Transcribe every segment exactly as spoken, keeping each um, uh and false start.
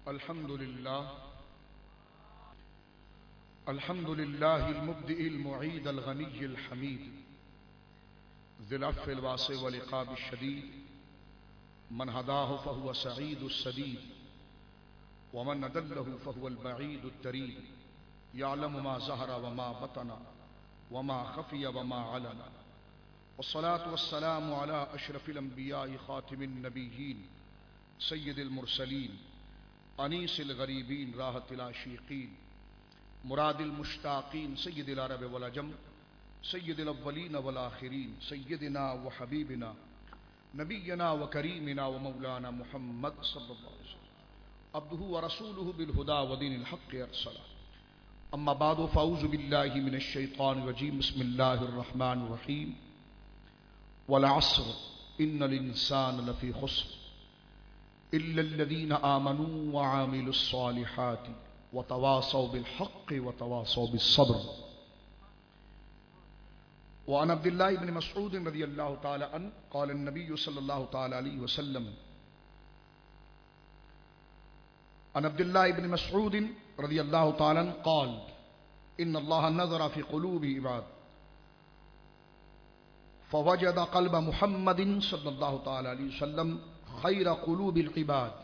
الحمد لله الحمد لله المبدئ المعيد الغني الحميد ذي العفو الواسع والعقاب الشديد من هداه فهو سعيد السديد ومن أضله فهو البعيد التريد يعلم ما ظهر وما بطن وما خفي وما علن والصلاة والسلام على أشرف الأنبياء خاتم النبيين سيد المرسلين أنيس الغريبين راحة العاشقين مراد المشتاقين سيد العرب والعجم سيد الأولين والآخرين سيدنا وحبيبنا نبينا وكريمنا ومولانا محمد صلى الله عليه وسلم عبده ورسوله بالهدى ودين الحق أرسله أما بعد فأعوذ بالله من الشيطان الرجيم بسم الله الرحمن الرحيم والعصر إن الإنسان لفي خسر إلا الذين آمنوا وعملوا الصالحات وتواصوا بالحق وتواصوا بالصبر. وعن عبد الله بن مسعود رضي الله تعالى عنه قال النبي صلى الله تعالى عليه وسلم عن عبد الله بن مسعود رضي الله تعالى عنه قال إن الله نظر في قلوب عباد فوجد قلب محمد صلى الله تعالى عليه وسلم خير قلوب العباد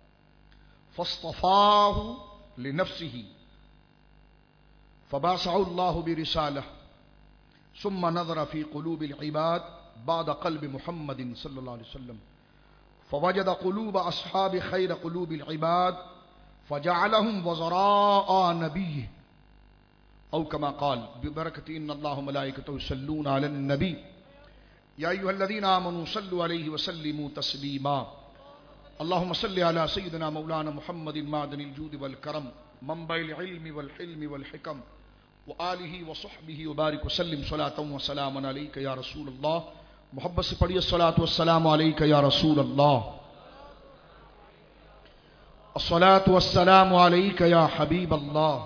فاصطفاه لنفسه فبعثه الله برسالة ثم نظر في قلوب العباد بعد قلب محمد صلى الله عليه وسلم فوجد قلوب أصحاب خير قلوب العباد فجعلهم وزراء نبيه أو كما قال ببركة إن الله وملائكته يصلون على النبي يا أيها الذين آمنوا صلوا عليه وسلموا تسليما اللهم صل على سيدنا مولانا محمد معدن الجود والكرم منبع العلم والحلم والحكم وآلہ وصحبہ وبارک وسلم صلاة وسلام علیک یا رسول اللہ. محبت سے پڑھیے الصلاۃ والسلام علیک یا رسول اللہ. الصلاۃ والسلام علیک یا حبیب اللہ.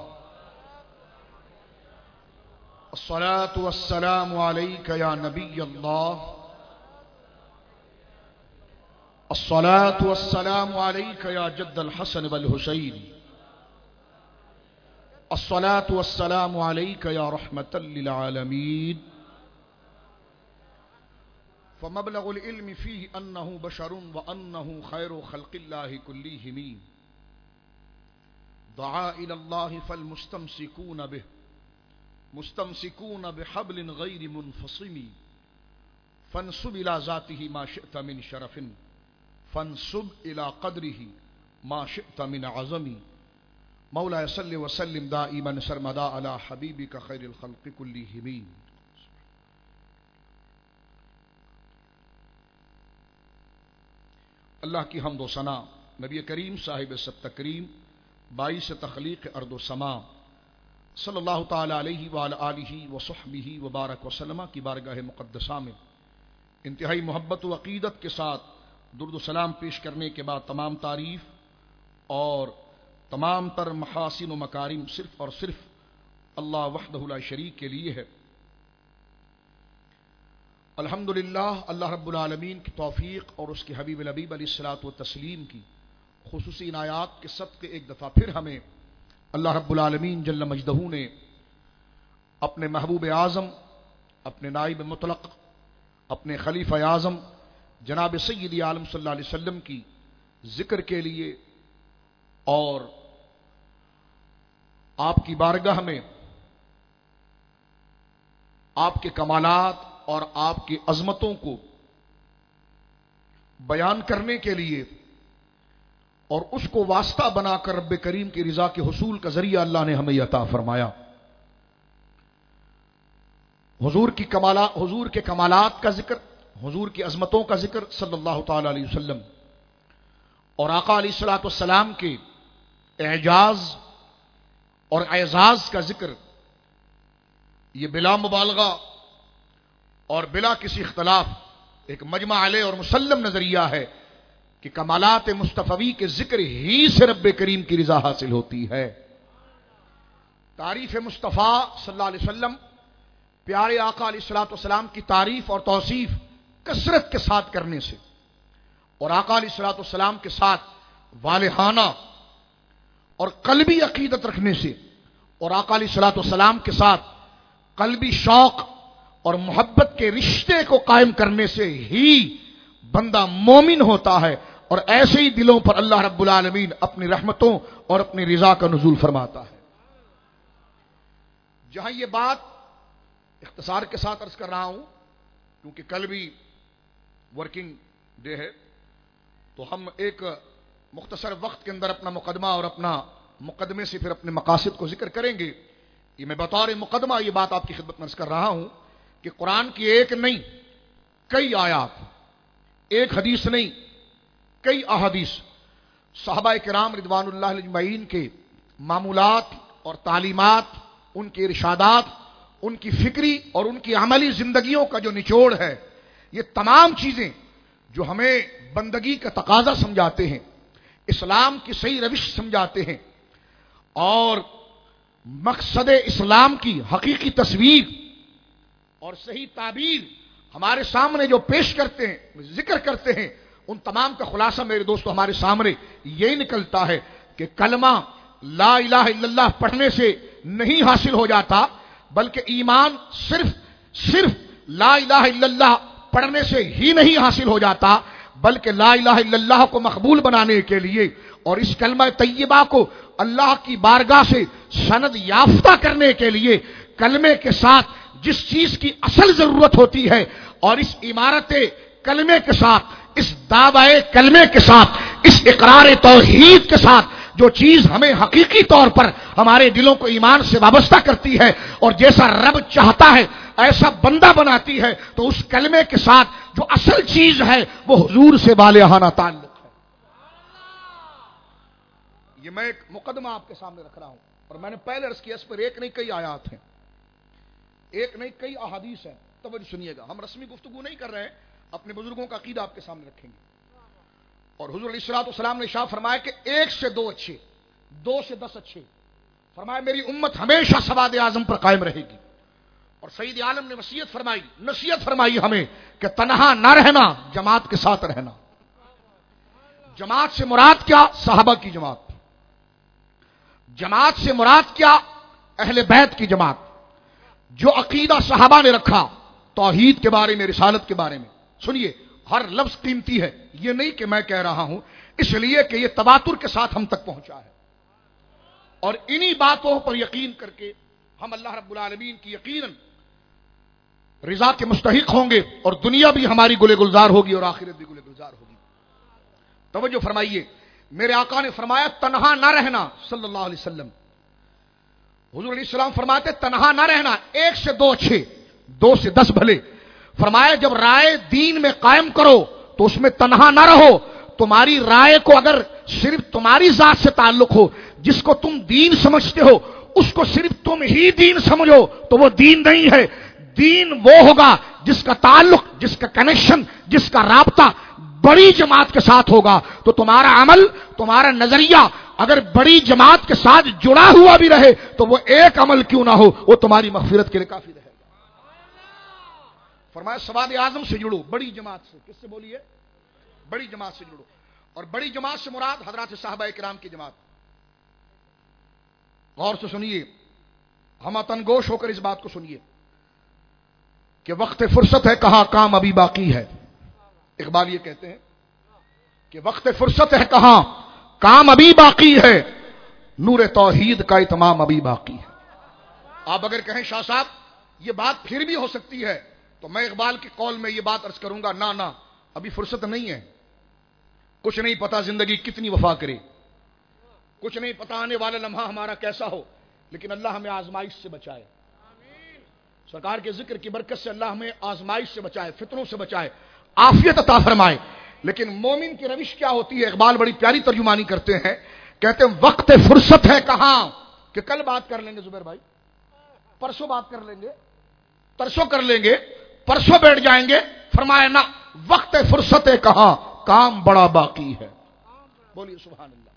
الصلاۃ والسلام علیک یا نبی اللہ. الصلاۃ والسلام علیک یا جد الحسن والحسین. الصلاة والسلام عليك يا رحمة للعالمين. فمبلغ العلم فيه أنه بشر وأنه خير خلق الله كلهم دعا إلى الله فالمستمسكون به مستمسكون بحبل غير منفصم فانسب إلى ذاته ما شئت من شرف فانسب إلى قدره ما شئت من عظم. مولا صلی وسلم دائما سرمدا علی حبیبک خیر الخلق کلہم. اللہ کی حمد و ثنا نبی کریم صاحب سب تکریم باعث تخلیق ارض و سما صلی اللہ تعالی علیہ وعلی آلہ وصحبہ وبارک وسلم کی بارگاہ مقدسہ میں انتہائی محبت و عقیدت کے ساتھ درود و سلام پیش کرنے کے بعد تمام تعریف اور تمام تر محاسن و مکارم صرف اور صرف اللہ وحدہ لا شریک کے لیے ہے. الحمدللہ اللہ رب العالمین کی توفیق اور اس کے حبیب الحبیب علیہ الصلوۃ والتسلیم کی خصوصی عنایات کے صدقے ایک دفعہ پھر ہمیں اللہ رب العالمین جل مجدہ نے اپنے محبوب اعظم اپنے نائب مطلق اپنے خلیفہ اعظم جناب سید عالم صلی اللہ علیہ وسلم کی ذکر کے لیے اور آپ کی بارگاہ میں آپ کے کمالات اور آپ کی عظمتوں کو بیان کرنے کے لیے اور اس کو واسطہ بنا کر رب کریم کی رضا کے حصول کا ذریعہ اللہ نے ہمیں عطا فرمایا. حضور کی کمالات حضور کے کمالات کا ذکر حضور کی عظمتوں کا ذکر صلی اللہ تعالی علیہ وسلم اور آقا علیہ الصلوۃ والسلام کے اعجاز اور اعزاز کا ذکر یہ بلا مبالغہ اور بلا کسی اختلاف ایک مجمع علیہ اور مسلم نظریہ ہے کہ کمالات مصطفی کے ذکر ہی سے رب کریم کی رضا حاصل ہوتی ہے. تعریف مصطفیٰ صلی اللہ علیہ وسلم پیارے آقا علیہ الصلوۃ والسلام کی تعریف اور توصیف کثرت کے ساتھ کرنے سے اور آقا علیہ الصلوۃ والسلام کے ساتھ والہانہ اور قلبی عقیدت رکھنے سے اور آقا علیہ الصلوۃ والسلام کے ساتھ قلبی شوق اور محبت کے رشتے کو قائم کرنے سے ہی بندہ مومن ہوتا ہے، اور ایسے ہی دلوں پر اللہ رب العالمین اپنی رحمتوں اور اپنی رضا کا نزول فرماتا ہے۔ جہاں یہ بات اختصار کے ساتھ عرض کر رہا ہوں کیونکہ کل بھی ورکنگ ڈے ہے، تو ہم ایک مختصر وقت کے اندر اپنا مقدمہ اور اپنا مقدمے سے پھر اپنے مقاصد کو ذکر کریں گے۔ یہ میں بطور مقدمہ یہ بات آپ کی خدمت میں عرض کر رہا ہوں کہ قرآن کی ایک نہیں کئی آیات، ایک حدیث نہیں کئی احادیث صحابہ کرام رضوان اللہ علیہ اجمعین کے معمولات اور تعلیمات، ان کے ارشادات، ان کی فکری اور ان کی عملی زندگیوں کا جو نچوڑ ہے، یہ تمام چیزیں جو ہمیں بندگی کا تقاضا سمجھاتے ہیں، اسلام کی صحیح روش سمجھاتے ہیں اور مقصد اسلام کی حقیقی تصویر اور صحیح تعبیر ہمارے سامنے جو پیش کرتے ہیں، ذکر کرتے ہیں، ان تمام کا خلاصہ میرے دوستو ہمارے سامنے یہی نکلتا ہے کہ کلمہ لا الہ الا اللہ پڑھنے سے نہیں حاصل ہو جاتا، بلکہ ایمان صرف صرف لا الہ الا اللہ پڑھنے سے ہی نہیں حاصل ہو جاتا، بلکہ لا الہ الا اللہ کو مقبول بنانے کے لیے اور اس کلمہ طیبہ کو اللہ کی بارگاہ سے سند یافتہ کرنے کے لیے کلمے کے ساتھ جس چیز کی اصل ضرورت ہوتی ہے اور اس عمارت کلمے کے ساتھ، اس دعوی کلمے کے ساتھ، اس اقرار توحید کے ساتھ جو چیز ہمیں حقیقی طور پر ہمارے دلوں کو ایمان سے وابستہ کرتی ہے اور جیسا رب چاہتا ہے ایسا بندہ بناتی ہے، تو اس کلمے کے ساتھ جو اصل چیز ہے وہ حضور سے بالہانہ تعلق ہے۔ یہ میں ایک مقدمہ آپ کے سامنے رکھ رہا ہوں اور میں نے پہلے عرض کیا اس پر ایک نہیں کئی آیات ہیں، ایک نہیں کئی احادیث ہیں۔ توجہ سنیے گا، ہم رسمی گفتگو نہیں کر رہے ہیں، اپنے بزرگوں کا عقیدہ آپ کے سامنے رکھیں گے۔ اور حضور علیہ الصلوۃ والسلام نے ارشاد فرمایا کہ ایک سے دو اچھے، دو سے دس اچھے، فرمایا میری امت ہمیشہ سواد اعظم پر قائم رہے گی۔ اور سید عالم نے وصیت فرمائی، نصیحت فرمائی ہمیں کہ تنہا نہ رہنا، جماعت کے ساتھ رہنا۔ جماعت سے مراد کیا؟ صحابہ کی جماعت۔ جماعت سے مراد کیا؟ اہل بیت کی جماعت، جو عقیدہ صحابہ نے رکھا توحید کے بارے میں، رسالت کے بارے میں۔ سنیے، ہر لفظ قیمتی ہے، یہ نہیں کہ میں کہہ رہا ہوں، اس لیے کہ یہ تواتر کے ساتھ ہم تک پہنچا ہے، اور انہی باتوں پر یقین کر کے ہم اللہ رب العالمین کی یقیناً رضا کے مستحق ہوں گے، اور دنیا بھی ہماری گلے گلزار ہوگی اور آخرت بھی گلے گلزار ہوگی۔ توجہ فرمائیے، میرے آقا نے فرمایا تنہا نہ رہنا، صلی اللہ علیہ وسلم۔ حضور علیہ السلام فرماتے تنہا نہ رہنا، ایک سے دو اچھے، دو سے دس بھلے۔ فرمایا جب رائے دین میں قائم کرو تو اس میں تنہا نہ رہو۔ تمہاری رائے کو اگر صرف تمہاری ذات سے تعلق ہو، جس کو تم دین سمجھتے ہو اس کو صرف تم ہی دین سمجھو، تو وہ دین نہیں ہے۔ دین وہ ہوگا جس کا تعلق، جس کا کنیکشن، جس کا رابطہ بڑی جماعت کے ساتھ ہوگا۔ تو تمہارا عمل، تمہارا نظریہ اگر بڑی جماعت کے ساتھ جڑا ہوا بھی رہے تو وہ ایک عمل کیوں نہ ہو، وہ تمہاری مغفرت کے لیے کافی رہے گا۔ فرمایا سواد اعظم سے جڑو، بڑی جماعت سے۔ کس سے بولیے؟ بڑی جماعت سے جڑو۔ اور بڑی جماعت سے مراد حضرات صحابہ کرام کی جماعت۔ غور سے سنیے، ہم تنگوش ہو کر اس بات کو سنیے کہ وقت فرصت ہے کہاں، کام ابھی باقی ہے۔ اقبال یہ کہتے ہیں کہ وقت فرصت ہے کہاں، کام ابھی باقی ہے، نور توحید کا اتمام ابھی باقی ہے۔ آپ اگر کہیں شاہ صاحب یہ بات پھر بھی ہو سکتی ہے، تو میں اقبال کے قول میں یہ بات عرض کروں گا، نہ نہ ابھی فرصت نہیں ہے۔ کچھ نہیں پتا زندگی کتنی وفا کرے، کچھ نہیں پتا آنے والا لمحہ ہمارا کیسا ہو، لیکن اللہ ہمیں آزمائش سے بچائے۔ سرکار کے ذکر کی برکت سے اللہ ہمیں آزمائش سے بچائے، فتنوں سے بچائے، عافیت عطا فرمائے۔ لیکن مومن کی روش کیا ہوتی ہے؟ اقبال بڑی پیاری ترجمانی کرتے ہیں، کہتے ہیں وقت فرصت ہے کہاں، کہ کل بات کر لیں گے زبیر بھائی، پرسوں بات کر لیں گے، ترسوں کر لیں گے، پرسوں بیٹھ جائیں گے۔ فرمایا نہ، وقت فرصت ہے کہاں، کام بڑا باقی ہے۔ بولیے سبحان اللہ۔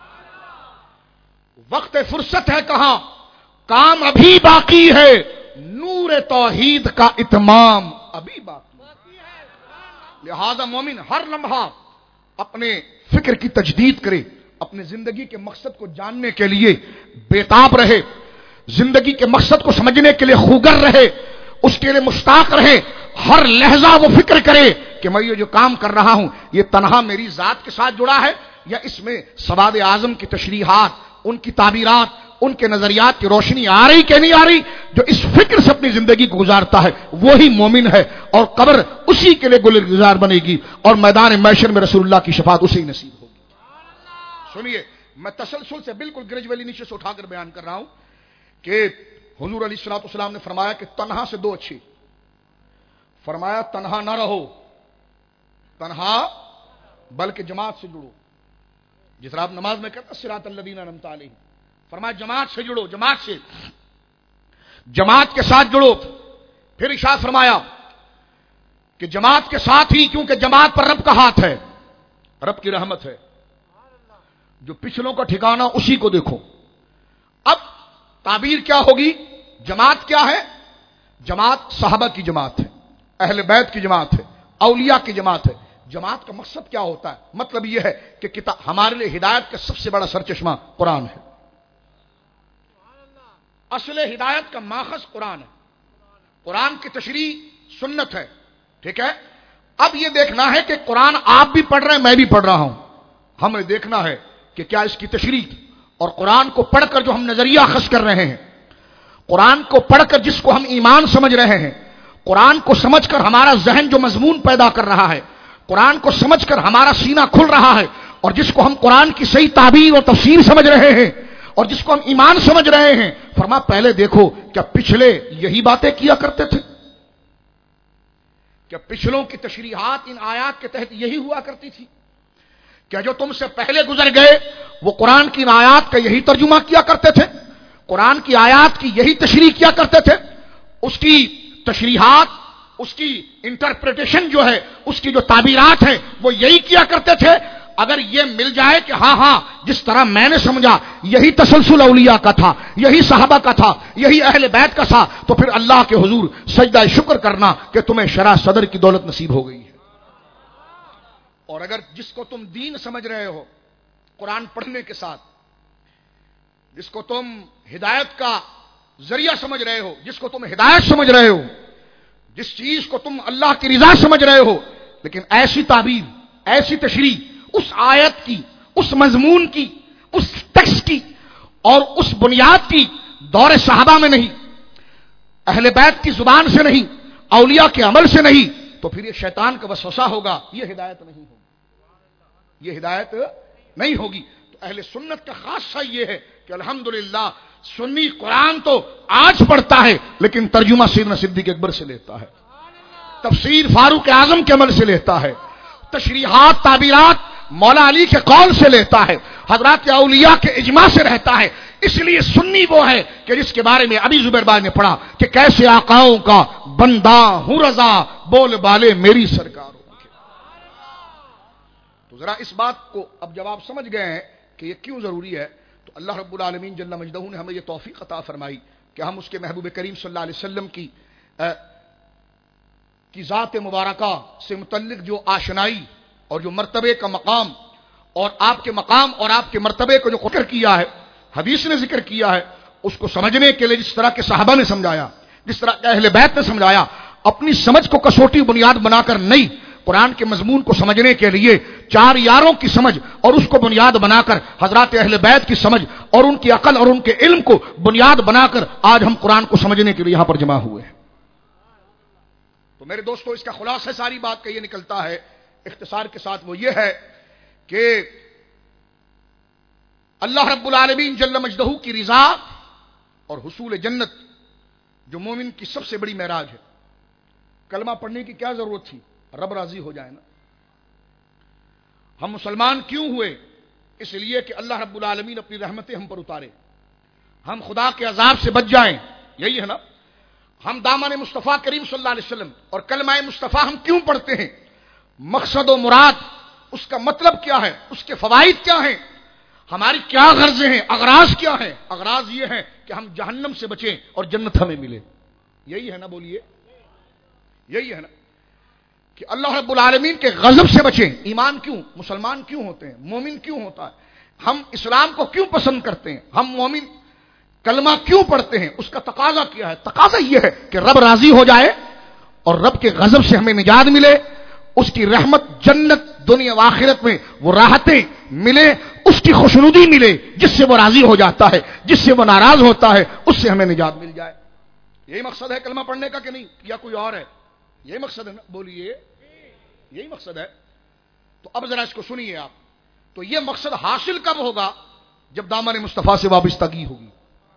وقت فرصت ہے کہاں، کام ابھی باقی ہے، نور توحید کا اتمام ابھی باقی ہے۔ لہذا مومن ہر لمحہ اپنے فکر کی تجدید کرے، اپنی زندگی کے مقصد کو جاننے کے لیے بےتاب رہے، زندگی کے مقصد کو سمجھنے کے لیے خوگر رہے، اس کے لیے مشتاق رہے، ہر لحظہ وہ فکر کرے کہ میں یہ جو کام کر رہا ہوں یہ تنہا میری ذات کے ساتھ جڑا ہے یا اس میں سواد اعظم کی تشریحات، ان کی تعبیرات، ان کے نظریات کی روشنی آ رہی کہ نہیں آ رہی. جو اس فکر سے اپنی زندگی کو گزارتا ہے وہی مومن ہے، اور قبر اسی کے لیے گلزار بنے گی، اور میدان محشر میں رسول اللہ کی شفاعت اسی نصیب ہوگی. سنیے، میں تسلسل سے بالکل گریجولی نیچے سے اٹھا کر بیان کر رہا ہوں کہ حضور علیہ الصلوۃ والسلام نے فرمایا کہ تنہا سے دو اچھی. فرمایا تنہا نہ رہو، تنہا بلکہ جماعت سے جڑو. جس طرح آپ نماز میں کہتے ہیں صراط الذین انعمت علیہم، فرمایا جماعت سے جڑو، جماعت سے، جماعت کے ساتھ جڑو. پھر ارشاد فرمایا کہ جماعت کے ساتھ ہی، کیونکہ جماعت پر رب کا ہاتھ ہے، رب کی رحمت ہے. جو پچھلوں کا ٹھکانہ اسی کو دیکھو. اب تعبیر کیا ہوگی؟ جماعت کیا ہے؟ جماعت صحابہ کی جماعت ہے، اہل بیت کی جماعت ہے، اولیاء کی جماعت ہے. جماعت کا مقصد کیا ہوتا ہے؟ مطلب یہ ہے کہ کتاب ہمارے لیے ہدایت کا سب سے بڑا سرچشمہ قرآن ہے. اصل ہدایت کا ماخذ قرآن ہے، قرآن کی تشریح سنت ہے. ٹھیک ہے، اب یہ دیکھنا ہے کہ قرآن آپ بھی پڑھ رہے ہیں، میں بھی پڑھ رہا ہوں. ہمیں دیکھنا ہے کہ کیا اس کی تشریح اور قرآن کو پڑھ کر جو ہم نظریہ اخذ کر رہے ہیں، قرآن کو پڑھ کر جس کو ہم ایمان سمجھ رہے ہیں، قرآن کو سمجھ کر ہمارا ذہن جو مضمون پیدا کر رہا ہے، قرآن کو سمجھ کر ہمارا سینہ کھل رہا ہے، اور جس کو ہم قرآن کی صحیح تعبیر اور تفسیر سمجھ رہے ہیں، اور جس کو ہم ایمان سمجھ رہے ہیں، فرما پہلے دیکھو کیا پچھلے یہی باتیں کیا کرتے تھے؟ کیا پچھلوں کی تشریحات ان آیات کے تحت یہی ہوا کرتی تھی؟ کیا جو تم سے پہلے گزر گئے وہ قرآن کی ان آیات کا یہی ترجمہ کیا کرتے تھے؟ قرآن کی آیات کی یہی تشریح کیا کرتے تھے؟ اس کی تشریحات، اس کی انٹرپریٹیشن جو ہے، اس کی جو تعبیرات ہیں وہ یہی کیا کرتے تھے؟ اگر یہ مل جائے کہ ہاں ہاں جس طرح میں نے سمجھا یہی تسلسل اولیاء کا تھا، یہی صحابہ کا تھا، یہی اہل بیت کا تھا، تو پھر اللہ کے حضور سجدہ شکر کرنا کہ تمہیں شرح صدر کی دولت نصیب ہو گئی ہے. اور اگر جس کو تم دین سمجھ رہے ہو قرآن پڑھنے کے ساتھ، جس کو تم ہدایت کا ذریعہ سمجھ رہے ہو، جس کو تم ہدایت سمجھ رہے ہو، جس چیز کو تم اللہ کی رضا سمجھ رہے ہو، لیکن ایسی تعبیر، ایسی تشریح اس آیت کی، اس مضمون کی، اس ٹیکسٹ کی اور اس بنیاد کی دور صحابہ میں نہیں، اہل بیت کی زبان سے نہیں، اولیاء کے عمل سے نہیں، تو پھر یہ شیطان کا وسوسہ ہوگا، یہ ہدایت نہیں ہوگی، یہ ہدایت نہیں ہوگی. تو اہل سنت کا خاصہ یہ ہے کہ الحمدللہ سنی قرآن تو آج پڑھتا ہے لیکن ترجمہ سیدنا صدیق اکبر سے لیتا ہے، تفسیر فاروق اعظم کے عمل سے لیتا ہے، تشریحات تعبیرات مولا علی کے قول سے لیتا ہے، حضرات اولیاء کے اجماع سے رہتا ہے. اس لیے سنی وہ ہے کہ جس کے بارے میں ابھی زبیر بھائی نے پڑھا کہ کیسے آقاؤں کا بندہ ہوں رضا، بول بالے میری سرکار. تو ذرا اس بات کو اب جب آپ سمجھ گئے ہیں کہ یہ کیوں ضروری ہے، تو اللہ رب العالمین جل مجدہ نے ہمیں یہ توفیق عطا فرمائی کہ ہم اس کے محبوب کریم صلی اللہ علیہ وسلم کی کی ذات مبارکہ سے متعلق جو آشنائی اور جو مرتبے کا مقام اور آپ کے مقام اور آپ کے مرتبے کو جو ذکر کیا ہے، حدیث نے ذکر کیا ہے، اس کو سمجھنے کے لیے جس طرح کے صحابہ نے سمجھایا، جس طرح کہ اہل بیت نے سمجھایا، اپنی سمجھ کو کسوٹی بنیاد بنا کر نہیں، قرآن کے مضمون کو سمجھنے کے لیے چار یاروں کی سمجھ اور اس کو بنیاد بنا کر حضرات اہل بیت کی سمجھ اور ان کی عقل اور ان کے علم کو بنیاد بنا کر آج ہم قرآن کو سمجھنے کے لیے یہاں پر جمع ہوئے ہیں. تو میرے دوستو اس کا خلاصہ ساری بات کا یہ نکلتا ہے اختصار کے ساتھ، وہ یہ ہے کہ اللہ رب العالمین جل مجدہ کی رضا اور حصول جنت جو مومن کی سب سے بڑی معراج ہے. کلمہ پڑھنے کی کیا ضرورت تھی؟ رب راضی ہو جائے نا. ہم مسلمان کیوں ہوئے؟ اس لیے کہ اللہ رب العالمین اپنی رحمتیں ہم پر اتارے، ہم خدا کے عذاب سے بچ جائیں. یہی ہے نا. ہم دامن مصطفیٰ کریم صلی اللہ علیہ وسلم اور کلمہ مصطفیٰ ہم کیوں پڑھتے ہیں؟ مقصد و مراد، اس کا مطلب کیا ہے، اس کے فوائد کیا ہیں، ہماری کیا غرضیں ہیں، اغراض کیا ہیں؟ اغراض یہ ہے کہ ہم جہنم سے بچیں اور جنت ہمیں ملے. یہی ہے نا، بولیے. یہی ہے نا کہ اللہ رب العالمین کے غضب سے بچیں. ایمان کیوں، مسلمان کیوں ہوتے ہیں، مومن کیوں ہوتا ہے؟ ہم اسلام کو کیوں پسند کرتے ہیں, ہم مومن کلمہ کیوں پڑھتے ہیں, اس کا تقاضا کیا ہے؟ تقاضا یہ ہے کہ رب راضی ہو جائے اور رب کے غضب سے ہمیں نجات ملے, اس کی رحمت جنت دنیا و آخرت میں وہ راحتیں ملے, اس کی خوشنودی ملے جس سے وہ راضی ہو جاتا ہے, جس سے وہ ناراض ہوتا ہے اس سے ہمیں نجات مل جائے. یہی مقصد ہے کلمہ پڑھنے کا کہ نہیں, یا کوئی اور ہے؟ یہی مقصد ہے نا, بولیے یہی مقصد ہے. تو اب ذرا اس کو سنیے آپ. تو یہ مقصد حاصل کب ہوگا؟ جب دامن مصطفیٰ سے وابستگی ہوگی.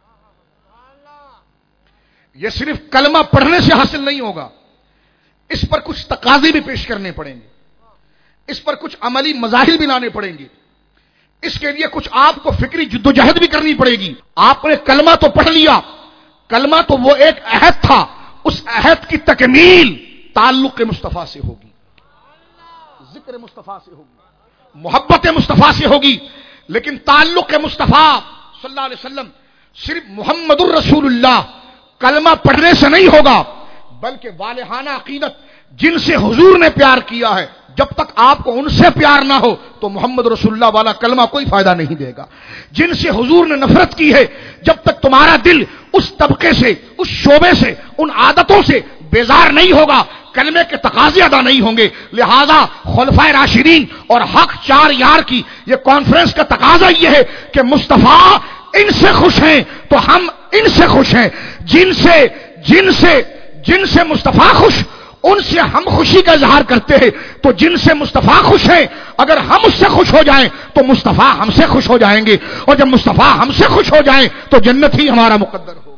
یہ صرف کلمہ پڑھنے سے حاصل نہیں ہوگا, اس پر کچھ تقاضے بھی پیش کرنے پڑیں گے, اس پر کچھ عملی مظاہر بھی لانے پڑیں گے, اس کے لیے کچھ آپ کو فکری جدوجہد بھی کرنی پڑے گی. آپ نے کلمہ تو پڑھ لیا, کلمہ تو وہ ایک عہد تھا, اس عہد کی تکمیل تعلق مصطفیٰ سے ہوگی, ذکر مصطفیٰ سے ہوگی, محبت مصطفیٰ سے ہوگی. لیکن تعلق مصطفیٰ صلی اللہ علیہ وسلم صرف محمد الرسول اللہ کلمہ پڑھنے سے نہیں ہوگا, بلکہ والہانہ عقیدت جن سے حضور نے پیار کیا ہے, جب تک آپ کو ان سے پیار نہ ہو تو محمد رسول اللہ والا کلمہ کوئی فائدہ نہیں دے گا. جن سے حضور نے نفرت کی ہے, جب تک تمہارا دل اس طبقے سے, اس شعبے سے, ان عادتوں سے بیزار نہیں ہوگا, کلمے کے تقاضے ادا نہیں ہوں گے. لہذا خلفائے راشدین اور حق چار یار کی یہ کانفرنس کا تقاضا یہ ہے کہ مصطفیٰ ان سے خوش ہیں تو ہم ان سے خوش ہیں. جن سے جن سے جن سے مصطفیٰ خوش, ان سے ہم خوشی کا اظہار کرتے ہیں. تو جن سے مصطفیٰ خوش ہیں, اگر ہم اس سے خوش ہو جائیں تو مصطفیٰ ہم سے خوش ہو جائیں گے, اور جب مصطفیٰ ہم سے خوش ہو جائیں تو جنت ہی ہمارا مقدر ہوگا.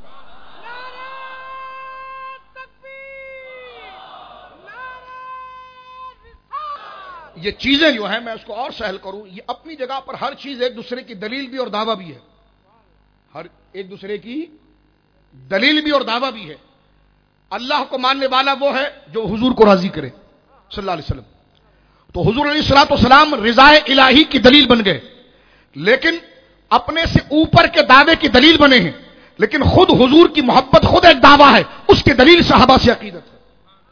یہ چیزیں جو ہیں, میں اس کو اور سہل کروں, یہ اپنی جگہ پر ہر چیز ایک دوسرے کی دلیل بھی اور دعویٰ بھی ہے, ہر ایک دوسرے کی دلیل بھی اور دعویٰ بھی ہے. اللہ کو ماننے والا وہ ہے جو حضور کو راضی کرے صلی اللہ علیہ وسلم. تو حضور علیہ الصلوۃ والسلام رضا الہی کی دلیل بن گئے, لیکن اپنے سے اوپر کے دعوے کی دلیل بنے ہیں. لیکن خود حضور کی محبت خود ایک دعویٰ ہے, اس کی دلیل صحابہ سے عقیدت ہے,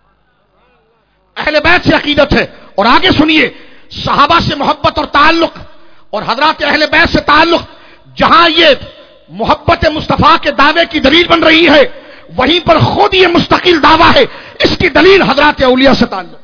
اہل بیت سے عقیدت ہے. اور آگے سنیے, صحابہ سے محبت اور تعلق اور حضرات اہل بیت سے تعلق, جہاں یہ محبت مصطفیٰ کے دعوے کی دلیل بن رہی ہے, وہیں پر خود یہ مستقل دعویٰ ہے, اس کی دلیل حضرات اولیاء سے تعلق,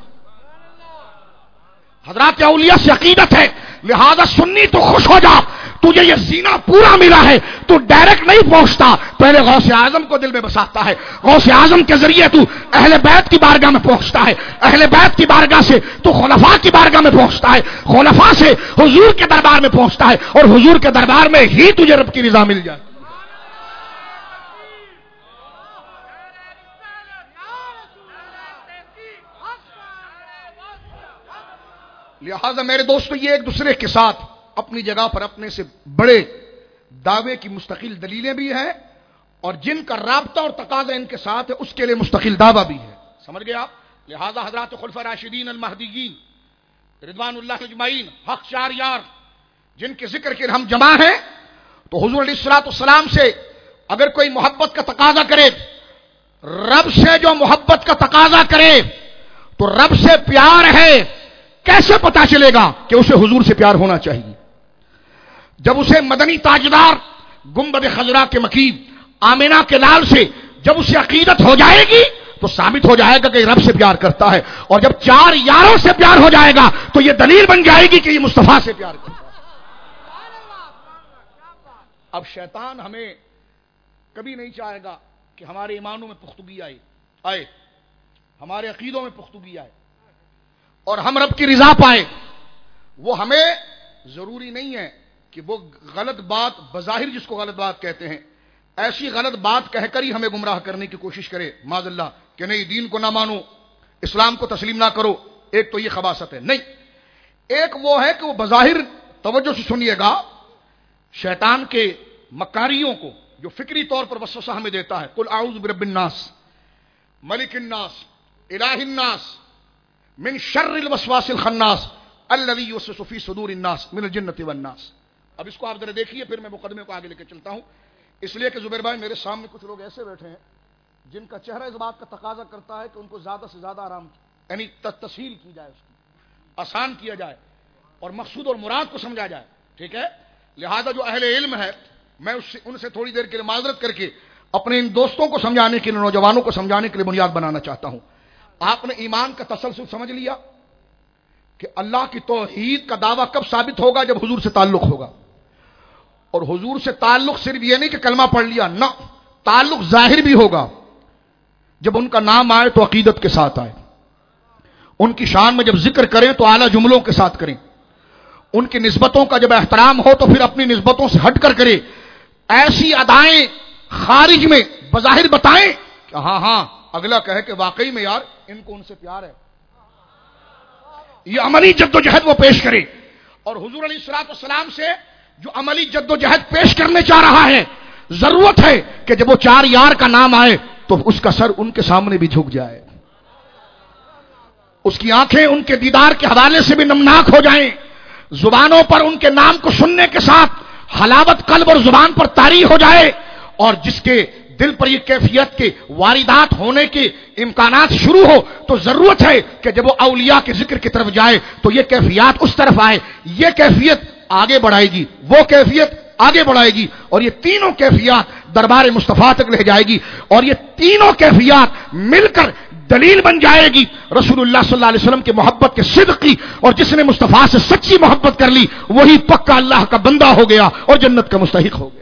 حضرات اولیاء سے عقیدت ہے. لہذا سنی تو خوش ہو جا, تجھے یہ زینہ پورا ملا ہے, تو ڈائریکٹ نہیں پہنچتا, پہلے غوث اعظم کو دل میں بساتا ہے, غوث اعظم کے ذریعے تو اہل بیت کی بارگاہ میں پہنچتا ہے, اہل بیت کی بارگاہ سے تو خلفاء کی بارگاہ میں پہنچتا ہے, خلفاء سے حضور کے دربار میں پہنچتا ہے, اور حضور کے دربار میں ہی تجھے رب کی رضا مل جائے. لہذا میرے دوستو, یہ ایک دوسرے کے ساتھ اپنی جگہ پر اپنے سے بڑے دعوے کی مستقل دلیلیں بھی ہیں, اور جن کا رابطہ اور تقاضا ان کے ساتھ ہے اس کے لیے مستقل دعویٰ بھی ہے. سمجھ گئے آپ؟ لہذا حضرات خلفاء راشدین المہدیین رضوان اللہ اجمعین, حق چار یار, جن کے ذکر کے ہم جمع ہیں, تو حضور علیہ الصلوۃ والسلام سے اگر کوئی محبت کا تقاضا کرے, رب سے جو محبت کا تقاضا کرے تو رب سے پیار ہے, کیسے پتا چلے گا کہ اسے حضور سے پیار ہونا چاہیے؟ جب اسے مدنی تاجدار گنبد خضرا کے مکین آمینہ کے لال سے جب اسے عقیدت ہو جائے گی تو ثابت ہو جائے گا کہ رب سے پیار کرتا ہے, اور جب چار یاروں سے پیار ہو جائے گا تو یہ دلیل بن جائے گی کہ یہ مصطفیٰ سے پیار کرتا ہے. اب شیطان ہمیں کبھی نہیں چاہے گا کہ ہمارے ایمانوں میں پختگی آئے آئے ہمارے عقیدوں میں پختگی آئے اور ہم رب کی رضا پائے. وہ ہمیں ضروری نہیں ہے کہ وہ غلط بات بظاہر جس کو غلط بات کہتے ہیں, ایسی غلط بات کہہ کر ہی ہمیں گمراہ کرنے کی کوشش کرے معاذ اللہ, کہ نہیں دین کو نہ مانو, اسلام کو تسلیم نہ کرو. ایک تو یہ خباثت ہے. نہیں, ایک وہ ہے کہ وہ بظاہر, توجہ سے سنیے گا, شیطان کے مکاریوں کو جو فکری طور پر وسوسہ ہمیں دیتا ہے, قل اعوذ برب الناس ملک الناس الہ الناس من شر الوسواس الخناس الذی یوسوس فی صدور الناس من الجنۃ والناس. اب اس کو آپ ذرا دیکھیے, پھر میں مقدمے کو آگے لے کے چلتا ہوں. اس لیے کہ زبیر بھائی میرے سامنے کچھ لوگ ایسے بیٹھے ہیں جن کا چہرہ اس بات کا تقاضا کرتا ہے کہ ان کو زیادہ سے زیادہ آرام یعنی تسہیل کی جائے, اس کی آسان کیا جائے اور مقصود اور مراد کو سمجھا جائے. ٹھیک ہے, لہذا جو اہل علم ہے میں اس سے ان سے تھوڑی دیر کے لیے معذرت کر کے اپنے ان دوستوں کو سمجھانے کے لیے، نوجوانوں کو سمجھانے کے لیے بنیاد بنانا چاہتا ہوں. آپ نے ایمان کا تسلسل سمجھ لیا کہ اللہ کی توحید کا دعویٰ کب ثابت ہوگا؟ جب حضور سے تعلق ہوگا. اور حضور سے تعلق صرف یہ نہیں کہ کلمہ پڑھ لیا، نہ، تعلق ظاہر بھی ہوگا. جب ان کا نام آئے تو عقیدت کے ساتھ آئے، ان کی شان میں جب ذکر کریں تو اعلیٰ جملوں کے ساتھ کریں، ان کی نسبتوں کا جب احترام ہو تو پھر اپنی نسبتوں سے ہٹ کر کرے. ایسی ادائیں خارج میں بظاہر بتائیں کہ ہاں ہاں اگلا کہے کہ واقعی میں یار ان کو ان سے پیار ہے. یہ عملی جد و جہد وہ پیش کرے. اور حضور علیہ الصلوۃ والسلام سے جو عملی جد و جہد پیش کرنے چاہ رہا ہے، ضرورت ہے کہ جب وہ چار یار کا نام آئے تو اس کا سر ان کے سامنے بھی جھک جائے، اس کی آنکھیں ان کے دیدار کے حوالے سے بھی نمناک ہو جائیں، زبانوں پر ان کے نام کو سننے کے ساتھ حلاوت قلب اور زبان پر طاری ہو جائے. اور جس کے دل پر یہ کیفیت کے واردات ہونے کے امکانات شروع ہو تو ضرورت ہے کہ جب وہ اولیاء کے ذکر کی طرف جائے تو یہ کیفیات اس طرف آئے، یہ کیفیت آگے بڑھائے گی، وہ کیفیت آگے بڑھائے گی، اور یہ تینوں کیفیات دربار مصطفیٰ تک لے جائے گی. اور یہ تینوں کیفیات مل کر دلیل بن جائے گی رسول اللہ صلی اللہ علیہ وسلم کے محبت کے صدق کی. اور جس نے مصطفیٰ سے سچی محبت کر لی وہی پکا اللہ کا بندہ ہو گیا اور جنت کا مستحق ہو گیا.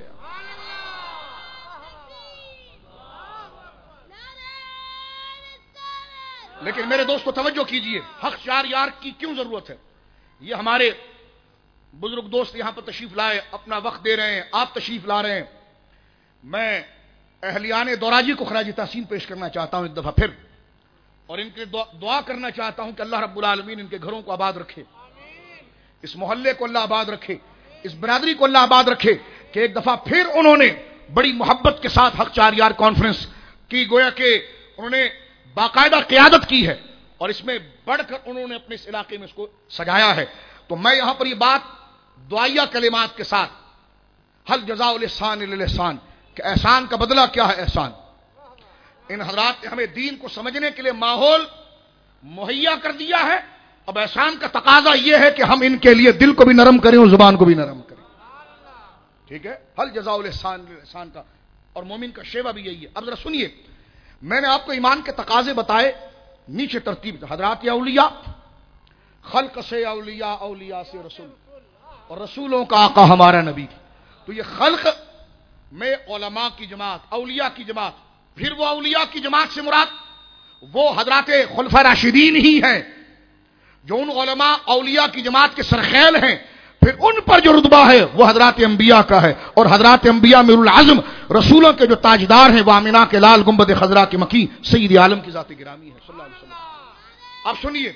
لیکن میرے دوستو توجہ کیجئے، حق چار یار کی کیوں ضرورت ہے؟ یہ ہمارے بزرگ دوست یہاں پر تشریف لائے، اپنا وقت دے رہے ہیں، آپ تشریف لا رہے ہیں. میں اہلیان دوراجی کو خراج تحسین پیش کرنا چاہتا ہوں ایک دفعہ پھر، اور ان کے دعا کرنا چاہتا ہوں کہ اللہ رب العالمین ان کے گھروں کو آباد رکھے، اس محلے کو اللہ آباد رکھے، اس برادری کو اللہ آباد رکھے کہ ایک دفعہ پھر انہوں نے بڑی محبت کے ساتھ حق چار یار کانفرنس کی، گویا کہ انہوں نے باقاعدہ قیادت کی ہے اور اس میں بڑھ کر انہوں نے اپنے اس علاقے میں اس کو سجایا ہے. تو میں یہاں پر یہ بات دعائیہ کلمات کے ساتھ، حل جزاء الاحسان الا الاحسان، کہ احسان کا بدلہ کیا ہے احسان. ان حضرات نے ہمیں دین کو سمجھنے کے لیے ماحول مہیا کر دیا ہے. اب احسان کا تقاضا یہ ہے کہ ہم ان کے لیے دل کو بھی نرم کریں اور زبان کو بھی نرم کریں. ٹھیک ہے، حل جزاء الاحسان الا الاحسان کا، اور مومن کا شیوا بھی یہی ہے. اب ذرا سنیے، میں نے آپ کو ایمان کے تقاضے بتائے، نیچے ترتیب حضرات یا اولیاء، خلق سے اولیاء، اولیاء سے رسول، اور رسولوں کا آقا ہمارا نبی. تو یہ خلق میں علماء کی جماعت، اولیاء کی جماعت، پھر وہ اولیاء کی جماعت سے مراد وہ حضرات خلفاء راشدین ہی ہیں جو ان علماء اولیاء کی جماعت کے سرخیل ہیں. پھر ان پر جو رتبہ ہے وہ حضرات انبیاء کا ہے، اور حضرات انبیاء میں العزم رسولوں کے جو تاجدار ہیں وہ آمنہ کے لال گنبد خضرا کے مکی سید عالم کی ذات گرامی ہے صلی اللہ علیہ وسلم. اب سنیے،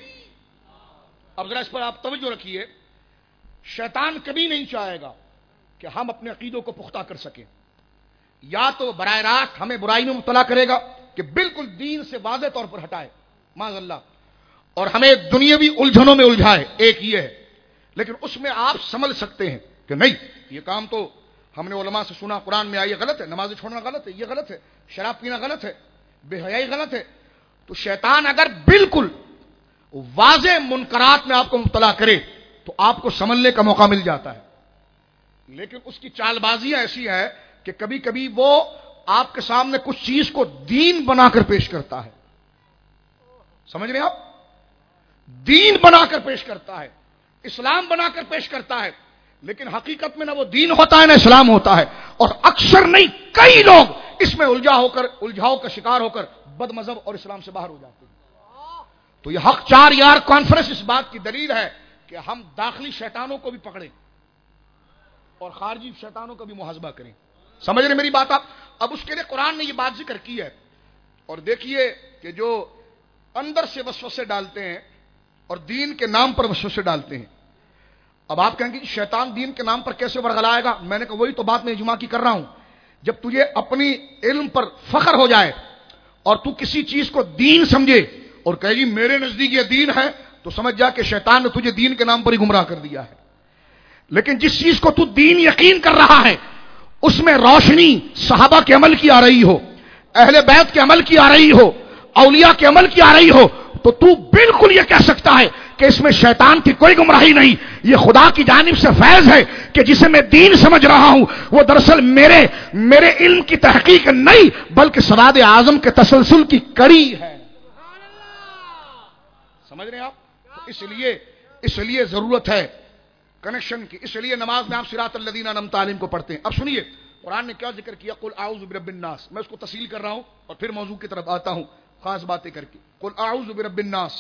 اب ذرا اس پر آپ توجہ رکھیے. شیطان کبھی نہیں چاہے گا کہ ہم اپنے عقیدوں کو پختہ کر سکیں. یا تو براہ راست ہمیں برائی میں مبتلا کرے گا کہ بالکل دین سے واضح طور پر ہٹائے معاذ اللہ، اور ہمیں دنیاوی الجھنوں میں الجھائے. ایک یہ ہے، لیکن اس میں آپ سمجھ سکتے ہیں کہ نہیں یہ کام تو ہم نے علماء سے سنا، قرآن میں آیا یہ غلط ہے، نماز چھوڑنا غلط ہے، یہ غلط ہے، شراب پینا غلط ہے، بے حیائی غلط ہے. تو شیطان اگر بالکل واضح منکرات میں آپ کو مبتلا کرے تو آپ کو سمجھنے کا موقع مل جاتا ہے. لیکن اس کی چال بازیاں ایسی ہے کہ کبھی کبھی وہ آپ کے سامنے کچھ چیز کو دین بنا کر پیش کرتا ہے. سمجھ رہے ہیں آپ؟ دین بنا کر پیش کرتا ہے، اسلام بنا کر پیش کرتا ہے، لیکن حقیقت میں نہ وہ دین ہوتا ہے نہ اسلام ہوتا ہے. اور اکثر نہیں کئی لوگ اس میں الجھا ہو کر الجھاؤ کا شکار ہو کر بد مذہب اور اسلام سے باہر ہو جاتے ہیں. تو یہ حق چار یار کانفرنس اس بات کی دلیل ہے کہ ہم داخلی شیطانوں کو بھی پکڑیں اور خارجی شیطانوں کا بھی محاسبہ کریں. سمجھ رہے میری بات آپ؟ اب اس کے لیے قرآن نے یہ بات ذکر کی ہے. اور دیکھیے کہ جو اندر سے وسوسے ڈالتے ہیں اور دین کے نام پر وسوسے ڈالتے ہیں. اب آپ کہیں گے کہ شیطان دین کے نام پر کیسے ورغلائے گا؟ میں نے کہا وہی تو بات میں اجماع کی کر رہا ہوں. جب تجھے اپنی علم پر فخر ہو جائے اور تو کسی چیز کو دین سمجھے اور کہے جی میرے نزدیک یہ دین ہے، تو سمجھ جا کہ شیطان نے تجھے دین کے نام پر ہی گمراہ کر دیا ہے. لیکن جس چیز کو تو دین یقین کر رہا ہے اس میں روشنی صحابہ کے عمل کی آ رہی ہو، اہل بیت کے عمل کی آ رہی ہو، اولیاء کے عمل کی آ رہی ہو، تو تو بالکل یہ کہہ سکتا ہے کہ اس میں شیطان کی کوئی گمراہی نہیں، یہ خدا کی جانب سے فیض ہے کہ جسے میں دین سمجھ رہا ہوں وہ دراصل میرے میرے علم کی تحقیق نہیں بلکہ سواد اعظم کے تسلسل کی کڑی ہے۔ سمجھ رہے ہیں آپ؟ اس لیے اس لیے ضرورت ہے کنیکشن کی، اس لیے نماز میں آپ صراط الذین انعمت علیہم کو پڑھتے ہیں۔ اب سنیے قرآن نے کیا ذکر کیا، قل اعوذ برب الناس، میں اس کو تفصیل کر رہا ہوں اور پھر موضوع کی طرف آتا ہوں خاص باتیں کر کے۔ قل اعوذ برب الناس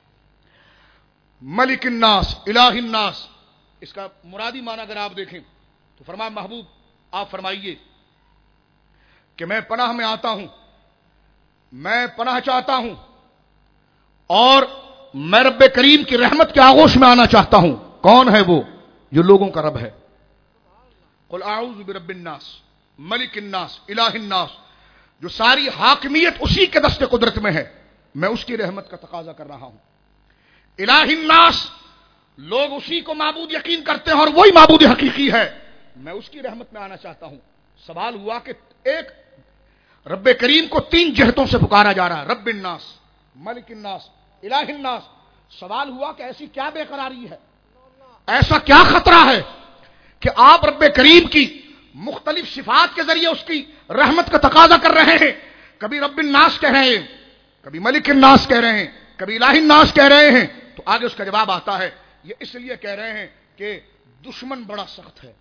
ملک الناس الہ الناس، اس کا مرادی معنی اگر آپ دیکھیں تو فرمایا محبوب آپ فرمائیے کہ میں پناہ میں آتا ہوں، میں پناہ چاہتا ہوں اور میں رب کریم کی رحمت کے آغوش میں آنا چاہتا ہوں۔ کون ہے وہ؟ جو لوگوں کا رب ہے۔ قل اعوذ برب الناس ملک الناس الہ الناس، جو ساری حاکمیت اسی کے دست قدرت میں ہے، میں اس کی رحمت کا تقاضا کر رہا ہوں۔ الہ الناس، لوگ اسی کو معبود یقین کرتے ہیں اور وہی معبود حقیقی ہے، میں اس کی رحمت میں آنا چاہتا ہوں۔ سوال ہوا کہ ایک رب کریم کو تین جہتوں سے پکارا جا رہا ہے، رب الناس ملک الناس الہ الناس۔ سوال ہوا کہ ایسی کیا بے قراری ہے، ایسا کیا خطرہ ہے کہ آپ رب کریم کی مختلف صفات کے ذریعے اس کی رحمت کا تقاضا کر رہے ہیں؟ کبھی رب الناس کہہ رہے ہیں، کبھی ملک الناس کہہ رہے ہیں، کبھی الہ الناس کہہ رہے ہیں۔ تو آگے اس کا جواب آتا ہے، یہ اس لیے کہہ رہے ہیں کہ دشمن بڑا سخت ہے،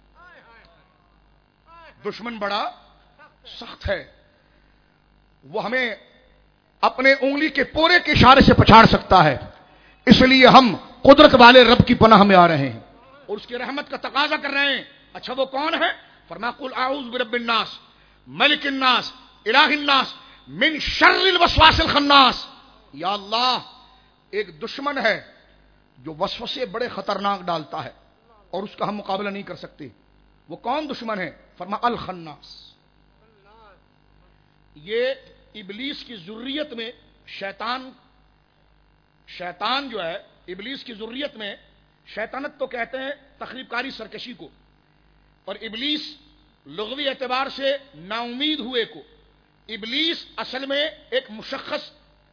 دشمن بڑا سخت ہے، وہ ہمیں اپنے انگلی کے پورے کے اشارے سے پچھاڑ سکتا ہے، اس لیے ہم قدرت والے رب کی پناہ میں آ رہے ہیں اور اس کی رحمت کا تقاضا کر رہے ہیں۔ اچھا وہ کون ہے؟ فرمایا قل اعوذ برب الناس ملک الناس الہ الناس من شر الوسواس الخناس۔ یا اللہ، ایک دشمن ہے جو وسوسے بڑے خطرناک ڈالتا ہے اور اس کا ہم مقابلہ نہیں کر سکتے۔ وہ کون دشمن ہے؟ فرمایا الخناس، یہ ابلیس کی ذریت میں شیطان شیطان جو ہے ابلیس کی ذریت میں، شیطانت تو کہتے ہیں تخریب کاری سرکشی کو، اور ابلیس لغوی اعتبار سے نا امید ہوئے کو۔ ابلیس اصل میں ایک مشخص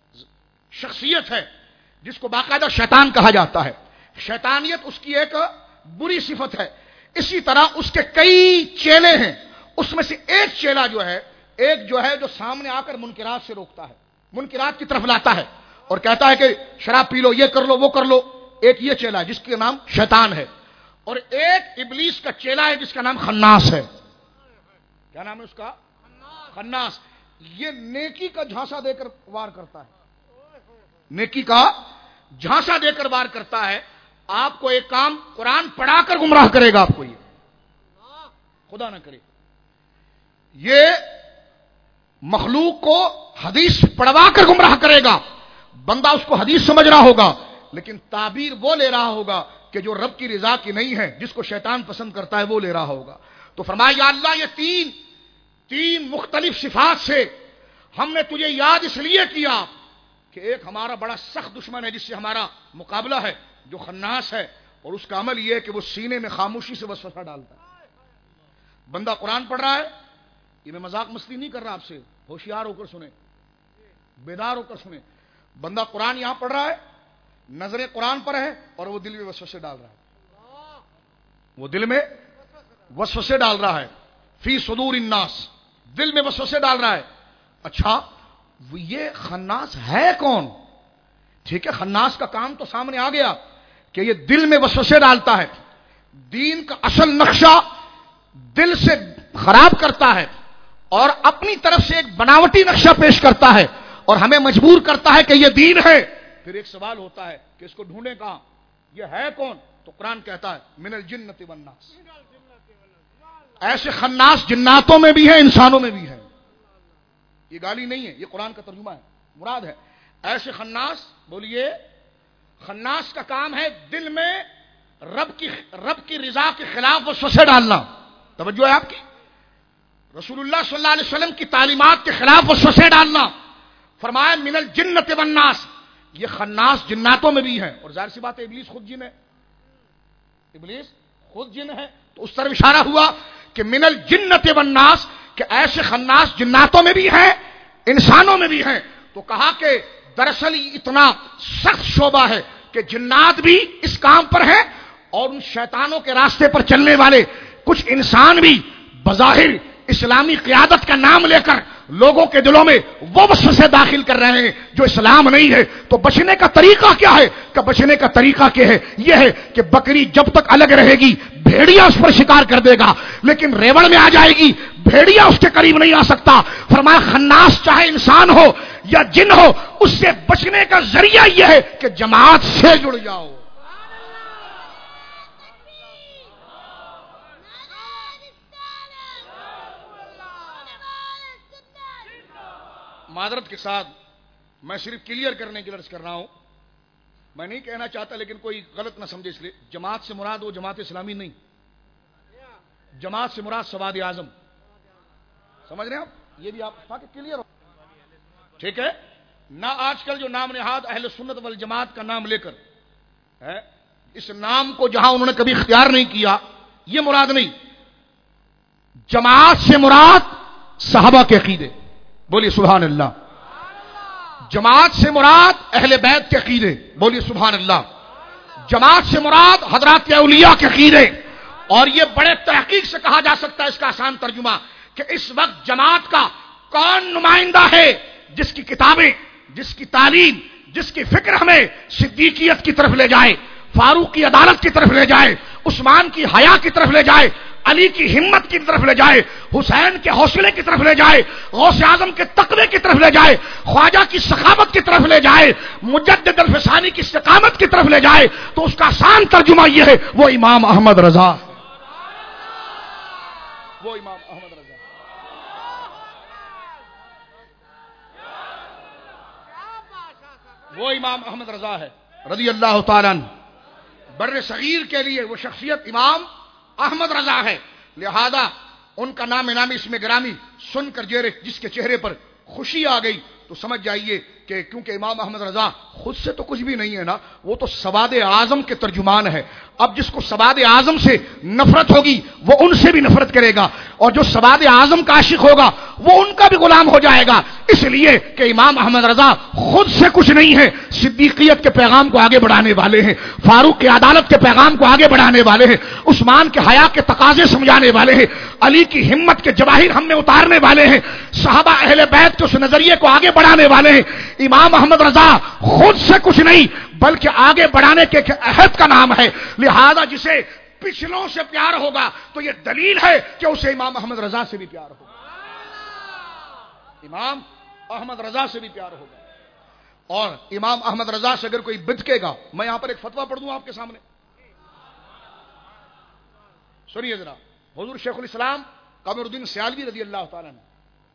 شخصیت ہے جس کو باقاعدہ شیطان کہا جاتا ہے، شیطانیت اس کی ایک بری صفت ہے۔ اسی طرح اس کے کئی چیلے ہیں، اس میں سے ایک چیلا جو ہے ایک جو ہے جو سامنے آ کر منکرات سے روکتا ہے، منکرات کی طرف لاتا ہے اور کہتا ہے کہ شراب پی لو، یہ کر لو، وہ کر لو۔ ایک یہ چیلا ہے جس کا نام شیطان ہے، اور ایک ابلیس کا چیلا ہے جس کا نام خناس ہے۔ کیا نام ہے اس کا؟ خناس۔ یہ نیکی کا جھانسا دے کر وار کرتا ہے، نیکی کا جھانسا دے کر وار کرتا ہے۔ آپ کو ایک کام قرآن پڑھا کر گمراہ کرے گا، آپ کو یہ خدا نہ کرے، یہ مخلوق کو حدیث پڑھوا کر گمراہ کرے گا۔ بندہ اس کو حدیث سمجھ رہا ہوگا لیکن تعبیر وہ لے رہا ہوگا کہ جو رب کی رضا کی نہیں ہے، جس کو شیطان پسند کرتا ہے وہ لے رہا ہوگا۔ تو فرمایا یا اللہ، یہ تین تین مختلف صفات سے ہم نے تجھے یاد اس لیے کیا کہ ایک ہمارا بڑا سخت دشمن ہے جس سے ہمارا مقابلہ ہے، جو خناس ہے، اور اس کا عمل یہ ہے کہ وہ سینے میں خاموشی سے وسوسہ ڈالتا ہے۔ بندہ قرآن پڑھ رہا ہے، یہ میں مذاق مستی نہیں کر رہا، آپ سے ہوشیار ہو کر سنیں، بیدار ہو کر سنیں۔ بندہ قرآن یہاں پڑھ رہا ہے، نظر قرآن پر ہے، اور وہ دل میں وسوسے ڈال رہا ہے، وہ دل میں وسوسے ڈال رہا ہے، فی صدور الناس، دل میں وسوسے ڈال رہا ہے۔ اچھا یہ خناس ہے کون؟ ٹھیک ہے، خناس کا کام تو سامنے آ گیا کہ یہ دل میں وسوسے ڈالتا ہے، دین کا اصل نقشہ دل سے خراب کرتا ہے اور اپنی طرف سے ایک بناوٹی نقشہ پیش کرتا ہے اور ہمیں مجبور کرتا ہے کہ یہ دین ہے۔ پھر ایک سوال ہوتا ہے کہ اس کو ڈھونڈے کہاں، یہ ہے کون؟ تو قرآن کہتا ہے من الجنۃ والناس۔ ایسے خناس جناتوں میں بھی ہیں، انسانوں میں بھی ہیں، یہ گالی نہیں ہے، یہ قرآن کا ترجمہ ہے، مراد ہے ایسے خناس۔ بولیے، خناس کا کام ہے دل میں رب کی رب کی رضا کے خلاف وسوسے ڈالنا۔ توجہ ہے آپ کی؟ رسول اللہ صلی اللہ علیہ وسلم کی تعلیمات کے خلاف وسوسے ڈالنا۔ فرمایا من الجنۃ والناس، یہ خناس جناتوں میں بھی ہے، اور ظاہر سی بات ہے ابلیس خود جن ہے، ابلیس خود جن ہے، تو اس طرف اشارہ ہوا کہ من الجنۃ والناس، کہ ایسے خناس جناتوں میں بھی ہیں، انسانوں میں بھی ہیں۔ تو کہا کہ دراصل اتنا سخت شعبہ ہے کہ جنات بھی اس کام پر ہیں اور ان شیطانوں کے راستے پر چلنے والے کچھ انسان بھی بظاہر اسلامی قیادت کا نام لے کر لوگوں کے دلوں میں وہ وسوسے داخل کر رہے ہیں جو اسلام نہیں ہے. تو بچنے کا طریقہ کیا ہے؟ کہ بچنے کا طریقہ کیا ہے؟ یہ ہے کہ بکری جب تک الگ رہے گی بھیڑیا اس پر شکار کر دے گا، لیکن ریوڑ میں آ جائے گی بھیڑیا اس کے قریب نہیں آ سکتا. فرمایا خناس چاہے انسان ہو یا جن ہو، اس سے بچنے کا ذریعہ یہ ہے کہ جماعت سے جڑ جاؤ. معذرت کے ساتھ میں صرف کلیئر کرنے کی عرض کر رہا ہوں، میں نہیں کہنا چاہتا لیکن کوئی غلط نہ سمجھے، اس لیے جماعت سے مراد وہ جماعت اسلامی نہیں، جماعت سے مراد سواد اعظم. سمجھ رہے ہیں آپ؟ یہ بھی آپ تاکہ کلیئر ہو. ٹھیک ہے نہ آج کل جو نام نہاد اہل سنت والجماعت کا نام لے کر ہے، اس نام کو جہاں انہوں نے کبھی اختیار نہیں کیا یہ مراد نہیں. جماعت سے مراد صحابہ کے عقیدے، بولیے سبحان اللہ. جماعت سے مراد اہل بیت کے عقیدے، بولیے سبحان اللہ. جماعت سے مراد حضرات اولیاء کے عقیدے. اور یہ بڑے تحقیق سے کہا جا سکتا ہے اس کا آسان ترجمہ کہ اس وقت جماعت کا کون نمائندہ ہے جس کی کتابیں، جس کی تعلیم، جس کی فکر ہمیں صدیقیت کی طرف لے جائے، فاروق کی عدالت کی طرف لے جائے، عثمان کی حیا کی طرف لے جائے، علی کی ہمت کی طرف لے جائے، حسین کے حوصلے کی طرف لے جائے، غوث اعظم کے تقوی کی طرف لے جائے، خواجہ کی سخاوت کی طرف لے جائے، مجدد الفسانی کی استقامت کی طرف لے جائے، تو اس کا آسان ترجمہ یہ ہے وہ امام احمد رضا، وہ امام احمد رضا. وہ امام احمد رضا ہے رضی اللہ تعالیٰ عنہ. بر صغیر کے لیے وہ شخصیت امام احمد رضا ہے. لہذا ان کا نام نامی اس میں گرامی سن کر جس کے چہرے پر خوشی آ گئی تو سمجھ جائیے کہ کیونکہ امام احمد رضا خود سے تو کچھ بھی نہیں ہے نا، وہ تو سواد اعظم کے ترجمان ہے. اب جس کو سواد اعظم سے نفرت ہوگی وہ ان سے بھی نفرت کرے گا، اور جو سواد اعظم کا عاشق ہوگا وہ ان کا بھی غلام ہو جائے گا. اس لیے کہ امام احمد رضا خود سے کچھ نہیں ہے، صدیقیت کے پیغام کو آگے بڑھانے والے ہیں، فاروق کی عدالت کے پیغام کو آگے بڑھانے والے ہیں، عثمان کے حیا کے تقاضے سمجھانے والے ہیں، علی کی ہمت کے جواہر ہم میں اتارنے والے ہیں، صحابہ اہل بیت کے اس نظریے کو آگے بڑھانے والے ہیں. امام احمد رضا خود سے کچھ نہیں بلکہ آگے بڑھانے کے عہد کا نام ہے. لہذا جسے پچھلوں سے پیار ہوگا تو یہ دلیل ہے کہ اسے امام احمد رضا سے بھی پیار ہوگا، امام احمد رضا سے بھی پیار ہوگا. اور امام احمد رضا سے اگر کوئی بدکے گا، میں یہاں پر ایک فتویٰ پڑھ دوں آپ کے سامنے، سنیے ذرا. حضور شیخ الاسلام قمر الدین سیالوی رضی اللہ تعالیٰ عنہ،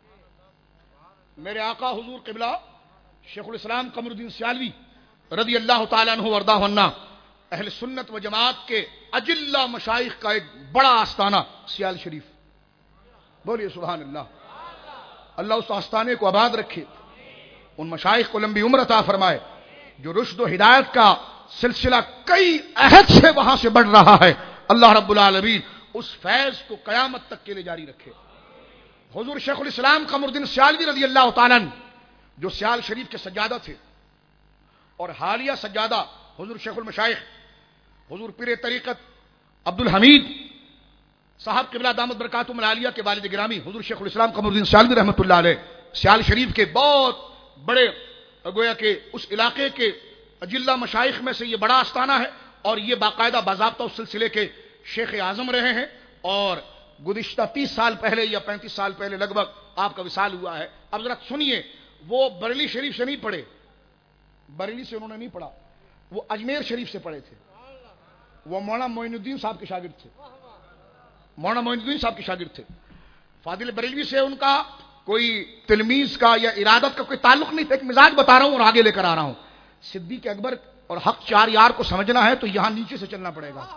میرے آقا حضور قبلہ شیخ الاسلام قمر الدین سیالوی رضی اللہ تعالیٰ عنہ وردہ عنہ اہل سنت و جماعت کے اجلہ مشائخ کا ایک بڑا آستانہ سیال شریف، بولیے سبحان اللہ. اللہ اس آستانے کو آباد رکھے، ان مشائخ کو لمبی عمر عطا فرمائے جو رشد و ہدایت کا سلسلہ کئی عہد سے وہاں سے بڑھ رہا ہے. اللہ رب العالمین اس فیض کو قیامت تک کے لیے جاری رکھے. حضور شیخ الاسلام قمر الدین سیالوی رضی اللہ تعالیٰ عنہ جو سیال شریف کے سجادہ تھے اور حالیہ سجادہ حضور شیخ المشائخ حضور پیر طریقت عبد الحمید صاحب قبلہ دامت برکاتہم العالیہ کے والد گرامی حضور شیخ الاسلام قمر الدین سیالوی رحمۃ اللہ علیہ سیال شریف کے بہت بڑے گویا کہ اس علاقے کے اجلہ مشائخ میں سے یہ بڑا آستانہ ہے، اور یہ باقاعدہ باضابطہ اس سلسلے کے شیخ اعظم رہے ہیں. اور گزشتہ تیس سال پہلے یا پینتیس سال پہلے لگ بھگ آپ کا وصال ہوا ہے. اب ذرا سنیے، وہ بریلی شریف سے نہیں پڑھے، بریلی سے انہوں نے نہیں پڑھا، وہ اجمیر شریف سے پڑھے تھے. وہ مولانا معین الدین صاحب کے شاگرد تھے، مولانا معین الدین صاحب کے شاگرد تھے. فاضل بریلوی سے ان کا کوئی تلمیذ کا یا ارادت کا کوئی تعلق نہیں تھا. ایک مزاج بتا رہا ہوں اور آگے لے کر آ رہا ہوں. صدیق اکبر اور حق چار یار کو سمجھنا ہے تو یہاں نیچے سے چلنا پڑے گا.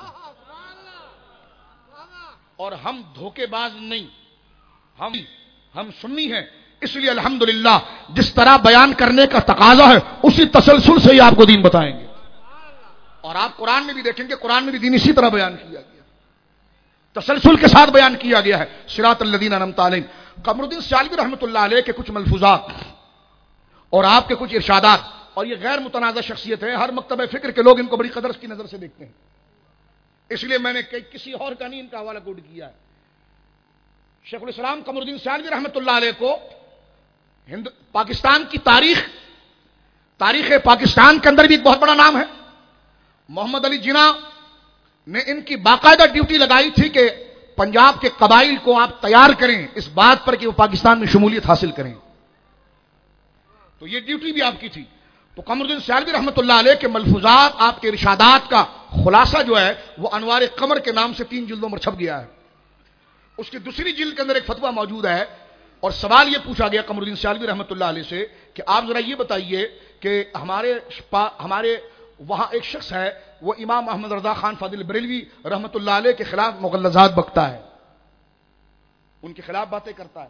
اور ہم دھوکے باز نہیں، ہم ہم سنی ہیں، اس لیے الحمدللہ جس طرح بیان کرنے کا تقاضا ہے اسی تسلسل سے ہی آپ کو دین بتائیں گے. اور آپ قرآن میں بھی دیکھیں گے، قرآن میں بھی دین اسی طرح بیان کیا گیا، تسلسل کے ساتھ بیان کیا گیا ہے. صراط الذین انعمت علیہم. قمر الدین سیالوی رحمۃ اللہ علیہ کے کچھ ملفوظات اور آپ کے کچھ ارشادات اور یہ غیر متنازع شخصیت ہے، ہر مکتبہ فکر کے لوگ ان کو بڑی قدر کی نظر سے دیکھتے ہیں، اس لیے میں نے کسی اور کا نہیں ان کا حوالہ کوٹ کیا ہے۔ شیخ الاسلام قمر الدین سیالوی رحمۃ اللہ علیہ کو ہند پاکستان کی تاریخ تاریخ پاکستان کے اندر بھی ایک بہت بڑا نام ہے۔ محمد علی جناح نے ان کی باقاعدہ ڈیوٹی لگائی تھی کہ پنجاب کے قبائل کو آپ تیار کریں اس بات پر کہ وہ پاکستان میں شمولیت حاصل کریں، تو یہ ڈیوٹی بھی آپ کی تھی۔ تو قمر الدین سیالوی رحمۃ اللہ علیہ کے ملفوظات، آپ کے ارشادات کا خلاصہ جو ہے وہ انوار قمر کے نام سے تین جلدوں میں چھپ گیا ہے۔ اس کی دوسری جلد کے اندر ایک فتویٰ موجود ہے، اور سوال یہ پوچھا گیا قمر الدین سیالوی رحمۃ اللہ علیہ سے کہ آپ ذرا یہ بتائیے کہ ہمارے ہمارے وہاں ایک شخص ہے وہ امام احمد رضا خان فاضل بریلوی رحمۃ اللہ علیہ کے خلاف مغلظات بکتا ہے، ان کے خلاف باتیں کرتا ہے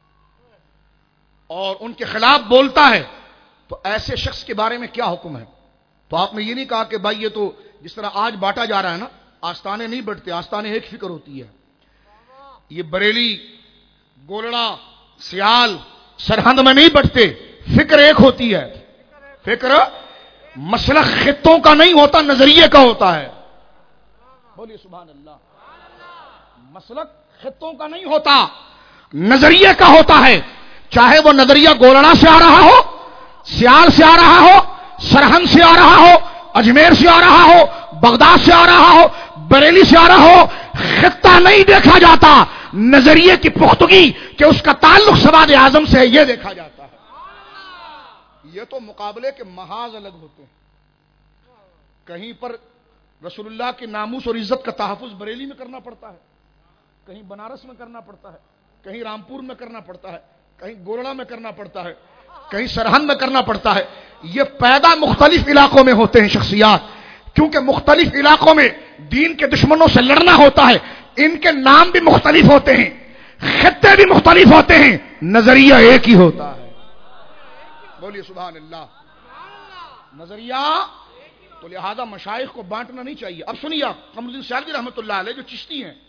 اور ان کے خلاف بولتا ہے، تو ایسے شخص کے بارے میں کیا حکم ہے؟ تو آپ نے یہ نہیں کہا کہ بھائی یہ تو جس طرح آج بانٹا جا رہا ہے نا، آستانے نہیں بٹتے، آستانے ایک فکر ہوتی ہے، یہ بریلی گولڑا سیال سرہند میں نہیں بٹتے، فکر ایک ہوتی ہے، فکر مسلک خطوں کا نہیں ہوتا، نظریے کا ہوتا ہے، بولیے سبحان اللہ، مسلک خطوں کا نہیں ہوتا، نظریے کا ہوتا ہے، چاہے وہ نظریہ گولڑا سے آ رہا ہو، سیال سے آ رہا ہو، سرہند سے آ رہا ہو، اجمیر سے آ رہا ہو، بغداد سے آ رہا ہو، بریلی سے آ رہا ہو، خطہ نہیں دیکھا جاتا، نظریے کی پختگی کہ اس کا تعلق سواد اعظم سے ہے یہ دیکھا جاتا ہے۔ یہ تو مقابلے کے محاذ الگ ہوتے ہیں، کہیں پر رسول اللہ کے ناموس اور عزت کا تحفظ بریلی میں کرنا پڑتا ہے، کہیں بنارس میں کرنا پڑتا ہے، کہیں رامپور میں کرنا پڑتا ہے، کہیں گولڑا میں کرنا پڑتا ہے، کہیں سرہند میں کرنا پڑتا ہے۔ یہ پیدا مختلف علاقوں میں ہوتے ہیں شخصیات، کیونکہ مختلف علاقوں میں دین کے دشمنوں سے لڑنا ہوتا ہے، ان کے نام بھی مختلف ہوتے ہیں، خطے بھی مختلف ہوتے ہیں، نظریہ ایک ہی ہوتا ہے، بولیے سبحان اللہ، نظریہ، تو لہذا مشائخ کو بانٹنا نہیں چاہیے۔ اب سنیے آپ، قمر الدین سیالوی رحمۃ اللہ علیہ جو چشتی ہیں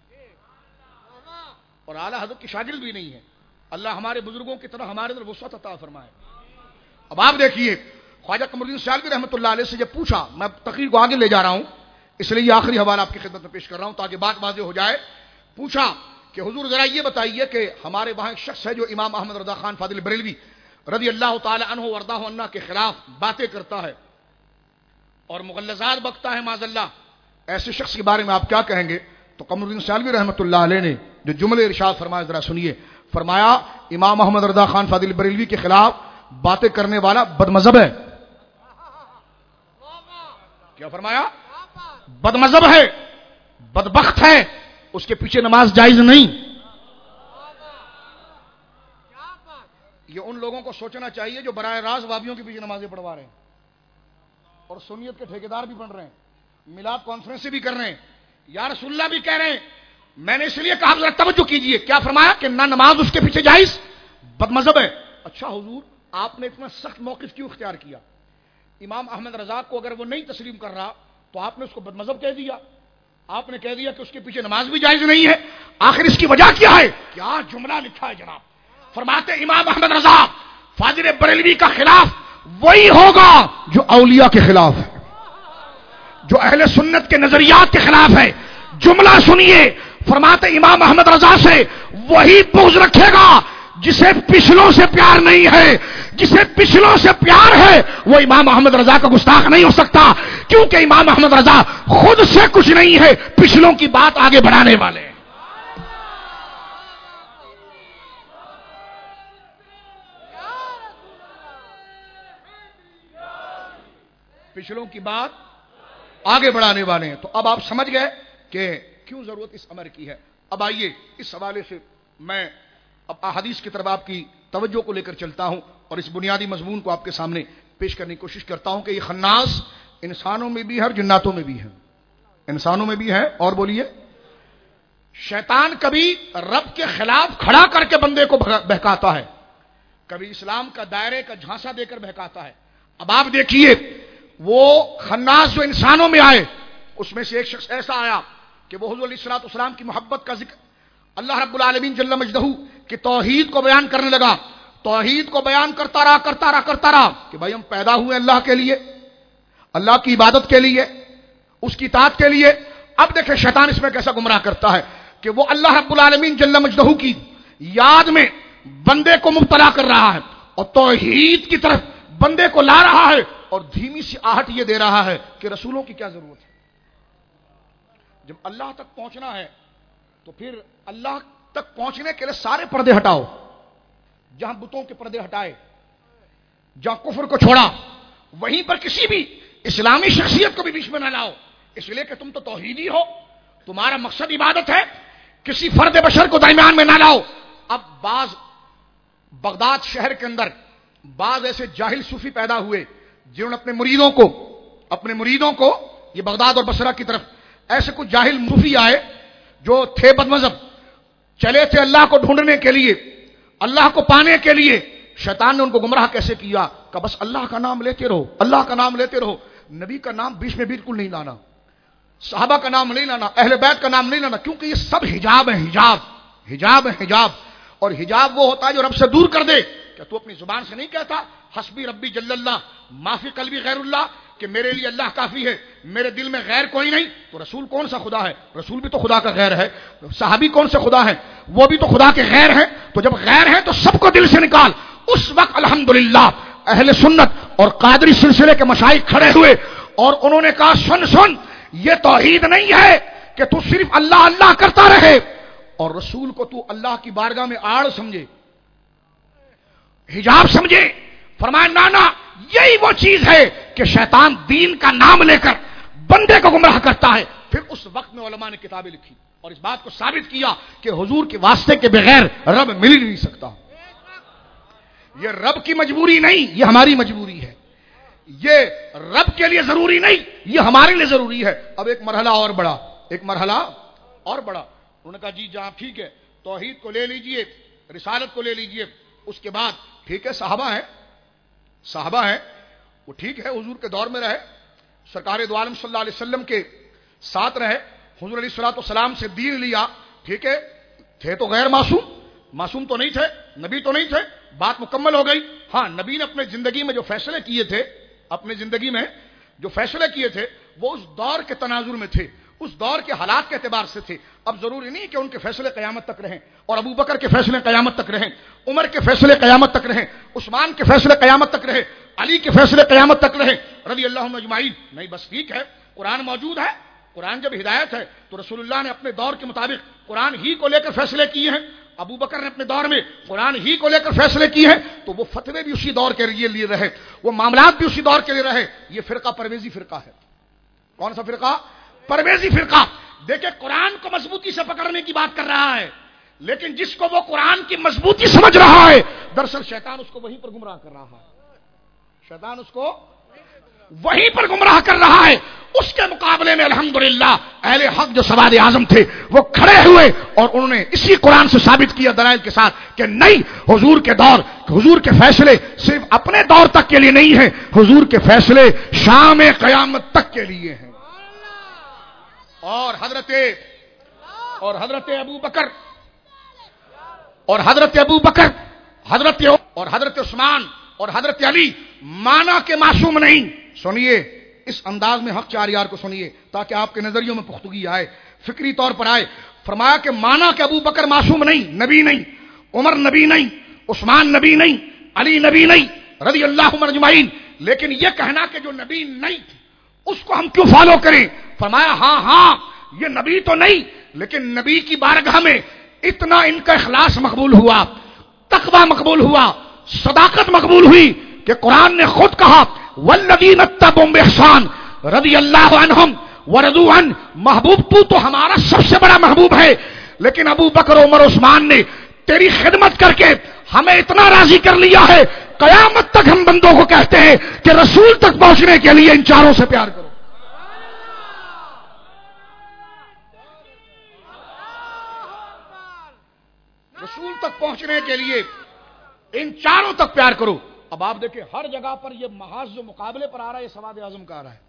اور اعلیٰ حضرت کی شاگرد بھی نہیں ہے، اللہ ہمارے بزرگوں کی طرح ہمارے اندر وسعت عطا فرمائے۔ اب آپ دیکھیے، خواجہ قمر الدین سیالوی رحمۃ اللہ علیہ سے جب پوچھا، میں تقریر کو آگے لے جا رہا ہوں اس لیے یہ آخری حوالہ آپ کی خدمت میں پیش کر رہا ہوں تاکہ بات واضح ہو جائے، پوچھا کہ حضور ذرا یہ بتائیے کہ ہمارے وہاں ایک شخص ہے جو امام احمد رضا خان فاضل بریلوی رضی اللہ تعالی عنہ ورداہ عنہ کے خلاف باتیں کرتا ہے اور مغلظات بکتا ہے معاذ اللہ، ایسے شخص کے بارے میں آپ کیا کہیں گے؟ تو قمر الدین سیالوی رحمۃ اللہ علیہ نے جو جملے ارشاد فرمایا ذرا سنیے، فرمایا امام احمد رضا خان فاضل بریلوی کے خلاف باتیں کرنے والا بد مذہب ہے۔ کیا فرمایا؟ بد مذہب ہے، بدبخت ہے، اس کے پیچھے نماز جائز نہیں۔ یہ ان لوگوں کو سوچنا چاہیے جو براہ راست وابیوں کے پیچھے نمازیں پڑھوا رہے ہیں اور سنیت کے ٹھیکیدار بھی بن رہے ہیں، میلاد کانفرنسیں بھی کر رہے ہیں، یا رسول اللہ بھی کہہ رہے ہیں۔ میں نے اس لیے کہا ذرا توجہ کیجئے، کیا فرمایا کہ نہ نماز اس کے پیچھے جائز، بد مذہب ہے۔ اچھا حضور، آپ نے اتنا سخت موقف کیوں اختیار کیا؟ امام احمد رضا کو اگر وہ نہیں تسلیم کر رہا تو آپ نے اس کو بد مذہب کہہ دیا، آپ نے کہہ دیا کہ اس کے پیچھے نماز بھی جائز نہیں ہے، آخر اس کی وجہ کیا ہے؟ کیا جملہ لکھا ہے جناب، فرماتے امام احمد رضا فاضل بریلوی کا خلاف وہی ہوگا جو اولیاء کے خلاف ہے، جو اہل سنت کے نظریات کے خلاف ہے۔ جملہ سنیے، فرماتے امام احمد رضا سے وہی بغض رکھے گا جسے پچھلوں سے پیار نہیں ہے، جسے پچھلوں سے پیار ہے وہ امام احمد رضا کا گستاخ نہیں ہو سکتا، کیونکہ امام احمد رضا خود سے کچھ نہیں ہے، پچھلوں کی بات آگے بڑھانے والے ہیں۔ پچھلوں کی بات آگے بڑھانے والے ہیں۔ تو اب آپ سمجھ گئے کہ کیوں ضرورت اس امر کی ہے۔ اب آئیے اس حوالے سے میں اب احادیث کی طرف آپ کی توجہ کو لے کر چلتا ہوں اور اس بنیادی مضمون کو آپ کے سامنے پیش کرنے کی کوشش کرتا ہوں کہ یہ خناس انسانوں میں بھی ہے اور جناتوں میں بھی ہے، انسانوں میں بھی ہے۔ اور بولیے، شیطان کبھی رب کے خلاف کھڑا کر کے بندے کو بہکاتا ہے، کبھی اسلام کا دائرے کا جھانسا دے کر بہکاتا ہے۔ اب آپ دیکھیے، وہ خناس جو انسانوں میں آئے اس میں سے ایک شخص ایسا آیا کہ وہ حضور علیہ الصلوۃ والسلام کی محبت کا ذکر، اللہ رب العالمین جل مجدہ کی توحید کو بیان کرنے لگا، توحید کو بیان کرتا رہا کرتا رہا کرتا رہا کہ بھائی ہم پیدا ہوئے اللہ کے لیے، اللہ کی عبادت کے لیے، اس کی اطاعت کے لیے۔ اب دیکھیں شیطان اس میں کیسا گمراہ کرتا ہے کہ وہ اللہ رب العالمین جل مجدہ کی یاد میں بندے کو مبتلا کر رہا ہے اور توحید کی طرف بندے کو لا رہا ہے، اور دھیمی سی آہٹ یہ دے رہا ہے کہ رسولوں کی کیا ضرورت ہے۔ جب اللہ تک پہنچنا ہے تو پھر اللہ تک پہنچنے کے لیے سارے پردے ہٹاؤ، جہاں بتوں کے پردے ہٹائے، جہاں کفر کو چھوڑا، وہیں پر کسی بھی اسلامی شخصیت کو بھی بیچ میں نہ لاؤ، اس لیے کہ تم تو توحیدی ہو، تمہارا مقصد عبادت ہے، کسی فرد بشر کو درمیان میں نہ لاؤ۔ اب بعض بغداد شہر کے اندر بعض ایسے جاہل صوفی پیدا ہوئے جنہوں نے اپنے مریدوں کو اپنے مریدوں کو یہ بغداد اور بصرہ کی طرف ایسے کچھ جاہل صوفی آئے جو تھے بد مذہب، چلے تھے اللہ کو ڈھونڈنے کے لیے، اللہ کو پانے کے لیے۔ شیطان نے ان کو گمراہ کیسے کیا کہ بس اللہ کا نام لیتے رہو، اللہ کا نام لیتے رہو، نبی کا نام بیچ میں بالکل نہیں لانا، صحابہ کا نام نہیں لانا، اہل بیت کا نام نہیں لانا، کیونکہ یہ سب حجاب ہے، حجاب حجاب ہے حجاب اور حجاب وہ ہوتا ہے جو رب سے دور کر دے۔ کہ تو اپنی زبان سے نہیں کہتا حسبی ربی جل اللہ ما فی قلبی غیر اللہ، کہ میرے لیے اللہ کافی ہے، میرے دل میں غیر کوئی نہیں، تو رسول کون سا خدا ہے؟ رسول بھی تو خدا کا غیر ہے۔ صحابی کون سے خدا ہے؟ وہ بھی تو خدا کے غیر ہیں۔ تو جب غیر ہے تو سب کو دل سے نکال۔ اس وقت الحمدللہ اہل سنت اور قادری سلسلے کے مشائخ کھڑے ہوئے اور انہوں نے کہا سن سن یہ توحید نہیں ہے کہ تو صرف اللہ اللہ کرتا رہے اور رسول کو تو اللہ کی بارگاہ میں آڑ سمجھے، حجاب سمجھے۔ فرمایا نانا یہی وہ چیز ہے کہ شیطان دین کا نام لے کر بندے کو گمراہ کرتا ہے۔ پھر اس وقت میں علماء نے کتابیں لکھی اور اس بات کو ثابت کیا کہ حضور کے واسطے کے بغیر رب مل ہی نہیں سکتا۔ یہ رب کی مجبوری نہیں، یہ ہماری مجبوری ہے۔ یہ رب کے لیے ضروری نہیں، یہ ہمارے لیے ضروری ہے۔ اب ایک مرحلہ اور بڑا ایک مرحلہ اور بڑا انہوں نے کہا جی جہاں ٹھیک ہے توحید کو لے لیجئے، رسالت کو لے لیجئے، اس کے بعد ٹھیک ہے صحابہ ہیں صحابہ ہیں وہ ٹھیک ہے حضور کے دور میں رہے، سرکار دو عالم صلی اللہ علیہ وسلم کے ساتھ رہے، حضور علیہ الصلوۃ والسلام سے دین لیا، ٹھیک ہے تھے تو غیر معصوم، معصوم تو نہیں تھے، نبی تو نہیں تھے، بات مکمل ہو گئی۔ ہاں نبی نے اپنے زندگی میں جو فیصلے کیے تھے اپنے زندگی میں جو فیصلے کیے تھے وہ اس دور کے تناظر میں تھے، اس دور کے حالات کے اعتبار سے تھے۔ اب ضروری نہیں کہ ان کے فیصلے قیامت تک رہیں، اور ابو بکر کے فیصلے قیامت تک رہیں، عمر کے فیصلے قیامت تک رہیں، عثمان کے فیصلے قیامت تک رہیں، علی کے فیصلے قیامت تک رہیں رضی اللہ عنہم اجمعین۔ نہیں بس ٹھیک ہے قرآن موجود ہے، قرآن جب ہدایت ہے تو رسول اللہ نے اپنے دور کے مطابق قرآن ہی کو لے کر فیصلے کیے ہیں، ابو بکر نے اپنے دور میں قرآن ہی کو لے کر فیصلے کیے ہیں، تو وہ فتوے بھی اسی دور کے لیے رہے، وہ معاملات بھی اسی دور کے لیے رہے۔ یہ فرقہ پرویزی فرقہ ہے۔ کون سا فرقہ؟ پرویزی فرقہ۔ دیکھیں قرآن کو مضبوطی سے پکڑنے کی بات کر رہا ہے، لیکن جس کو وہ قرآن کی مضبوطی سمجھ رہا ہے دراصل شیطان اس کو وہیں پر گمراہ کر رہا ہے، شیطان اس کو وہیں پر گمراہ کر رہا ہے۔ اس کے مقابلے میں الحمدللہ اہل حق جو سواد اعظم تھے وہ کھڑے ہوئے اور انہوں نے اسی قرآن سے ثابت کیا دلائل کے ساتھ کہ نہیں، حضور کے دور حضور کے فیصلے صرف اپنے دور تک کے لیے نہیں ہیں، حضور کے فیصلے شام قیامت تک کے لیے ہیں۔ اور حضرت اور حضرت ابو بکر اور حضرت ابو بکر حضرت اور حضرت عثمان اور حضرت علی مانا کے معصوم نہیں۔ سنیے اس انداز میں حق چار یار کو سنیے تاکہ آپ کے نظریوں میں پختگی آئے، فکری طور پر آئے۔ فرمایا کہ مانا کہ ابو بکر معصوم نہیں، نبی نہیں، عمر نبی نہیں، عثمان نبی نہیں، علی نبی نہیں رضی اللہ عنہم اجمعین، لیکن یہ کہنا کہ جو نبی نہیں اس کو ہم کیوں فالو کریں؟ فرمایا ہاں ہاں یہ نبی تو نہیں، لیکن نبی کی بارگاہ میں اتنا ان کا اخلاص مقبول ہوا، تقوی مقبول ہوا، صداقت مقبول ہوئی کہ قرآن نے خود کہا والذین اتبعوا بإحسان رضی اللہ عنہم ورضوا عنہ، محبوب تو تو ہمارا سب سے بڑا محبوب ہے، لیکن ابو بکر عمر عثمان نے تیری خدمت کر کے ہمیں اتنا راضی کر لیا ہے، قیامت تک ہم بندوں کو کہتے ہیں کہ رسول تک پہنچنے کے لیے ان چاروں سے پیار کرو۔ رسول تک پہنچنے کے لیے ان چاروں تک پیار کرو۔ اب آپ دیکھیں ہر جگہ پر یہ محاذ جو مقابلے پر آ رہا ہے یہ سواد اعظم کا آ رہا ہے۔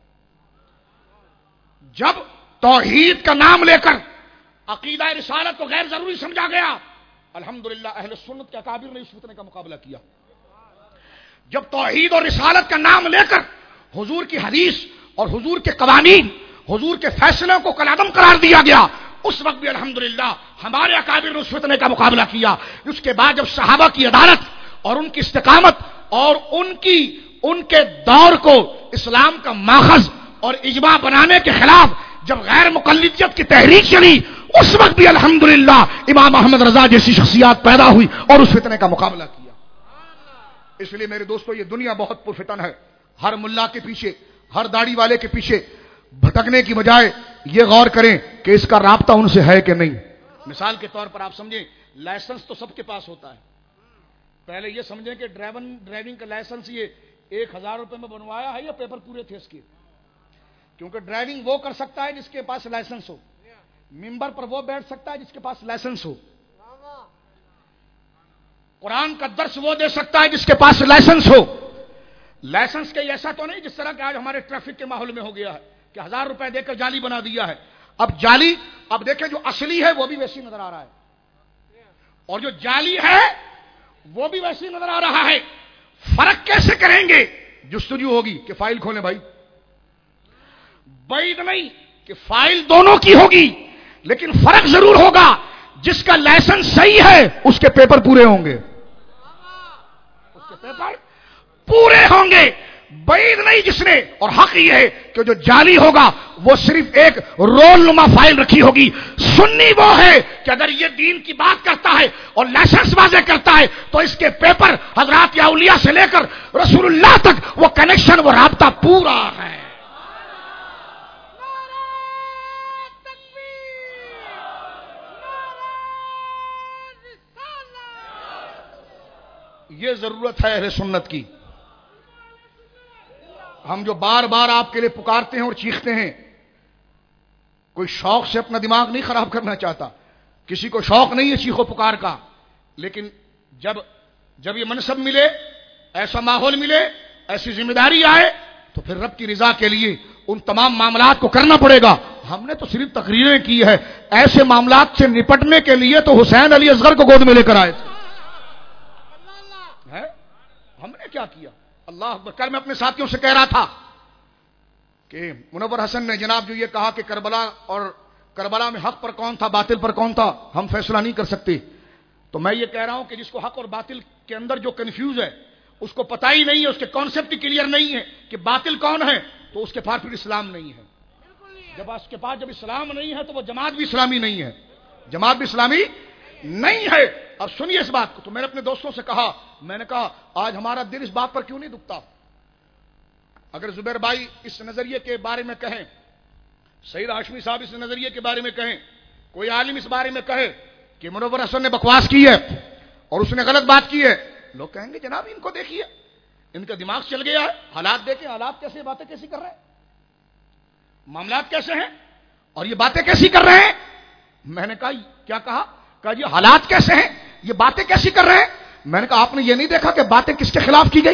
جب توحید کا نام لے کر عقیدہ رسالت کو غیر ضروری سمجھا گیا، الحمدللہ اہل سنت کے اکابر نے اس فتنے کا مقابلہ کیا. جب توحید اور رسالت کا نام لے کر حضور کی حدیث اور حضور کے قوانین، حضور کے فیصلوں کو کالعدم قرار دیا گیا، اس وقت بھی الحمدللہ ہمارے اکابر نے اس فتنے کا مقابلہ کیا. اس کے بعد جب صحابہ کی عدالت اور ان کی استقامت اور ان کی ان کے دور کو اسلام کا ماخذ اور اجماع بنانے کے خلاف جب غیر مقلدیت کی تحریک چلی، اس وقت بھی الحمدللہ امام احمد رضا جیسی شخصیات پیدا ہوئی اور اس فتنے کا مقابلہ کیا. اس لیے میرے دوستو یہ دنیا بہت پرفتن ہے. ہر ملا کے پیچھے، ہر داڑھی والے کے پیچھے بھٹکنے کی بجائے یہ غور کریں کہ اس کا رابطہ ان سے ہے کہ نہیں. مثال کے طور پر آپ سمجھیں لائسنس تو سب کے پاس ہوتا ہے. پہلے یہ سمجھیں کہ ڈرائیونگ کا لائسنس یہ ایک ہزار روپے میں بنوایا ہے یا پیپر پورے تھے اس کے. کیونکہ ڈرائیونگ وہ کر سکتا ہے جس کے پاس لائسنس ہو، ممبر پر وہ بیٹھ سکتا ہے جس کے پاس لائسنس ہو، قرآن کا درس وہ دے سکتا ہے جس کے پاس لائسنس ہو. لائسنس کے ایسا تو نہیں جس طرح کہ آج ہمارے ٹریفک کے ماحول میں ہو گیا ہے کہ ہزار روپے دے کر جعلی بنا دیا ہے. اب جعلی، اب دیکھیں جو اصلی ہے وہ بھی ویسی نظر آ رہا ہے اور جو جعلی ہے وہ بھی ویسی نظر آ رہا ہے. فرق کیسے کریں گے؟ جستجو ہوگی کہ فائل کھولیں بھائی. بعید نہیں کہ فائل دونوں کی ہوگی، لیکن فرق ضرور ہوگا. جس کا لائسنس صحیح ہے اس کے پیپر پورے ہوں گے، اس کے پیپر پورے ہوں گے. بعید نہیں جس نے، اور حق یہ ہے کہ جو جعلی ہوگا وہ صرف ایک رول نما فائل رکھی ہوگی. سنی وہ ہے کہ اگر یہ دین کی بات کرتا ہے اور لائسنس واضح کرتا ہے تو اس کے پیپر حضرات یا اولیاء سے لے کر رسول اللہ تک وہ کنیکشن، وہ رابطہ پورا ہے. یہ ضرورت ہے اہل سنت کی. ہم جو بار بار آپ کے لیے پکارتے ہیں اور چیختے ہیں، کوئی شوق سے اپنا دماغ نہیں خراب کرنا چاہتا، کسی کو شوق نہیں ہے چیخو پکار کا، لیکن جب جب یہ منصب ملے، ایسا ماحول ملے، ایسی ذمہ داری آئے تو پھر رب کی رضا کے لیے ان تمام معاملات کو کرنا پڑے گا. ہم نے تو صرف تقریریں کی ہے، ایسے معاملات سے نپٹنے کے لیے تو حسین علی اصغر کو گود میں لے کر آئے تھے. ہم نے کیا کیا؟ اللہ اکبر. کل میں اپنے ساتھیوں سے کہہ رہا تھا کہ منور حسن نے جناب جو یہ کہا کہ کربلا اور کربلا میں حق پر کون تھا باطل پر کون تھا ہم فیصلہ نہیں کر سکتے، تو میں یہ کہہ رہا ہوں کہ جس کو حق اور باطل کے اندر جو کنفیوز ہے، اس کو پتہ ہی نہیں ہے، اس کے کانسیپٹ کلیئر نہیں ہے کہ باطل کون ہے، تو اس کے پاس پھر اسلام نہیں ہے. جب اس کے پاس جب اسلام نہیں ہے تو وہ جماعت بھی اسلامی نہیں ہے، جماعت بھی اسلامی نہیں ہے. اب سنیے اس بات کو. تو میں نے اپنے دوستوں سے کہا، میں نے کہا آج ہمارا دل اس بات پر کیوں نہیں دکھتا؟ اگر زبیر بھائی اس نظریے کے بارے میں کہیں، سعید ہاشمی صاحب اس نظریے کے بارے میں کہیں، کوئی عالم اس بارے میں کہے کہ منور حسن نے بکواس کی ہے اور اس نے غلط بات کی ہے، لوگ کہیں گے جناب ان کو دیکھیے، ان کا دماغ چل گیا ہے، حالات دیکھیں، حالات کیسے، باتیں کیسی کر رہے ہیں، معاملات کیسے ہیں اور یہ باتیں کیسی کر رہے ہیں. میں نے کہا کیا کہا؟ کہا جی حالات کیسے ہیں، یہ باتیں کیسی کر رہے ہیں. میں نے کہا آپ نے یہ نہیں دیکھا کہ باتیں کس کے خلاف کی گئی؟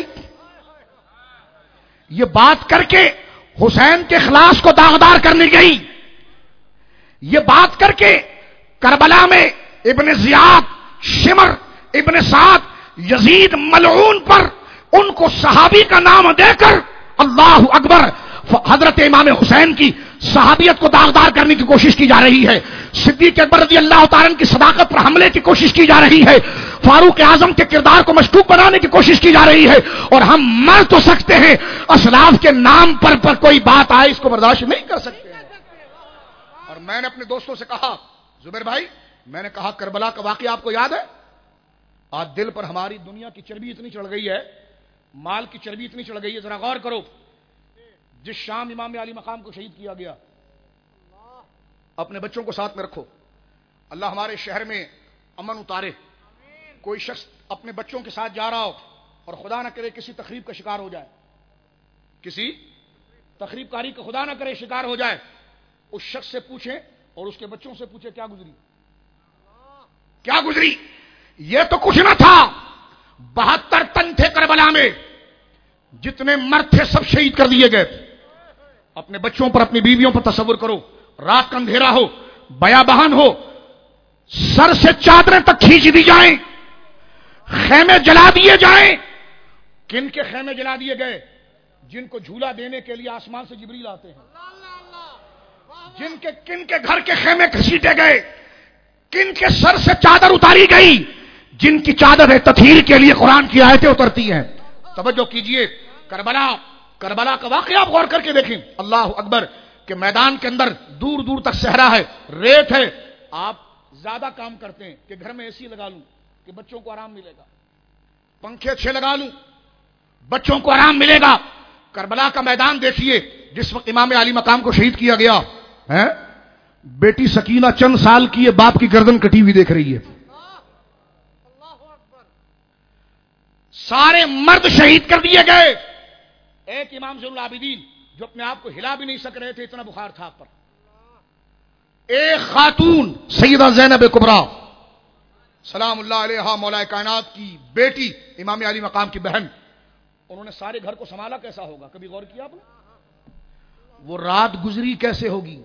یہ بات کر کے حسین کے اخلاص کو داغدار کرنے گئی، یہ بات کر کے کربلا میں ابن زیاد، شمر، ابن سعد، یزید ملعون پر ان کو صحابی کا نام دے کر اللہ اکبر حضرت امام حسین کی صحابیت کو داغدار کرنے کی کوشش کی جا رہی ہے. صدیق اکبر رضی اللہ تعالیٰ عنہ کی صداقت پر حملے کی کوشش کی جا رہی ہے. فاروق اعظم کے کردار کو مشکوک بنانے کی کوشش کی جا رہی ہے. اور ہم مر تو سکتے ہیں، اسلاف کے نام پر پر کوئی بات آئے اس کو برداشت نہیں کر سکتے. اور میں نے اپنے دوستوں سے کہا، زبیر بھائی میں نے کہا کربلا کا واقعہ آپ کو یاد ہے؟ آج دل پر ہماری دنیا کی چربی اتنی چڑھ گئی ہے، مال کی چربی اتنی چڑھ گئی ہے. ذرا غور کرو، جس شام امام علی مقام کو شہید کیا گیا، اپنے بچوں کو ساتھ میں رکھو، اللہ ہمارے شہر میں امن اتارے. کوئی شخص اپنے بچوں کے ساتھ جا رہا ہو اور خدا نہ کرے کسی تقریب کا شکار ہو جائے، کسی تقریب کاری کا خدا نہ کرے شکار ہو جائے، اس شخص سے پوچھیں اور اس کے بچوں سے پوچھیں کیا گزری، کیا گزری. یہ تو کچھ نہ تھا، بہتر تن تھے کربلا میں، جتنے مرد تھے سب شہید کر دیے گئے. اپنے بچوں پر، اپنی بیویوں پر تصور کرو، رات کا اندھیرا ہو، بیابان ہو، سر سے چادریں تک کھینچ دی جائیں، خیمے جلا دیے جائیں. کن کے خیمے جلا دیے گئے؟ جن کو جھولا دینے کے لیے آسمان سے جبریل آتے ہیں. جن کے کن کے گھر کے خیمے گھسیٹے گئے، کن کے سر سے چادر اتاری گئی، جن کی چادر ہے تطہیر کے لیے قرآن کی آیتیں اترتی ہیں. توجہ کیجئے، کربلا کربلا کا واقعہ آپ غور کر کے دیکھیں. اللہ اکبر، کہ میدان کے اندر دور دور تک صحرا ہے، ریت ہے. آپ زیادہ کام کرتے ہیں کہ گھر میں اے سی لگا لوں کہ بچوں کو آرام ملے گا، پنکھے اچھے لگا لوں بچوں کو آرام ملے گا. کربلا کا میدان دیکھیے، جس وقت امام علی مقام کو شہید کیا گیا ہے، بیٹی سکینہ چند سال کی ہے، باپ کی گردن کٹی ہوئی دیکھ رہی ہے. سارے مرد شہید کر دیے گئے. ایک امام زین العابدین جو اپنے آپ کو ہلا بھی نہیں سک رہے تھے، اتنا بخار تھا پر. ایک خاتون سیدہ زینب کبریٰ سلام اللہ علیہا مولا کائنات کی بیٹی، امام علی مقام کی بہن، انہوں نے سارے گھر کو سنبھالا. کیسا ہوگا؟ کبھی غور کیا آپ نے؟ وہ رات گزری کیسے ہوگی؟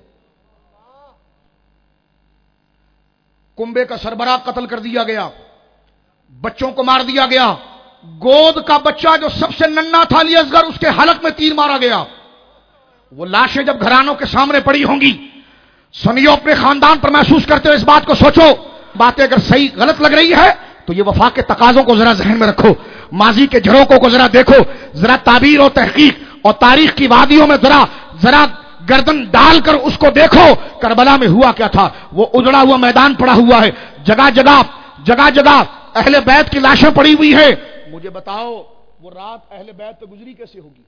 کنبے کا سربراہ قتل کر دیا گیا، بچوں کو مار دیا گیا. گود کا بچہ جو سب سے ننھا تھا علی اصغر، اس کے حلق میں تیر مارا گیا. وہ لاشیں جب گھرانوں کے سامنے پڑی ہوں گی، سنیو اپنے خاندان پر محسوس کرتے ہوئے اس بات کو سوچو. باتیں اگر صحیح غلط لگ رہی ہے تو یہ وفا کے تقاضوں کو ذرا ذہن میں رکھو، ماضی کے جھروکوں کو ذرا دیکھو، ذرا تعبیر و تحقیق اور تاریخ کی وادیوں میں ذرا ذرا گردن ڈال کر اس کو دیکھو. کربلا میں ہوا کیا تھا؟ وہ اجڑا ہوا میدان پڑا ہوا ہے، جگہ جگہ جگہ جگہ اہل بیت کی لاشیں پڑی ہوئی ہے. مجھے بتاؤ وہ رات اہل بیت پہ گزری کیسے ہوگی؟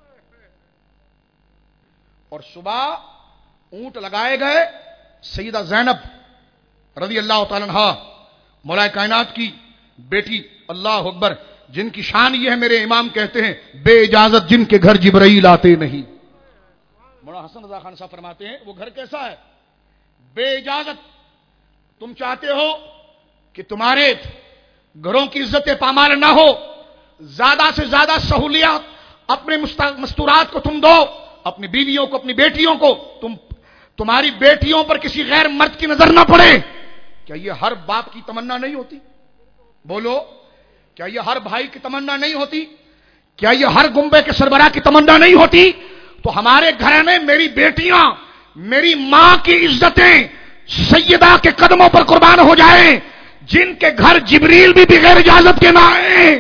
اور صبح اونٹ لگائے گئے. سیدہ زینب رضی اللہ تعالی عنہا مولا کائنات کی بیٹی، اللہ اکبر، جن کی شان یہ ہے، میرے امام کہتے ہیں بے اجازت جن کے گھر جبرائیل آتے نہیں. مولانا حسن رضا خان صاحب فرماتے ہیں وہ گھر کیسا ہے؟ بے اجازت. تم چاہتے ہو کہ تمہارے گھروں کی عزت پامال نہ ہو، زیادہ سے زیادہ سہولیات اپنے مستورات کو تم دو، اپنی بیویوں کو، اپنی بیٹیوں کو. تم تمہاری بیٹیوں پر کسی غیر مرد کی نظر نہ پڑے. کیا یہ ہر باپ کی تمنا نہیں ہوتی؟ بولو، کیا یہ ہر بھائی کی تمنا نہیں ہوتی؟ کیا یہ ہر گنبے کے سربراہ کی تمنا نہیں ہوتی؟ تو ہمارے گھر میں میری بیٹیاں، میری ماں کی عزتیں سیدہ کے قدموں پر قربان ہو جائیں، جن کے گھر جبریل بھی بغیر اجازت کے نہ آئیں.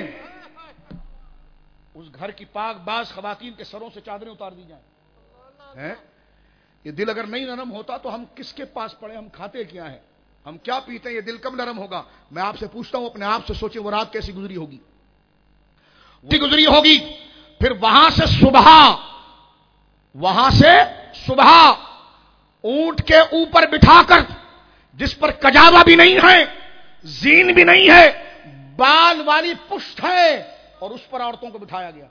اس گھر کی پاک باز خواتین کے سروں سے چادریں اتار دی جائیں. یہ دل اگر نہیں نرم ہوتا تو ہم کس کے پاس پڑے؟ ہم کھاتے کیا ہیں؟ ہم کیا پیتے ہیں؟ یہ دل کب نرم ہوگا؟ میں آپ سے پوچھتا ہوں، اپنے آپ سے سوچیں وہ رات کیسی گزری ہوگی؟ وہ گزری ہوگی. پھر وہاں سے صبح وہاں سے صبح اونٹ کے اوپر بٹھا کر، جس پر کجاوا بھی نہیں ہے، زین بھی نہیں ہے، بال والی پشت ہے، اور اس پر عورتوں کو بٹھایا گیا.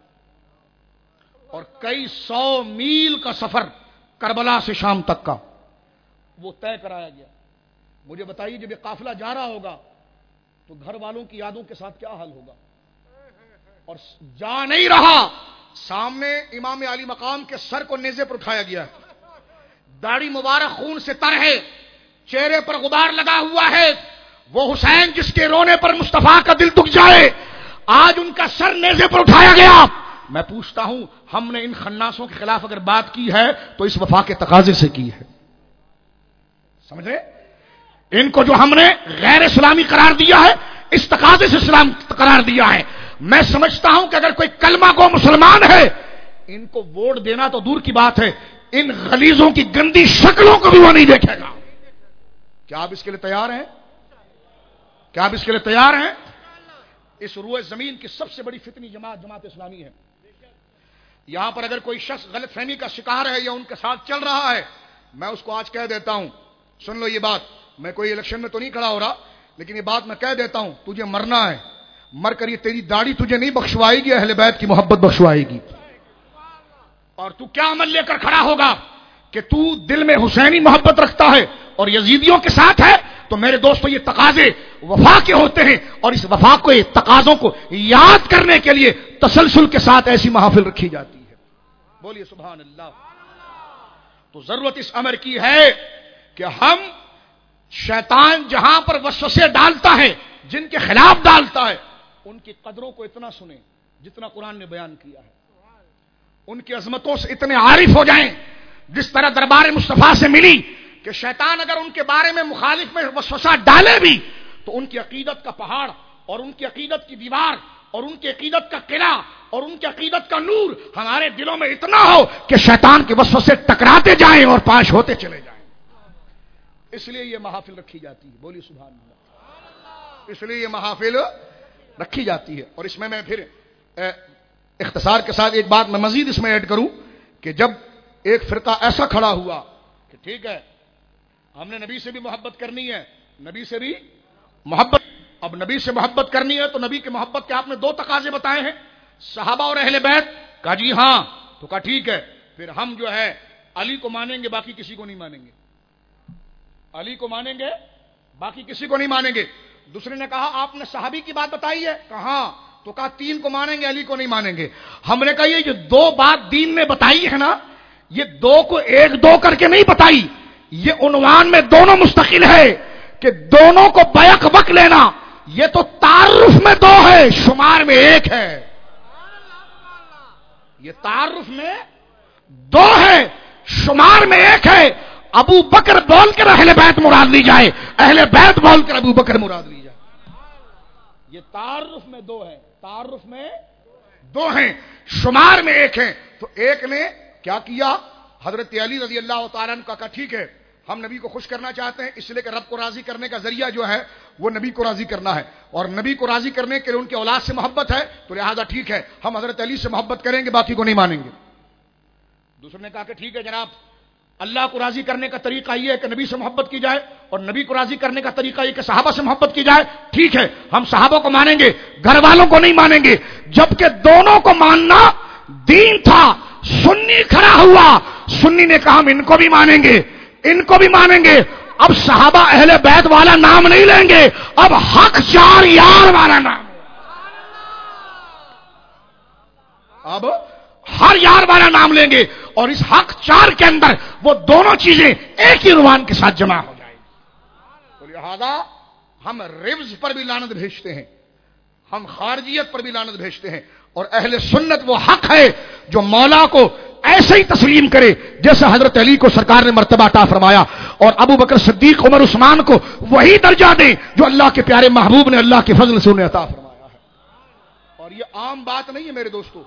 اور کئی سو میل کا سفر کربلا سے شام تک کا وہ طے کرایا گیا. مجھے بتائیے جب یہ قافلہ جا رہا ہوگا تو گھر والوں کی یادوں کے ساتھ کیا حال ہوگا؟ اور جا نہیں رہا، سامنے امام علی مقام کے سر کو نیزے پر اٹھایا گیا، داڑھی مبارک خون سے تر ہے، چہرے پر غبار لگا ہوا ہے. وہ حسین جس کے رونے پر مصطفیٰ کا دل دکھ جائے، آج ان کا سر نیزے پر اٹھایا گیا. میں پوچھتا ہوں، ہم نے ان خناسوں کے خلاف اگر بات کی ہے تو اس وفا کے تقاضے سے کی ہے. سمجھے؟ ان کو جو ہم نے غیر اسلامی قرار دیا ہے، اس تقاضے سے اسلام قرار دیا ہے. میں سمجھتا ہوں کہ اگر کوئی کلمہ کو مسلمان ہے، ان کو ووٹ دینا تو دور کی بات ہے، ان غلیظوں کی گندی شکلوں کو بھی وہ نہیں دیکھے گا. کیا آپ اس کے لیے تیار ہیں؟ کیا آپ اس کے لیے تیار ہیں؟ اس روئے زمین کی سب سے بڑی فتنی جماعت جماعت اسلامی ہے. یہاں پر اگر کوئی شخص غلط فہمی کا شکار ہے یا ان کے ساتھ چل رہا ہے، میں اس کو آج کہہ دیتا ہوں، سن لو یہ بات. میں کوئی الیکشن میں تو نہیں کھڑا ہو رہا، لیکن یہ بات میں کہہ دیتا ہوں، تجھے مرنا ہے، مر کر یہ تیری داڑھی تجھے نہیں بخشوائے گی، اہل بیت کی محبت بخشوائے گی. اور تو کیا عمل لے کر کھڑا ہوگا کہ تو دل میں حسینی محبت رکھتا ہے اور یزیدیوں کے ساتھ ہے. تو میرے دوستو، یہ تقاضے وفا کے ہوتے ہیں، اور اس وفا کو، یہ تقاضوں کو یاد کرنے کے لیے تسلسل کے ساتھ ایسی محافل رکھی جاتی ہے. بولیے سبحان اللہ. تو ضرورت اس امر کی ہے کہ ہم شیطان جہاں پر وسوسے ڈالتا ہے، جن کے خلاف ڈالتا ہے، ان کی قدروں کو اتنا سنیں جتنا قرآن نے بیان کیا ہے، ان کی عظمتوں سے اتنے عارف ہو جائیں جس طرح دربار مصطفیٰ سے ملی کہ شیطان اگر ان کے بارے میں مخالف میں وسوسہ ڈالے بھی تو ان کی عقیدت کا پہاڑ اور ان کی عقیدت کی دیوار اور ان کی عقیدت کا قلعہ اور ان کی عقیدت کا نور ہمارے دلوں میں اتنا ہو کہ شیطان کے وسوسے ٹکراتے جائیں اور پاش ہوتے چلے جائیں۔ اس لیے یہ محافل رکھی جاتی ہے، بولی سبحان اللہ۔ اس لیے یہ محافل رکھی جاتی ہے۔ اور اس میں میں پھر اختصار کے ساتھ ایک بات میں مزید اس میں ایڈ کروں کہ جب ایک فرقہ ایسا کھڑا ہوا کہ ٹھیک ہے ہم نے نبی سے بھی محبت کرنی ہے، نبی سے بھی محبت، اب نبی سے محبت کرنی ہے تو نبی کی محبت کے آپ نے دو تقاضے بتائے ہیں، صحابہ اور اہل بیت، کہا جی ہاں، تو کہا ٹھیک ہے پھر ہم جو ہے علی کو مانیں گے باقی کسی کو نہیں مانیں گے، علی کو مانیں گے باقی کسی کو نہیں مانیں گے۔ دوسرے نے کہا آپ نے صحابی کی بات بتائی ہے، کہا تو کہا تین کو مانیں گے علی کو نہیں مانیں گے۔ ہم نے کہا یہ جو دو بات دین نے بتائی ہے نا، یہ دو کو ایک دو کر کے نہیں بتائی، یہ عنوان میں دونوں مستقل ہے کہ دونوں کو بیک بک لینا، یہ تو تعارف میں دو ہے شمار میں ایک ہے، یہ تعارف میں دو ہے شمار میں ایک ہے۔ ابو بکر بول کر اہل بیت مراد لی جائے، اہل بیت بول کر ابو بکر مراد لی جائے، یہ تعارف میں دو ہے، تعارف میں دو ہیں شمار میں ایک ہیں۔ تو ایک نے کیا کیا، حضرت علی رضی اللہ تعالیٰ عنہ کا کہا ٹھیک ہے ہم نبی کو خوش کرنا چاہتے ہیں، اس لیے کہ رب کو راضی کرنے کا ذریعہ جو ہے وہ نبی کو راضی کرنا ہے، اور نبی کو راضی کرنے کے لیے ان کی اولاد سے محبت ہے تو لہذا ٹھیک ہے ہم حضرت علی سے محبت کریں گے باقی کو نہیں مانیں گے۔ دوسرے نے کہا کہ ٹھیک ہے جناب اللہ کو راضی کرنے کا طریقہ یہ ہے کہ نبی سے محبت کی جائے، اور نبی کو راضی کرنے کا طریقہ یہ کہ صحابہ سے محبت کی جائے، ٹھیک ہے ہم صحابہ کو مانیں گے گھر والوں کو نہیں مانیں گے۔ جبکہ دونوں کو ماننا دین تھا، سنی کھڑا ہوا، سنی نے کہا ہم ان کو بھی مانیں گے ان کو بھی مانیں گے۔ اب صحابہ اہل بیت والا نام نہیں لیں گے، اب حق چار یار والا نام، اب ہر یار والا نام لیں گے، اور اس حق چار کے اندر وہ دونوں چیزیں ایک ہی عنوان کے ساتھ جمع ہو جائیں۔ تو لہذا ہم ربز پر بھی لعنت بھیجتے ہیں، ہم خارجیت پر بھی لعنت بھیجتے ہیں، اور اہل سنت وہ حق ہے جو مولا کو ایسے ہی تسلیم کرے جیسے حضرت علی کو سرکار نے مرتبہ عطا فرمایا، اور ابو بکر صدیق عمر عثمان کو وہی درجہ دیں جو اللہ کے پیارے محبوب نے اللہ کے فضل سے انہیں عطا فرمایا ہے۔ اور یہ عام بات نہیں ہے میرے دوستو،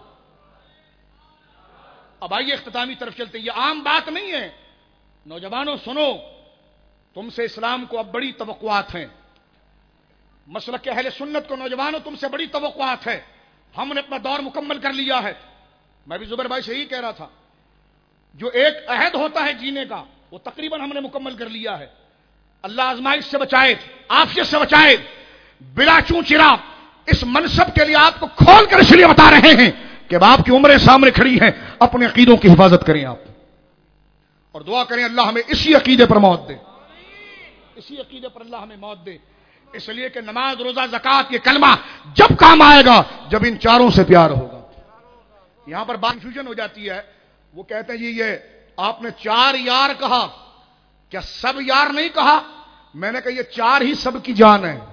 اب آئیے اختتامی طرف چلتے ہیں، یہ عام بات نہیں ہے۔ نوجوانوں سنو، تم سے اسلام کو اب بڑی توقعات ہیں، مسلک اہل سنت کو نوجوانوں تم سے بڑی توقعات ہے، ہم نے اپنا دور مکمل کر لیا ہے۔ میں بھی زبیر بھائی سے یہی کہہ رہا تھا، جو ایک عہد ہوتا ہے جینے کا وہ تقریباً ہم نے مکمل کر لیا ہے۔ اللہ آزمائش سے بچائے، عافیت سے بچائے، بلا چوں چرا اس منصب کے لیے آپ کو کھول کر اس لیے بتا رہے ہیں کہ آپ کی عمریں سامنے کھڑی ہیں، اپنے عقیدوں کی حفاظت کریں آپ، اور دعا کریں اللہ ہمیں اسی عقیدے پر موت دے، اسی عقیدے پر اللہ ہمیں موت دے، اس لیے کہ نماز روزہ زکات یہ کلمہ جب کام آئے گا جب ان چاروں سے پیار ہوگا۔ یہاں پر بات کنفیوژن ہو جاتی ہے، وہ کہتے ہیں جی یہ آپ نے چار یار کہا، کیا سب یار نہیں کہا؟ میں نے کہا یہ چار ہی سب کی جان ہے،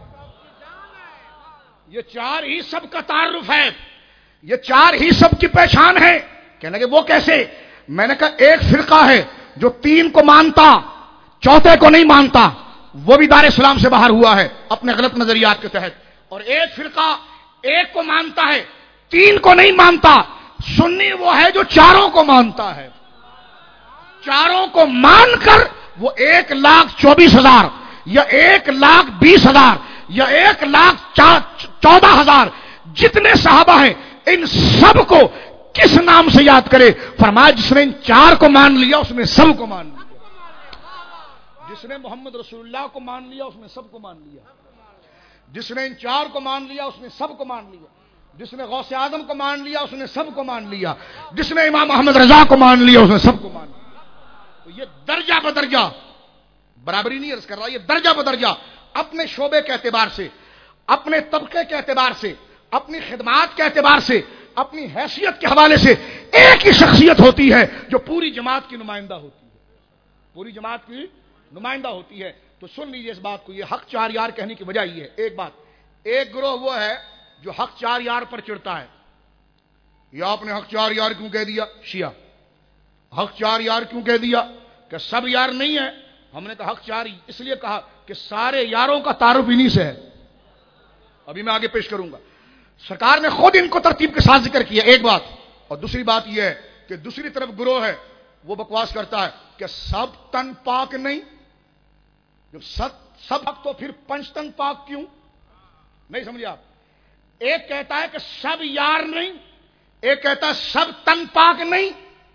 یہ چار ہی سب کا تعارف ہے، یہ چار ہی سب کی پہچان ہے۔ کہنے لگے وہ کیسے؟ میں نے کہا ایک فرقہ ہے جو تین کو مانتا چوتھے کو نہیں مانتا، وہ بھی دار اسلام سے باہر ہوا ہے اپنے غلط نظریات کے تحت، اور ایک فرقہ ایک کو مانتا ہے تین کو نہیں مانتا، سنی وہ ہے جو چاروں کو مانتا ہے، چاروں کو مان کر وہ ایک لاکھ چوبیس ہزار یا ایک لاکھ بیس ہزار یا ایک لاکھ چودہ ہزار جتنے صحابہ ہیں ان سب کو کس نام سے یاد کرے؟ فرمایا جس نے ان چار کو مان لیا اس نے سب کو مان لیا، جس نے محمد رسول اللہ کو مان لیا اس نے سب کو مان لیا، جس نے ان چار کو مان لیا اس نے سب کو مان لیا، جس نے غوث اعظم کو مان لیا اس نے سب کو مان لیا، جس نے امام محمد رضا کو مان لیا اس نے سب کو مان لیا۔ تو یہ درجہ بدرجہ، برابری نہیں عرض کر رہا، یہ درجہ بدرجہ اپنے شعبے کے اعتبار سے، اپنے طبقے کے اعتبار سے، اپنی خدمات کے اعتبار سے، اپنی حیثیت کے حوالے سے ایک ہی شخصیت ہوتی ہے جو پوری جماعت کی نمائندہ ہوتی ہے، پوری جماعت کی نمائندہ ہوتی ہے۔ تو سن لیجیے اس بات کو, یہ حق چار یار کہنے کی وجہ یہ ہے. ایک بات, ایک گروہ وہ ہے جو حق چار یار پر چڑھتا ہے. یا آپ نے حق چار یار کیوں کہہ دیا؟ شیعہ حق چار یار کیوں کہہ دیا؟ کہ سب یار نہیں ہے. ہم نے کہا حق چار اس لیے کہا کہ سارے یاروں کا تعارف انہی سے ہے. ابھی میں آگے پیش کروں گا. سرکار نے خود ان کو ترتیب کے ساتھ ذکر کیا, ایک بات. اور دوسری بات یہ ہے کہ دوسری طرف گروہ ہے وہ بکواس کرتا ہے کہ سب تن پاک نہیں. جب سب سب حق تو پھر پنچ تن پاک کیوں؟ نہیں سمجھے آپ. ایک کہتا ہے کہ سب یار نہیں, ایک کہتا ہے سب تن پاک نہیں.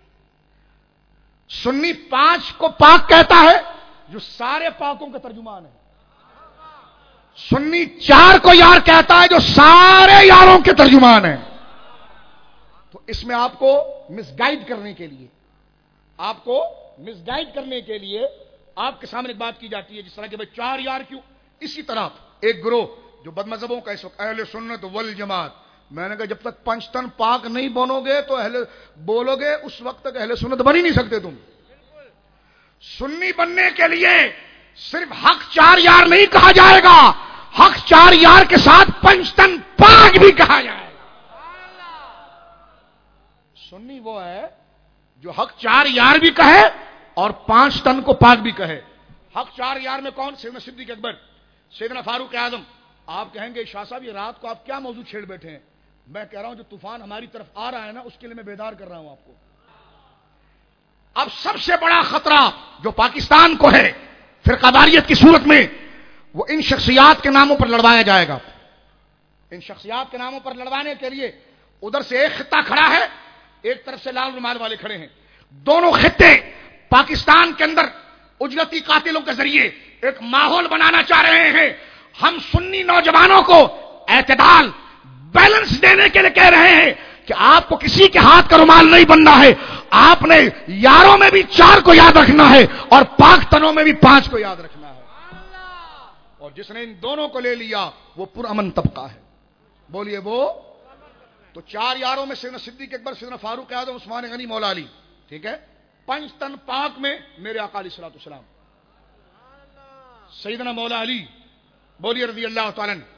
سنی پانچ کو پاک کہتا ہے جو سارے پاکوں کا ترجمان ہے. سنی چار کو یار کہتا ہے جو سارے یاروں کے ترجمان ہیں. تو اس میں آپ کو مس گائیڈ کرنے کے لیے آپ کو مس گائیڈ کرنے کے لیے آپ کے سامنے ایک بات کی جاتی ہے, جس طرح کہ بھائی چار یار کیوں. اسی طرح ایک گروہ جو بد مذہبوں کا اس وقت اہل سنت والجماعت, میں نے کہا جب تک پنچتن پاک نہیں بنو گے تو اہل بولو گے اس وقت تک اہل سنت بن ہی نہیں سکتے تم. سنی بننے کے لیے صرف حق چار یار نہیں کہا جائے گا, حق چار یار کے ساتھ پنچتن پاک بھی کہا جائے گا. سنی وہ ہے جو حق چار یار بھی کہے اور پانچ تن کو پاک بھی کہے. حق چار یار میں کون؟ سیدنا صدیق اکبر, سیدنا فاروق اعظم. آپ کہیں گے شاہ صاحب یہ رات کو آپ کیا موضوع چھیڑ بیٹھے ہیں؟ میں کہہ رہا ہوں جو طوفان ہماری طرف آ رہا ہے نا اس کے لیے میں بیدار کر رہا ہوں آپ کو. اب سب سے بڑا خطرہ جو پاکستان کو ہے فرقہ واریت کی صورت میں, وہ ان شخصیات کے ناموں پر لڑوایا جائے گا. ان شخصیات کے ناموں پر لڑوانے کے لیے ادھر سے ایک خطہ کھڑا ہے, ایک طرف سے لال رومال والے کھڑے ہیں. دونوں خطے پاکستان کے اندر اجرتی قاتلوں کے ذریعے ایک ماحول بنانا چاہ رہے ہیں. ہم سنی نوجوانوں کو اعتدال بیلنس دینے کے لیے کہہ رہے ہیں کہ آپ کو کسی کے ہاتھ کا رومال نہیں بننا ہے. آپ نے یاروں میں بھی چار کو یاد رکھنا ہے اور پاک تنوں میں بھی پانچ کو یاد رکھنا ہے. اور جس نے ان دونوں کو لے لیا وہ پرامن طبقہ ہے. بولیے وہ. تو چار یاروں میں سیدنا صدیق اکبر, سیدنا فاروق اعظم, عثمان غنی, مولا علی. ٹھیک ہے. پنچ تن پاک میں میرے آقا علیہ الصلوۃ والسلام, سیدنا مولا علی بولیے رضی اللہ تعالیٰ عنہ,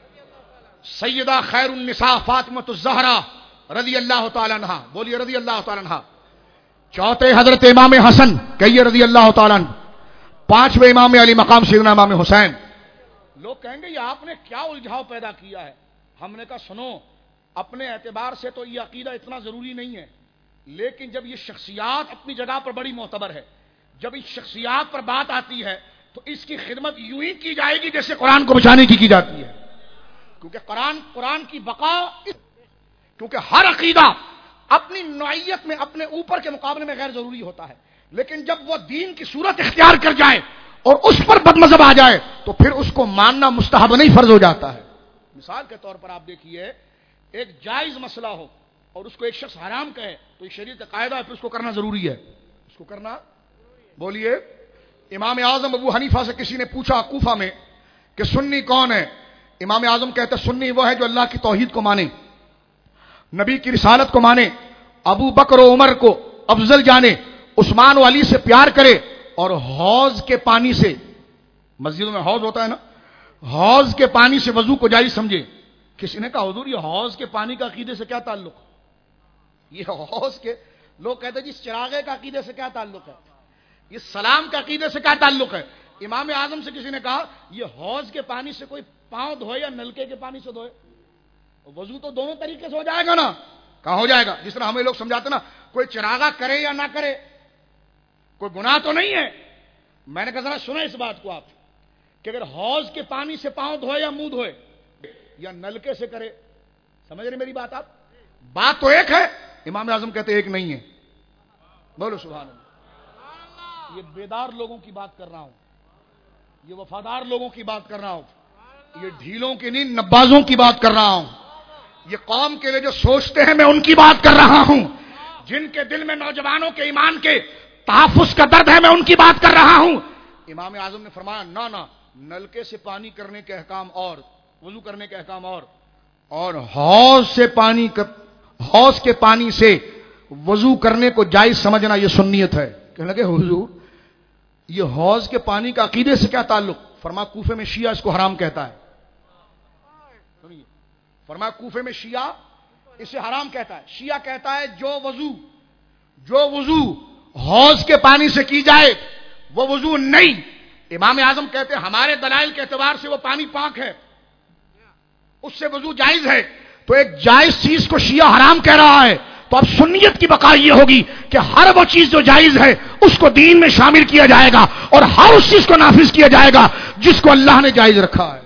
سیدہ خیر النساء فاطمہ الزہرا رضی اللہ تعالیٰ عنہ بولیے رضی اللہ تعالیٰ عنہ, چوتھے حضرت امام حسن کہیے رضی اللہ تعالیٰ عنہ, پانچویں امام علی مقام سیدنا امام حسین. لوگ کہیں گے یہ آپ نے کیا الجھاؤ پیدا کیا ہے؟ ہم نے کہا سنو, اپنے اعتبار سے تو یہ عقیدہ اتنا ضروری نہیں ہے, لیکن جب یہ شخصیات اپنی جگہ پر بڑی معتبر ہے, جب اس شخصیات پر بات آتی ہے تو اس کی خدمت یوں ہی کی جائے گی جیسے قرآن کو بچانے کی کی جاتی ہے. کیونکہ قرآن قرآن کی بقا, کیونکہ ہر عقیدہ اپنی نوعیت میں اپنے اوپر کے مقابلے میں غیر ضروری ہوتا ہے, لیکن جب وہ دین کی صورت اختیار کر جائے اور اس پر بد مذہب آ جائے تو پھر اس کو ماننا مستحب نہیں فرض ہو جاتا ہے. مثال کے طور پر آپ دیکھیے, ایک جائز مسئلہ ہو اور اس کو ایک شخص حرام کہے تو یہ شریعت کا قاعدہ ہے, پھر اس کو کرنا ضروری ہے. اس کو کرنا بولیے. امام اعظم ابو حنیفہ سے کسی نے پوچھا کوفہ میں کہ سنی کون ہے؟ امام اعظم کہتے ہیں سنی وہ ہے جو اللہ کی توحید کو مانے, نبی کی رسالت کو مانے, ابو بکر و عمر کو افضل جانے, عثمان و علی سے پیار کرے, اور حوض کے پانی سے, مسجدوں میں حوض ہوتا ہے نا, حوض کے پانی سے وضو کو جائز سمجھے. کسی نے کہا حضور یہ حوض کے پانی کا عقیدے سے کیا تعلق؟ یہ حوض کے لوگ کہتے ہیں جی چراغے کا عقیدے سے کیا تعلق ہے, یہ سلام کا عقیدے سے کیا تعلق ہے؟ امام اعظم سے کسی نے کہا یہ حوض کے پانی سے کوئی پاؤں دھوئے یا نلکے کے پانی سے دھوئے, وضو تو دونوں طریقے سے ہو جائے گا نا. کہاں ہو جائے گا؟ جس طرح ہمیں لوگ سمجھاتے نا کوئی چراغا کرے یا نہ کرے کوئی گناہ تو نہیں ہے. میں نے کہا ذرا سنیں اس بات کو آپ, کہ اگر حوض کے پانی سے پاؤں دھوئے یا منہ دھوئے یا نلکے سے کرے, سمجھ رہے میری بات آپ؟ بات تو ایک ہے. امام اعظم کہتے ایک نہیں ہے. بولو سبحان اللہ. یہ بیدار لوگوں کی بات کر رہا ہوں, یہ وفادار لوگوں کی بات کر رہا ہوں, یہ ڈھیلوں کی نہیں نبازوں کی بات کر رہا ہوں, یہ قوم کے لیے جو سوچتے ہیں میں ان کی بات کر رہا ہوں, جن کے دل میں نوجوانوں کے ایمان کے تحفظ کا درد ہے میں ان کی بات کر رہا ہوں. امام اعظم نے فرمایا نہ نہ, نلکے سے پانی کرنے کے احکام اور, وضو کرنے کے احکام اور, اور حوض سے پانی حوض کے پانی سے وضو کرنے کو جائز سمجھنا یہ سنیت ہے. کہنے لگے حضور یہ حوض کے پانی کا عقیدے سے کیا تعلق؟ فرما کوفے میں شیعہ اس کو حرام کہتا ہے. فرما کوفے میں شیعہ اسے حرام کہتا ہے. شیعہ کہتا ہے جو وضو جو وضو حوض کے پانی سے کی جائے وہ وضو نہیں. امام اعظم کہتے ہیں ہمارے دلائل کے اعتبار سے وہ پانی پاک ہے, اس سے وضو جائز ہے. تو ایک جائز چیز کو شیعہ حرام کہہ رہا ہے, تو اب سنیت کی بقا یہ ہوگی کہ ہر وہ چیز جو جائز ہے اس کو دین میں شامل کیا جائے گا, اور ہر اس چیز کو نافذ کیا جائے گا جس کو اللہ نے جائز رکھا ہے.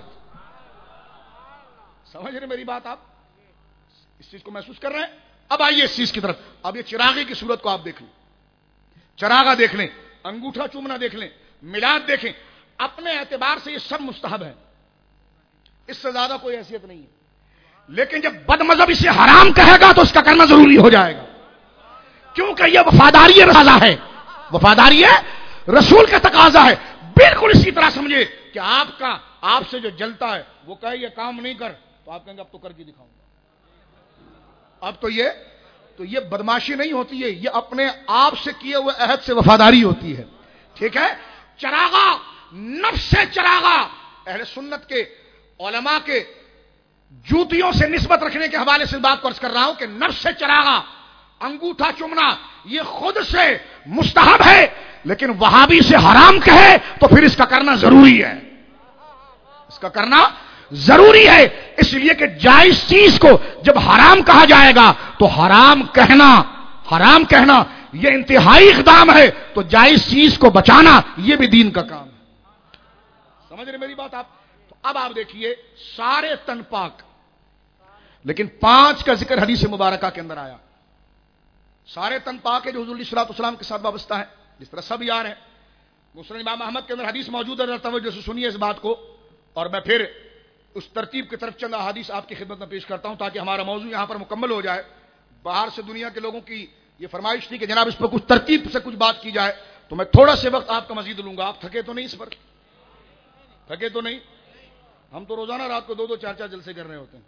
سمجھ رہے میری بات؟ آپ اس چیز کو محسوس کر رہے ہیں؟ اب آئیے اس چیز کی طرف. اب یہ چراغی کی صورت کو آپ دیکھ لیں, چراغا دیکھ لیں, انگوٹھا چومنا دیکھ لیں, میلاد دیکھیں. اپنے اعتبار سے یہ سب مستحب ہے, اس سے زیادہ کوئی حیثیت نہیں ہے. لیکن جب بد مذہب اسے حرام کہے گا تو اس کا کرنا ضروری ہو جائے گا, کیونکہ یہ وفاداری رسالہ ہے, وفاداری رسول کا تقاضا ہے. بالکل اسی طرح سمجھے کہ آپ کا آپ سے جو جلتا ہے وہ کہے یہ کام نہیں کر, تو آپ کہیں گے اب تو کر کے دکھاؤں گا. اب تو یہ تو یہ بدماشی نہیں ہوتی ہے, یہ اپنے آپ سے کیے ہوئے عہد سے وفاداری ہوتی ہے. ٹھیک ہے. چراغا, نفس سے چراغا, اہل سنت کے علماء کے جوتیوں سے نسبت رکھنے کے حوالے سے بات کو عرض کر رہا ہوں کہ نفس سے چراغا, انگوٹھا چومنا یہ خود سے مستحب ہے, لیکن وہابی سے حرام کہے تو پھر اس کا کرنا ضروری ہے, اس کا کرنا ضروری ہے. اس لیے کہ جائز چیز کو جب حرام کہا جائے گا تو حرام کہنا حرام کہنا یہ انتہائی اقدام ہے, تو جائز چیز کو بچانا یہ بھی دین کا کام ہے. سمجھ رہے میری بات آپ؟ تو اب آپ دیکھیے سارے تن پاک, لیکن پانچ کا ذکر حدیث مبارکہ کے اندر آیا. سارے تن پاک ہے جو حضور علیہ الصلوۃ والسلام کے ساتھ وابستہ ہیں, جس طرح سب یار ہیں. مسلم امام احمد کے اندر حدیث موجود ہے, توجہ سے سنیے اس بات کو, اور میں پھر اس ترتیب کی طرف چند احادیث آپ کی خدمت میں پیش کرتا ہوں تاکہ ہمارا موضوع یہاں پر مکمل ہو جائے. باہر سے دنیا کے لوگوں کی یہ فرمائش تھی کہ جناب اس پر کچھ ترتیب سے کچھ بات کی جائے, تو میں تھوڑا سے وقت آپ کا مزید لوں گا. آپ تھکے تو نہیں اس پر؟ تھکے تو نہیں؟ ہم تو روزانہ رات کو دو دو چار چار جلسے کر رہے ہوتے ہیں,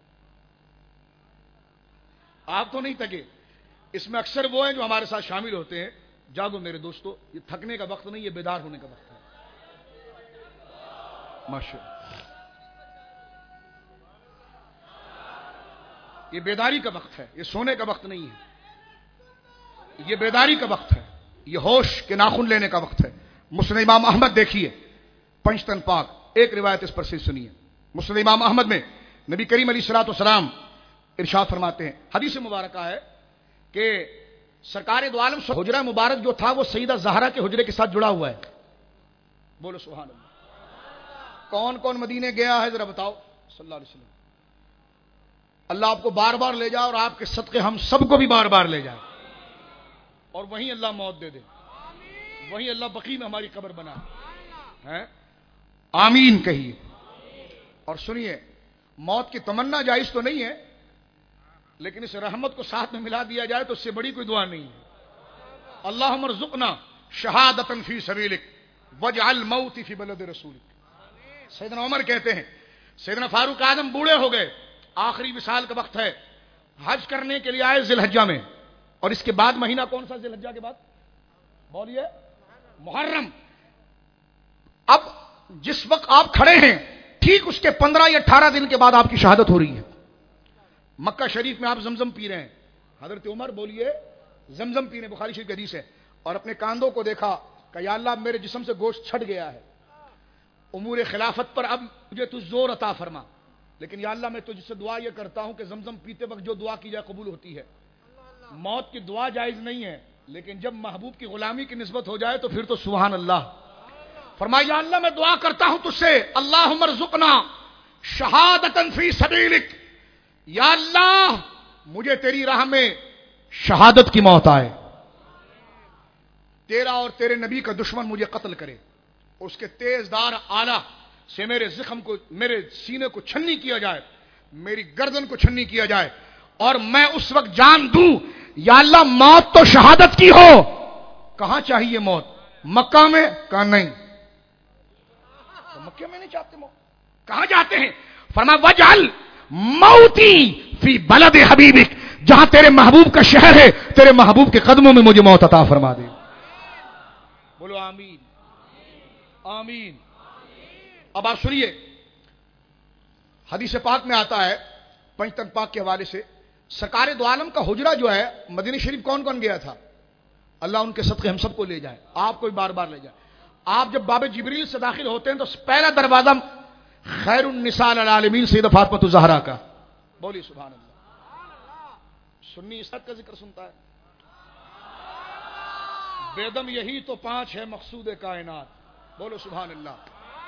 آپ تو نہیں تھکے. اس میں اکثر وہ ہیں جو ہمارے ساتھ شامل ہوتے ہیں. جاگو میرے دوستو, یہ تھکنے کا وقت نہیں, یہ بیدار ہونے کا وقت ہے. ماشاءاللہ, یہ بیداری کا وقت ہے, یہ سونے کا وقت نہیں ہے, یہ بیداری کا وقت ہے, یہ ہوش کے ناخن لینے کا وقت ہے. مسند امام احمد دیکھیے, پنجتن پاک, ایک روایت اس پر سے سنیے. مسند امام احمد میں نبی کریم علیہ الصلوۃ والسلام ارشاد فرماتے ہیں, حدیث مبارکہ ہے کہ سرکار دو عالم حجرہ مبارک جو تھا وہ سیدہ زہرا کے حجرے کے ساتھ جڑا ہوا ہے. بولو سبحان اللہ. کون کون مدینے گیا ہے ذرا بتاؤ صلی اللہ علیہ وسلم. اللہ آپ کو بار بار لے جائے اور آپ کے صدقے ہم سب کو بھی بار بار لے جائے, اور وہیں اللہ موت دے دے, وہیں اللہ بقی میں ہماری قبر بنا ہے. آمین کہیے. اور سنیے, موت کی تمنا جائز تو نہیں ہے, لیکن اس رحمت کو ساتھ میں ملا دیا جائے تو اس سے بڑی کوئی دعا نہیں ہے. اللہم ارزقنا شہادۃ فی سبیلک واجعل موتی فی بلد رسولک. سیدنا عمر کہتے ہیں سیدنا فاروق اعظم بوڑھے ہو گئے, آخری وصال کا وقت ہے, حج کرنے کے لیے آئے ذی الحجہ میں, اور اس کے بعد مہینہ کون سا ذی الحجہ کے بعد؟ بولیے محرم. اب جس وقت آپ کھڑے ہیں ٹھیک اس کے پندرہ یا اٹھارہ دن کے بعد آپ کی شہادت ہو رہی ہے. مکہ شریف میں آپ زمزم پی رہے ہیں, حضرت عمر بولیے زمزم پینے, بخاری شریف کی حدیث ہے, اور اپنے کاندھوں کو دیکھا کہ یا اللہ میرے جسم سے گوشت چھٹ گیا ہے, امور خلافت پر اب مجھے تو زور عطا فرما, لیکن یا اللہ میں تجھ سے دعا یہ کرتا ہوں کہ زمزم پیتے وقت جو دعا کی جائے قبول ہوتی ہے. موت کی دعا جائز نہیں ہے, لیکن جب محبوب کی غلامی کی نسبت ہو جائے تو پھر تو سبحان اللہ. فرمایا یا اللہ میں دعا کرتا ہوں تجھ سے, اللہم ارزقنا شہادۃ فی سبیلک, یا اللہ مجھے تیری راہ میں شہادت کی موت آئے, تیرا اور تیرے نبی کا دشمن مجھے قتل کرے, اس کے تیز دار آلہ سے میرے زخم کو, میرے سینے کو چھنی کیا جائے, میری گردن کو چھنی کیا جائے, اور میں اس وقت جان دوں یا اللہ موت تو شہادت کی ہو. کہاں چاہیے موت؟ مکہ میں؟ کہا نہیں, تو مکہ میں نہیں چاہتے موت, کہاں جاتے ہیں؟ فرمایا وجعل موتی فی بلد حبیبک, جہاں تیرے محبوب کا شہر ہے تیرے محبوب کے قدموں میں مجھے موت عطا فرما دے. بولو آمین, آمین, اب آپ سنیے، حدیث پاک میں آتا ہے پنجتن پاک کے حوالے سے، سرکار دو عالم کا حجرہ جو ہے مدینہ شریف کون کون گیا تھا؟ اللہ ان کے صدقے ہم سب کو لے جائے، آپ کو بھی بار بار لے جائے۔ آپ جب باب جبریل سے داخل ہوتے ہیں تو پہلا دروازہ خیر النساء العالمین سیدہ فاطمہ الزہرا کا، بولی سبحان اللہ۔ سنی عصمت کا ذکر سنتا ہے، بیدم یہی تو پانچ ہے مقصود کائنات، بولو سبحان اللہ۔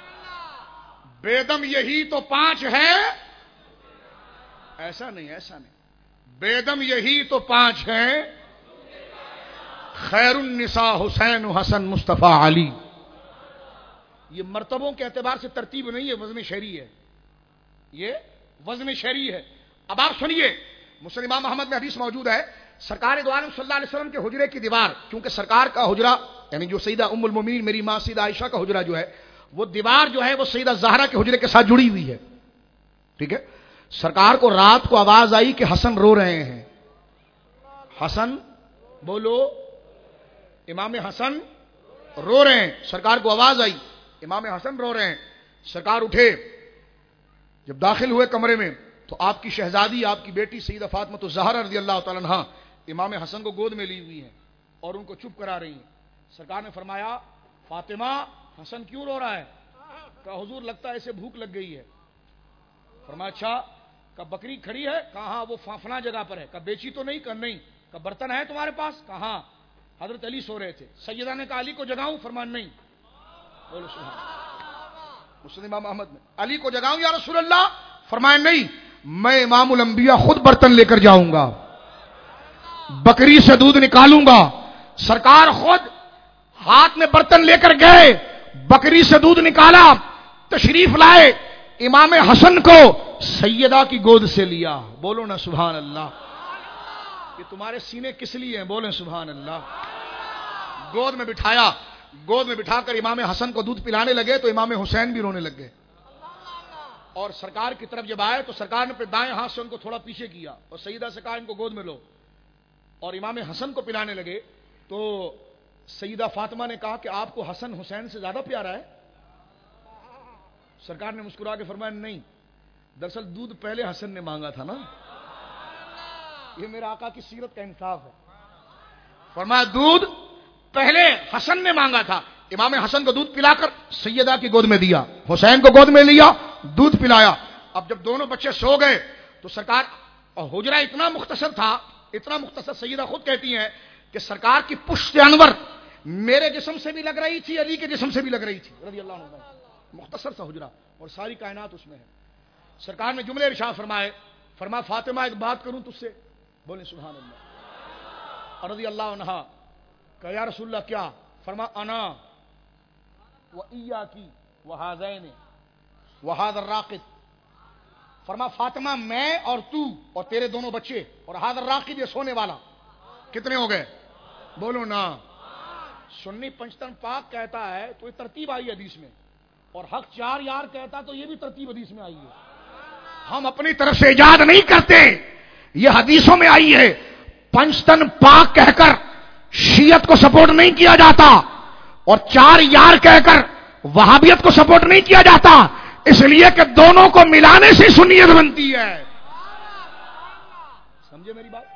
بیدم یہی تو پانچ ہے، ایسا نہیں ایسا نہیں، بیدم یہی تو پانچ ہے، خیر النساء حسین حسن مصطفیٰ علی۔ یہ مرتبوں کے اعتبار سے ترتیب نہیں ہے، وزن شرعی ہے، یہ وزن شرعی ہے۔ اب آپ سنیے، مسلم امام محمد میں حدیث موجود ہے، سرکار دو عالم صلی اللہ علیہ وسلم کے حجرے کی دیوار، کیونکہ سرکار کا حجرہ یعنی جو سیدہ ام المومنین میری ماں سیدہ عائشہ کا حجرہ جو ہے، وہ دیوار جو ہے وہ سیدہ زہرا کے حجرے کے ساتھ جڑی ہوئی ہے، ٹھیک ہے۔ سرکار کو رات کو آواز آئی کہ حسن رو رہے ہیں، حسن بولو، امام حسن رو رہے ہیں، سرکار کو آواز آئی امام حسن رو رہے ہیں۔ سرکار اٹھے، جب داخل ہوئے کمرے میں تو آپ کی شہزادی، آپ کی بیٹی سیدہ فاطمہ الزہرا رضی اللہ تعالی عنہا امام حسن کو گود میں لی ہوئی ہیں اور ان کو چپ کرا رہی ہیں۔ سرکار نے فرمایا، فاطمہ حسن کیوں رو رہا ہے؟ کہا حضور لگتا ہے اسے بھوک لگ گئی ہے۔ فرمایا اچھا، کہا بکری کھڑی ہے؟ کہا وہ فلاں جگہ پر ہے۔ کہا بیچی تو نہیں؟ کہا نہیں۔ کہا برتن ہے تمہارے پاس؟ کہا حضرت علی سو رہے تھے۔ سیدہ نے کہا علی کو جگاؤں؟ فرمایا نہیں۔ بولو سبحان اللہ۔ مسلم امام احمد میں، علی کو جگاؤں یا رسول اللہ؟ فرمایا نہیں، میں امام الانبیاء خود برتن لے کر جاؤں گا، بکری سے دودھ نکالوں گا۔ سرکار خود ہاتھ میں برتن لے کر گئے، بکری سے دودھ نکالا، تشریف لائے، امام حسن کو سیدہ کی گود سے لیا۔ بولو نا سبحان اللہ۔ کہ تمہارے سینے کس لیے ہیں؟ بولیں سبحان اللہ۔ گود میں بٹھایا، گود میں بٹھا کر امام حسن کو دودھ پلانے لگے تو امام حسین بھی رونے لگ گئے، اور سرکار کی طرف جب آئے تو سرکار نے اپنے دائیں ہاتھ سے ان کو تھوڑا پیچھے کیا اور سیدہ سے کہا ان کو گود میں لو، اور امام حسن کو پلانے لگے تو سیدہ فاطمہ نے کہا کہ آپ کو حسن حسین سے زیادہ پیارا ہے؟ سرکار نے مسکرا کے فرمایا نہیں، دراصل دودھ پہلے حسن نے مانگا تھا نا، یہ میرے آقا کی سیرت کا انصاف ہے۔ فرمایا دودھ پہلے حسن نے مانگا تھا، امام حسن کو دودھ پلا کر سیدہ کی گود میں دیا، حسین کو گود میں لیا، دودھ پلایا۔ اب جب دونوں بچے سو گئے تو سرکار، اور حجرہ اتنا مختصر تھا، اتنا مختصر، سیدہ خود کہتی ہیں کہ سرکار کی پشت انور میرے جسم سے بھی لگ رہی تھی، علی کے جسم سے بھی لگ رہی تھی رضی اللہ عنہ۔ مختصر سا حجرہ اور ساری کائنات اس میں ہے۔ سرکار نے جملے ارشاد فرمائے، فرمایا فاطمہ ایک بات کروں تجھ سے؟ بولیں سبحان اللہ۔ اور رضی اللہ عنہ کہ یا رسول اللہ کیا؟ فرمایا انا و ایاکی و ہذین و ھذا الراقد۔ فرمایا فاطمہ میں اور تو اور تیرے دونوں بچے اور ھذا الراقد، یہ سونے والا، کتنے ہو گئے؟ بولو نا۔ سنی پنجتن پاک کہتا ہے تو یہ ترتیب آئی حدیث میں، اور حق چار یار کہتا تو یہ بھی ترتیب حدیث میں آئی ہے۔ ہم اپنی طرف سے ایجاد نہیں کرتے، یہ حدیثوں میں آئی ہے۔ پنجتن پاک کہہ کر شیعت کو سپورٹ نہیں کیا جاتا، اور چار یار کہہ کر وہابیت کو سپورٹ نہیں کیا جاتا، اس لیے کہ دونوں کو ملانے سے سنیت بنتی ہے۔ سمجھے میری بات؟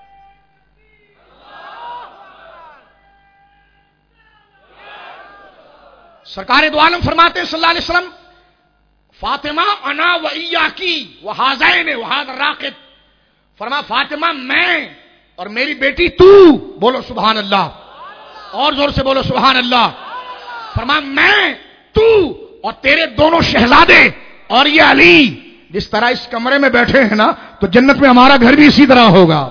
سرکار دو عالم فرماتے ہیں صلی اللہ علیہ وسلم، فاطمہ انا و ایاکی و ھذین و ھذا الراقد۔ فرمایا فاطمہ میں اور میری بیٹی تو، بولو سبحان اللہ، اور زور سے بولو سبحان اللہ۔ فرمایا میں، تو اور تیرے دونوں شہزادے اور یہ علی، جس طرح اس کمرے میں بیٹھے ہیں نا تو جنت میں ہمارا گھر بھی اسی طرح ہوگا۔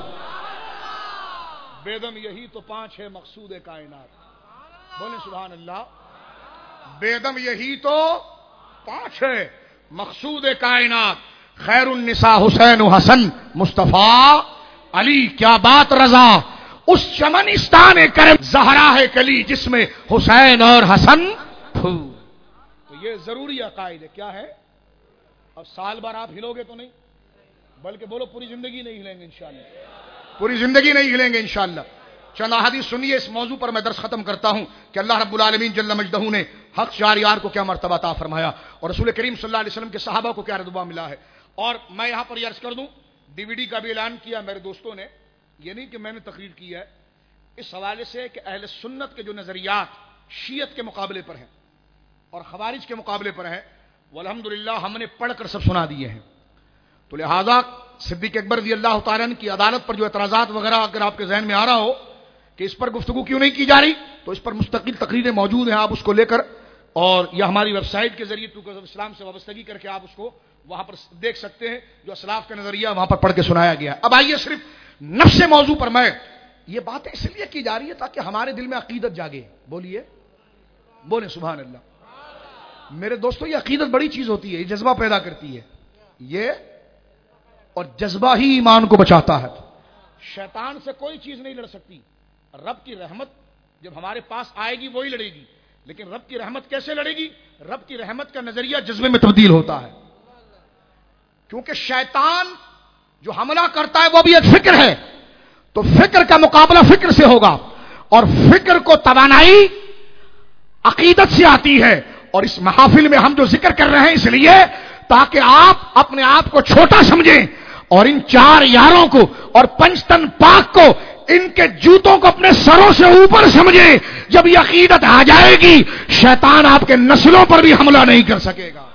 بیدم یہی تو پانچ ہے مقصود کائنات، بولیں سبحان اللہ۔ بیدم یہی تو پانچ ہے مقصود کائنات، خیر النساء حسین و حسن مصطفیٰ علی۔ کیا بات رضا، اس چمنستان کرم زہرا ہے کلی، جس میں حسین اور حسن پھول۔ تو یہ ضروری عقائد ہے، کیا ہے؟ اب سال بھر آپ ہلو گے تو نہیں، بلکہ بولو پوری زندگی نہیں ہلیں گے انشاءاللہ، پوری زندگی نہیں ہلیں گے انشاءاللہ۔ چند احادیث سنیے، اس موضوع پر میں درس ختم کرتا ہوں کہ اللہ رب العالمین جل مجدہ نے حق شہریار کو کیا مرتبہ عطا فرمایا اور رسول کریم صلی اللہ علیہ وسلم کے صحابہ کو کیا رتبہ ملا ہے. اور میں یہاں پر یہ عرض کر دوں، ڈی وی ڈی کا بھی اعلان کیا میرے دوستوں نے، یہ نہیں کہ میں نے تقریر کی ہے، اس حوالے سے کہ اہل سنت کے جو نظریات شیعت کے مقابلے پر ہیں اور خوارج کے مقابلے پر ہیں، والحمدللہ ہم نے پڑھ کر سب سنا دیے ہیں. تو لہذا صدیق اکبر رضی اللہ تعالیٰ عنہ کی عدالت پر جو اعتراضات وغیرہ اگر آپ کے ذہن میں آ رہا ہو کہ اس پر گفتگو کیوں نہیں کی جا رہی، تو اس پر مستقل تقریریں موجود ہیں، آپ اس کو لے کر اور یا ہماری ویب سائٹ کے ذریعے ٹوکر اسلام سے وابستگی کر کے آپ اس کو وہاں پر دیکھ سکتے ہیں، جو اسلاف کا نظریہ وہاں پر پڑھ کے سنایا گیا. اب آئیے صرف نفس موضوع پر میں یہ باتیں اس لیے کی جا رہی ہے تاکہ ہمارے دل میں عقیدت جاگے. بولیے بولے سبحان اللہ. میرے دوستو یہ عقیدت بڑی چیز ہوتی ہے، یہ جذبہ پیدا کرتی ہے، یہ اور جذبہ ہی ایمان کو بچاتا ہے. شیطان سے کوئی چیز نہیں لڑ سکتی. رب کی رحمت جب ہمارے پاس آئے گی وہی لڑے گی، لیکن رب کی رحمت کیسے لڑے گی؟ رب کی رحمت کا نظریہ جذبے میں تبدیل ہوتا ہے. کیونکہ شیطان جو حملہ کرتا ہے وہ بھی ایک فکر ہے، تو فکر کا مقابلہ فکر سے ہوگا، اور فکر کو توانائی عقیدت سے آتی ہے. اور اس محافل میں ہم جو ذکر کر رہے ہیں اس لیے تاکہ آپ اپنے آپ کو چھوٹا سمجھیں اور ان چار یاروں کو اور پنچتن پاک کو، ان کے جوتوں کو اپنے سروں سے اوپر سمجھیں. جب یہ عقیدت آ جائے گی شیطان آپ کے نسلوں پر بھی حملہ نہیں کر سکے گا.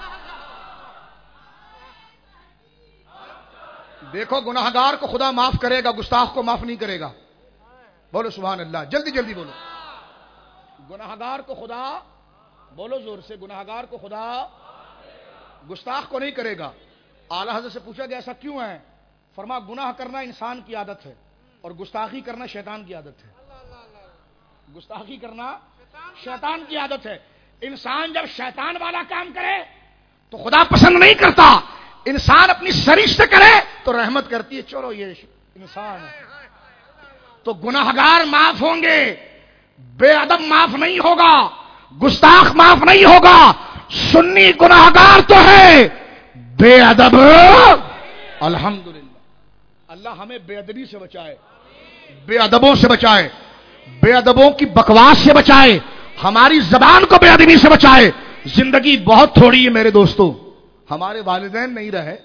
دیکھو گناہگار کو خدا معاف کرے گا، گستاخ کو معاف نہیں کرے گا. بولو سبحان اللہ، جلدی جلدی بولو. گناہگار کو خدا، بولو زور سے، گناہگار کو خدا گستاخ کو نہیں کرے گا. اعلیٰ حضرت سے پوچھا گیا ایسا کیوں ہے؟ فرما گناہ کرنا انسان کی عادت ہے اور گستاخی کرنا شیطان کی عادت ہے. گستاخی کرنا شیطان کی عادت ہے. انسان جب شیطان والا کام کرے تو خدا پسند نہیں کرتا. انسان اپنی سرش سے کرے تو رحمت کرتی ہے. چلو یہ انسان ہے. تو گناہگار معاف ہوں گے، بے ادب معاف نہیں ہوگا، گستاخ معاف نہیں ہوگا. سنی گناہگار تو ہے، بے ادب الحمدللہ. اللہ ہمیں بے ادبی سے بچائے، بے ادبوں سے بچائے، بے ادبوں کی بکواس سے بچائے، ہماری زبان کو بے ادبی سے بچائے. زندگی بہت تھوڑی ہے میرے دوستوں. ہمارے والدین نہیں رہے،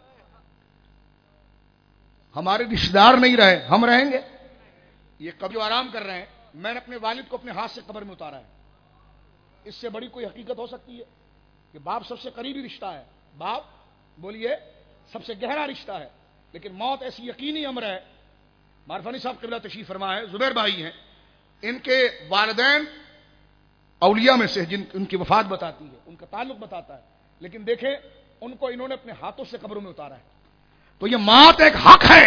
ہمارے رشتہ دار نہیں رہے، ہم رہیں گے. یہ کبھی آرام کر رہے ہیں. میں نے اپنے والد کو اپنے ہاتھ سے قبر میں اتارا ہے. اس سے بڑی کوئی حقیقت ہو سکتی ہے کہ باپ سب سے قریبی رشتہ ہے، باپ بولیے سب سے گہرا رشتہ ہے، لیکن موت ایسی یقینی امر ہے. معرفانی صاحب قبلہ تشریف فرما ہے، زبیر بھائی ہیں، ان کے والدین اولیاء میں سے جن ان کی وفات بتاتی ہے، ان کا تعلق بتاتا ہے، لیکن دیکھیں ان کو انہوں نے اپنے ہاتھوں سے قبروں میں اتارا ہے. تو یہ موت ایک حق ہے.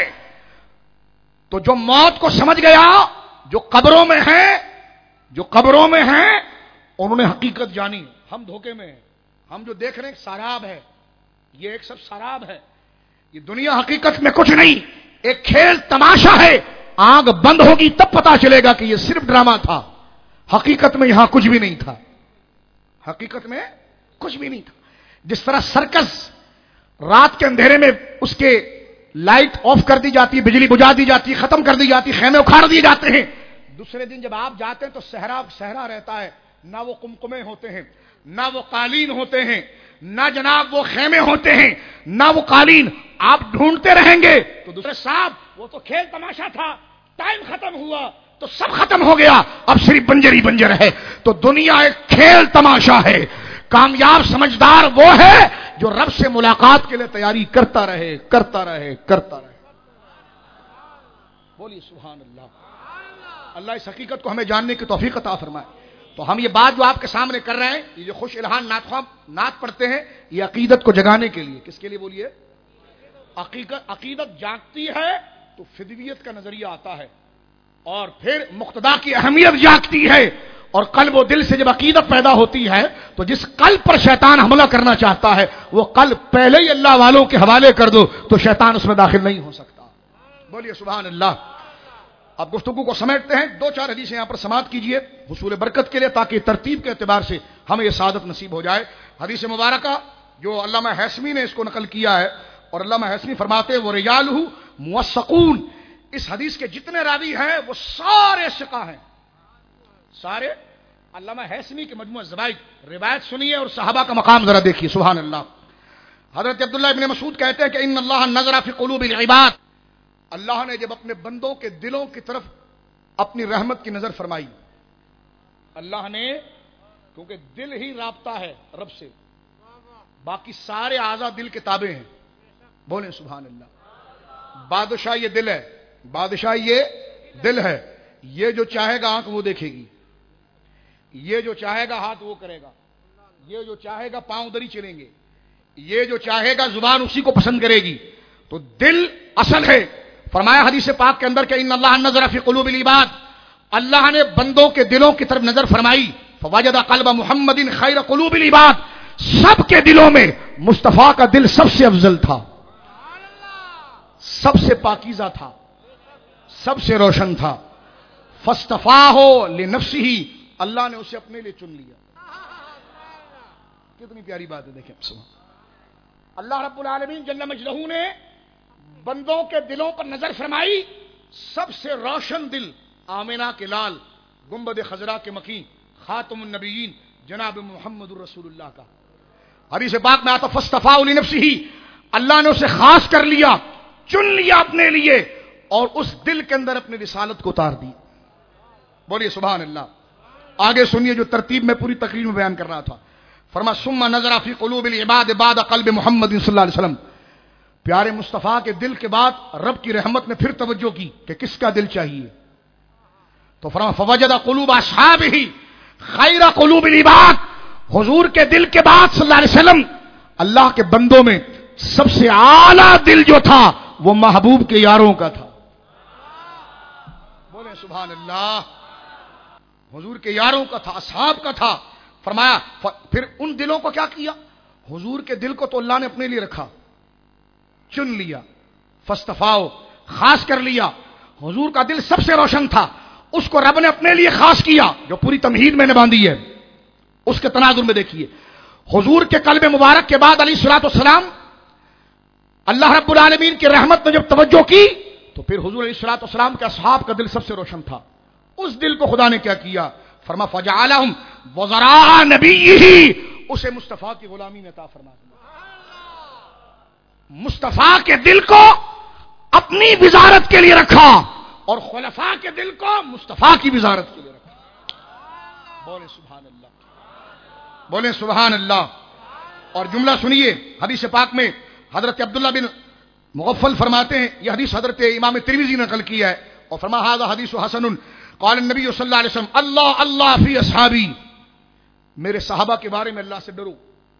تو جو موت کو سمجھ گیا، جو قبروں میں ہیں، جو قبروں میں ہیں انہوں نے حقیقت جانی. ہم دھوکے میں ہیں. ہم جو دیکھ رہے ہیں سراب ہے، یہ ایک سب سراب ہے. یہ دنیا حقیقت میں کچھ نہیں، ایک کھیل تماشا ہے. آنکھ بند ہوگی تب پتا چلے گا کہ یہ صرف ڈرامہ تھا. حقیقت میں یہاں کچھ بھی نہیں تھا. حقیقت میں کچھ بھی نہیں تھا. جس طرح سرکس رات کے اندھیرے میں اس کے لائٹ آف کر دی جاتی ہے، بجلی بجھا دی جاتی ہے، ختم کر دی جاتی ہے، خیمے اکھاڑ دیے جاتے ہیں. دوسرے دن جب آپ جاتے ہیں تو صحرا صحرا رہتا ہے. نہ وہ قمقمے ہوتے ہیں، نہ وہ قالین ہوتے ہیں، نہ جناب وہ خیمے ہوتے ہیں، نہ وہ قالین. آپ ڈھونڈتے رہیں گے تو دوسرے صاحب وہ تو کھیل تماشا تھا، ٹائم ختم ہوا تو سب ختم ہو گیا، اب صرف بنجر ہی بنجر ہے. تو دنیا ایک کھیل تماشا ہے. کامیاب سمجھدار وہ ہے جو رب سے ملاقات کے لیے تیاری کرتا رہے کرتا رہے کرتا رہے. بولیے سبحان اللہ. اللہ اس حقیقت کو ہمیں جاننے کی توفیق عطا فرمائے. تو ہم یہ بات جو آپ کے سامنے کر رہے ہیں، یہ جو خوش الہان نعت خواہ نعت پڑھتے ہیں، یہ عقیدت کو جگانے کے لیے. کس کے لیے بولیے؟ عقیدت عقیدت جاگتی ہے تو فدویت کا نظریہ آتا ہے، اور پھر مقتدا کی اہمیت جاگتی ہے. اور قلب و دل سے جب عقیدت پیدا ہوتی ہے تو جس قلب پر شیطان حملہ کرنا چاہتا ہے وہ قلب پہلے ہی اللہ والوں کے حوالے کر دو تو شیطان اس میں داخل نہیں ہو سکتا. بولیے سبحان اللہ. اب گفتگو کو سمیٹتے ہیں. دو چار حدیثیں یہاں پر سماعت کیجئے حصول برکت کے لیے، تاکہ ترتیب کے اعتبار سے ہمیں یہ سعادت نصیب ہو جائے. حدیث مبارکہ جو علامہ حیثمی نے اس کو نقل کیا ہے، اور علامہ حیثمی فرماتے ہیں وہ رجالہ موثقون، اس حدیث کے جتنے راوی ہیں وہ سارے ثقہ ہیں، سارے۔ علامہ حیثمی کے مجموعہ الزوائد روایت سنیے اور صحابہ کا مقام ذرا دیکھیے، سبحان اللہ۔ حضرت عبداللہ ابن مسعود کہتے ہیں کہ ان اللہ نظر فی قلوب العباد، اللہ نے جب اپنے بندوں کے دلوں کی طرف اپنی رحمت کی نظر فرمائی، اللہ نے، کیونکہ دل ہی رابطہ ہے رب سے، باقی سارے اعضاء دل کے تابع ہیں، بولیں سبحان اللہ۔ بادشاہ یہ دل ہے، بادشاہ یہ دل ہے، یہ جو چاہے گا آنکھ وہ دیکھے گی، یہ جو چاہے گا ہاتھ وہ کرے گا، یہ جو چاہے گا پاؤں ادھر ہی چلیں گے، یہ جو چاہے گا زبان اسی کو پسند کرے گی۔ تو دل اصل ہے۔ فرمایا حدیث پاک کے اندر کہ ان اللہ نظر فی قلوب العباد، اللہ نے بندوں کے دلوں کی طرف نظر فرمائی، فوجد قلب محمد خیر قلوب العباد، سب کے دلوں میں مصطفیٰ کا دل سب سے افضل تھا، سب سے پاکیزہ تھا، سب سے روشن تھا۔ فاصطفاہ لنفسہ، اللہ نے اسے اپنے لیے چن لیا۔ کتنی پیاری بات ہے، دیکھیں اللہ رب العالمین جل مجدہ نے بندوں کے دلوں پر نظر فرمائی، سب سے روشن دل آمنہ کے لال، گنبد خضرا کے مکی، خاتم النبیین جناب محمد الرسول اللہ کا۔ حدیث پاک میں آتا فاصطفاہ لنفسہ، اللہ نے اسے خاص کر لیا، چن لیا اپنے لیے، اور اس دل کے اندر اپنی رسالت کو اتار دی۔ بولیے سبحان اللہ۔ آگے سنیے جو ترتیب میں پوری تقریر میں بیان کر رہا تھا۔ فرما ثم نظر فی قلوب العباد بعد قلب محمد صلی اللہ علیہ وسلم، پیارے مصطفیٰ کے دل کے بعد رب کی رحمت نے پھر توجہ کی کہ کس کا دل چاہیے، تو فرما فوجد قلوب اصحابہ خیر قلوب العباد، حضور کے دل کے بعد صلی اللہ علیہ وسلم اللہ کے بندوں میں سب سے اعلیٰ دل جو تھا وہ محبوب کے یاروں کا تھا۔ بولیں سبحان اللہ۔ حضور کے یاروں کا تھا، اصحاب کا تھا۔ فرمایا پھر ان دلوں کو کیا کیا، حضور کے دل کو تو اللہ نے اپنے لیے رکھا، چن لیا، فاصطفاؤ خاص کر لیا۔ حضور کا دل سب سے روشن تھا، اس کو رب نے اپنے لیے خاص کیا، جو پوری تمہید میں نے باندھی ہے۔ اس کے تناظر میں دیکھیے، حضور کے قلب مبارک کے بعد علیہ الصلوۃ والسلام اللہ رب العالمین کی رحمت نے جب توجہ کی، تو پھر حضور علیہ الصلوۃ والسلام کے اصحاب کا دل سب سے روشن تھا۔ اس دل کو خدا نے کیا کیا، فرما فجعلہم وزراء نبیہ، اسے مصطفیٰ کی غلامی میں عطا فرما دیا۔ مصطفیٰ کے دل کو اپنی وزارت کے لیے رکھا، اور خلفاء کے دل کو مصطفیٰ کی وزارت کے لیے رکھا۔ بولے سبحان اللہ، بولے سبحان اللہ۔ اور جملہ سنیے، حدیث پاک میں حضرت عبداللہ بن مغفل فرماتے ہیں، یہ حدیث حضرت امام ترمذی نے نقل کیا ہے، اور فرما ھذا حدیث حسن، قال النبی صلی اللہ علیہ وسلم اللہ اللہ فی اصحابی، میرے صحابہ کے بارے میں اللہ سے ڈرو،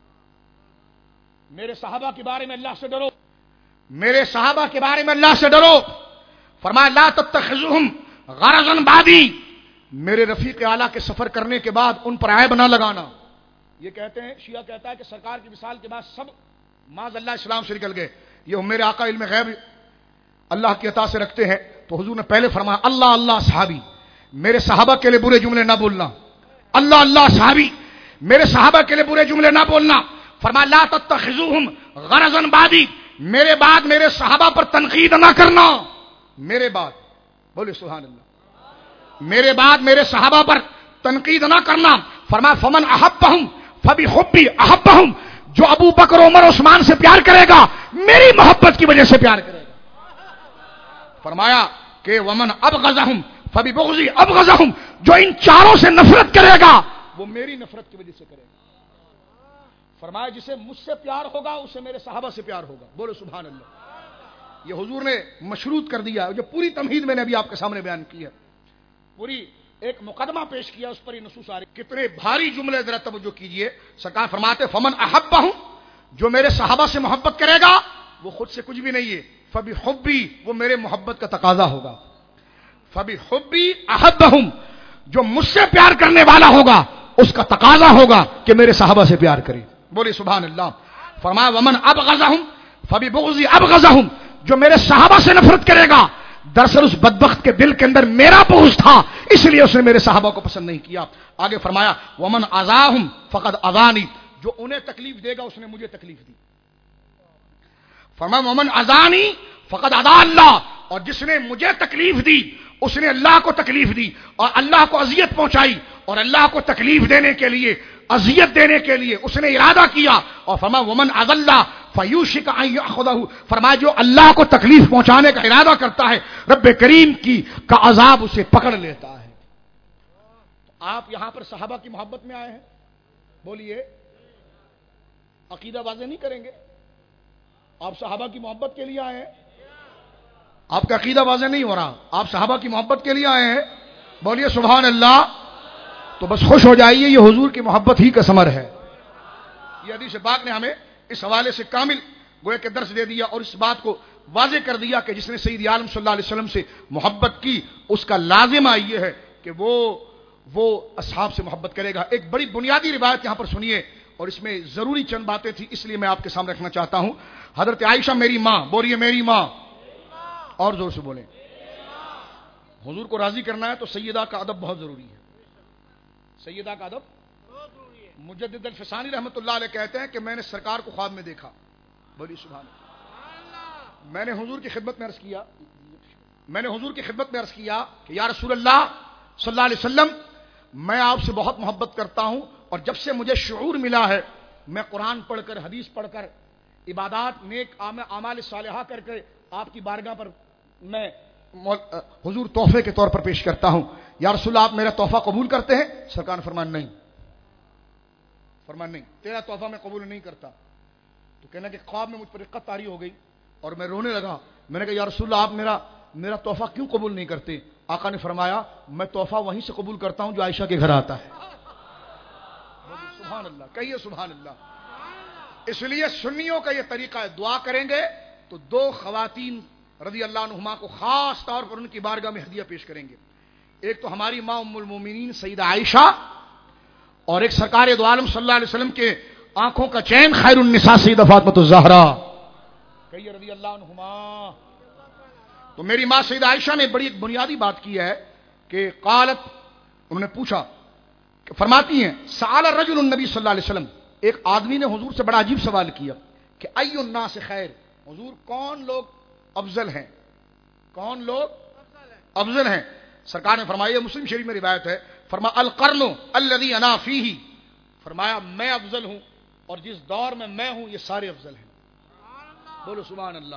میرے صحابہ کے بارے میں اللہ سے ڈرو، میرے صحابہ کے بارے میں اللہ سے ڈرو۔ فرمایا لا تتخذوہم غرضا بعدی، میرے رفیق اعلیٰ کے سفر کرنے کے بعد ان پر عیب نہ لگانا۔ یہ کہتے ہیں، شیعہ کہتا ہے کہ سرکار کی وصال کے بعد سب معاذ اللہ اسلام سے نکل گئے، یہ میرے آقا علم غیب اللہ کی عطا سے رکھتے ہیں۔ تو حضور نے پہلے فرمایا اللہ اللہ صحابی، میرے صحابہ کے لیے برے جملے نہ بولنا، اللہ اللہ صحابی، میرے صحابہ کے لیے برے جملے نہ بولنا۔ فرمایا لا تتخذوہم غرضا بعدی، میرے بعد میرے صحابہ پر تنقید نہ کرنا، میرے بعد، بولے سبحان اللہ، میرے بعد میرے صحابہ پر تنقید نہ کرنا۔ فرمایا فمن احبہم فبحبی احبہم، جو ابو بکر عمر عثمان سے پیار کرے گا میری محبت کی وجہ سے پیار کرے گا۔ فرمایا کہ ومن ابغضہم فببغضی ابغضہم، جو ان چاروں سے نفرت کرے گا وہ میری نفرت کی وجہ سے کرے گا۔ فرمایا جسے مجھ سے پیار ہوگا اسے میرے صحابہ سے پیار ہوگا، بولو سبحان اللہ۔ یہ حضور نے مشروط کر دیا، جو پوری تمہید میں نے ابھی آپ کے سامنے بیان کی ہے، پوری ایک مقدمہ پیش کیا، اس پر یہ نصوص آ رہی۔ کتنے بھاری جملے، ذرا توجہ کیجئے۔ سرکار فرماتے فمن احبہم، جو میرے صحابہ سے محبت کرے گا وہ خود سے کچھ بھی نہیں ہے، فبحبی، وہ میرے محبت کا تقاضا ہوگا، فبحبی احبہم، جو مجھ سے پیار کرنے والا ہوگا اس کا تقاضا ہوگا کہ میرے صحابہ سے پیار کرے، بولے سبحان اللہ۔ فرمایا ومن ابغضہم فببغضی ابغضہم، جو میرے صحابہ سے نفرت کرے گا دراصل اس بدبخت کے دل کے اندر میرا بغض تھا، اس لیے اس نے میرے صحابہ کو پسند نہیں کیا۔ آگے فرمایا ومن اذاہم فقد اذانی، جو انہیں تکلیف دے گا اس نے مجھے تکلیف دی۔ فرمایا ومن اذانی فقد اذا اللہ، اور جس نے مجھے تکلیف دی اس نے اللہ کو تکلیف دی اور اللہ کو اذیت پہنچائی اور اللہ کو تکلیف دینے کے لیے اذیت دینے کے لیے اس نے ارادہ کیا اور فرمایا ومن اضل فیوشک ان یاخذہ، فرمایا جو اللہ کو تکلیف پہنچانے کا ارادہ کرتا ہے رب کریم کی کا عذاب اسے پکڑ لیتا ہے۔ آپ یہاں پر صحابہ کی محبت میں آئے ہیں، بولیے عقیدہ واضح نہیں کریں گے؟ آپ صحابہ کی محبت کے لیے آئے ہیں؟ آپ کا عقیدہ واضح نہیں ہو رہا، آپ صحابہ کی محبت کے لیے آئے ہیں؟ بولیے سبحان اللہ۔ تو بس خوش ہو جائیے، یہ حضور کی محبت ہی کا ثمر ہے۔ یہ حدیث پاک نے ہمیں اس حوالے سے کامل گویا کہ درس دے دیا اور اس بات کو واضح کر دیا کہ جس نے سید عالم صلی اللہ علیہ وسلم سے محبت کی اس کا لازمہ یہ ہے کہ وہ وہ اصحاب سے محبت کرے گا۔ ایک بڑی بنیادی روایت یہاں پر سنیے اور اس میں ضروری چند باتیں تھیں، اس لیے میں آپ کے سامنے رکھنا چاہتا ہوں۔ حضرت عائشہ میری ماں، بولیے میری ماں، اور زور سے بولیں۔ حضور کو راضی کرنا ہے تو سیدہ کا ادب بہت ضروری ہے، سیدہ کا ادب بہت ضروری ہے۔ مجدد الفسانی رحمۃ اللہ علیہ کہتے ہیں کہ میں نے سرکار کو خواب میں دیکھا، بولیے سبحان اللہ۔ میں نے حضور کی خدمت میں عرض کیا میں نے حضور کی خدمت میں عرض کیا کہ یا رسول اللہ صلی اللہ علیہ وسلم، میں آپ سے بہت محبت کرتا ہوں اور جب سے مجھے شعور ملا ہے میں قرآن پڑھ کر، حدیث پڑھ کر، عبادات نیک اعمال صالحہ کر کے آپ کی بارگاہ پر میں حضور تحفے کے طور پر پیش کرتا ہوں۔ یا رسول اللہ آپ میرا تحفہ قبول کرتے ہیں؟ سرکار نے فرمایا نہیں، فرمایا نہیں، تیرا تحفہ میں قبول نہیں کرتا۔ تو کہنا کہ خواب میں مجھ پر رقت طاری ہو گئی اور میں رونے لگا۔ میں نے کہا یا رسول اللہ آپ میرا میرا تحفہ کیوں قبول نہیں کرتے؟ آقا نے فرمایا میں تحفہ وہیں سے قبول کرتا ہوں جو عائشہ کے گھر آتا ہے۔ سبحان اللہ، کہیے سبحان اللہ۔ اس لیے سنیوں کا یہ طریقہ ہے، دعا کریں گے تو دو خواتین رضی اللہ عنہما کو خاص طور پر ان کی بارگاہ میں ہدیہ پیش کریں گے۔ ایک تو ہماری ماں ام المومنین سیدہ عائشہ اور ایک سرکار دو عالم صلی اللہ علیہ وسلم کے آنکھوں کا چین خیر النساء سیدہ فاطمہ الزہرا، کہیے رضی اللہ عنہما۔ تو میری ماں سیدہ عائشہ نے بڑی ایک بنیادی بات کی ہے کہ قالت، انہوں نے پوچھا، فرماتی ہیں سأل الرجل النبی صلی اللہ علیہ وسلم، ایک آدمی نے حضور سے بڑا عجیب سوال کیا کہ ای الناس خیر، حضور کون لوگ افضل ہیں، کون لوگ افضل ہیں؟ سرکار نے فرمایا، مسلم شریف میں روایت ہے، فرمایا القرن الذی انا فیہ، فرمایا میں افضل ہوں اور جس دور میں میں ہوں یہ سارے افضل ہیں، بولو سبحان اللہ،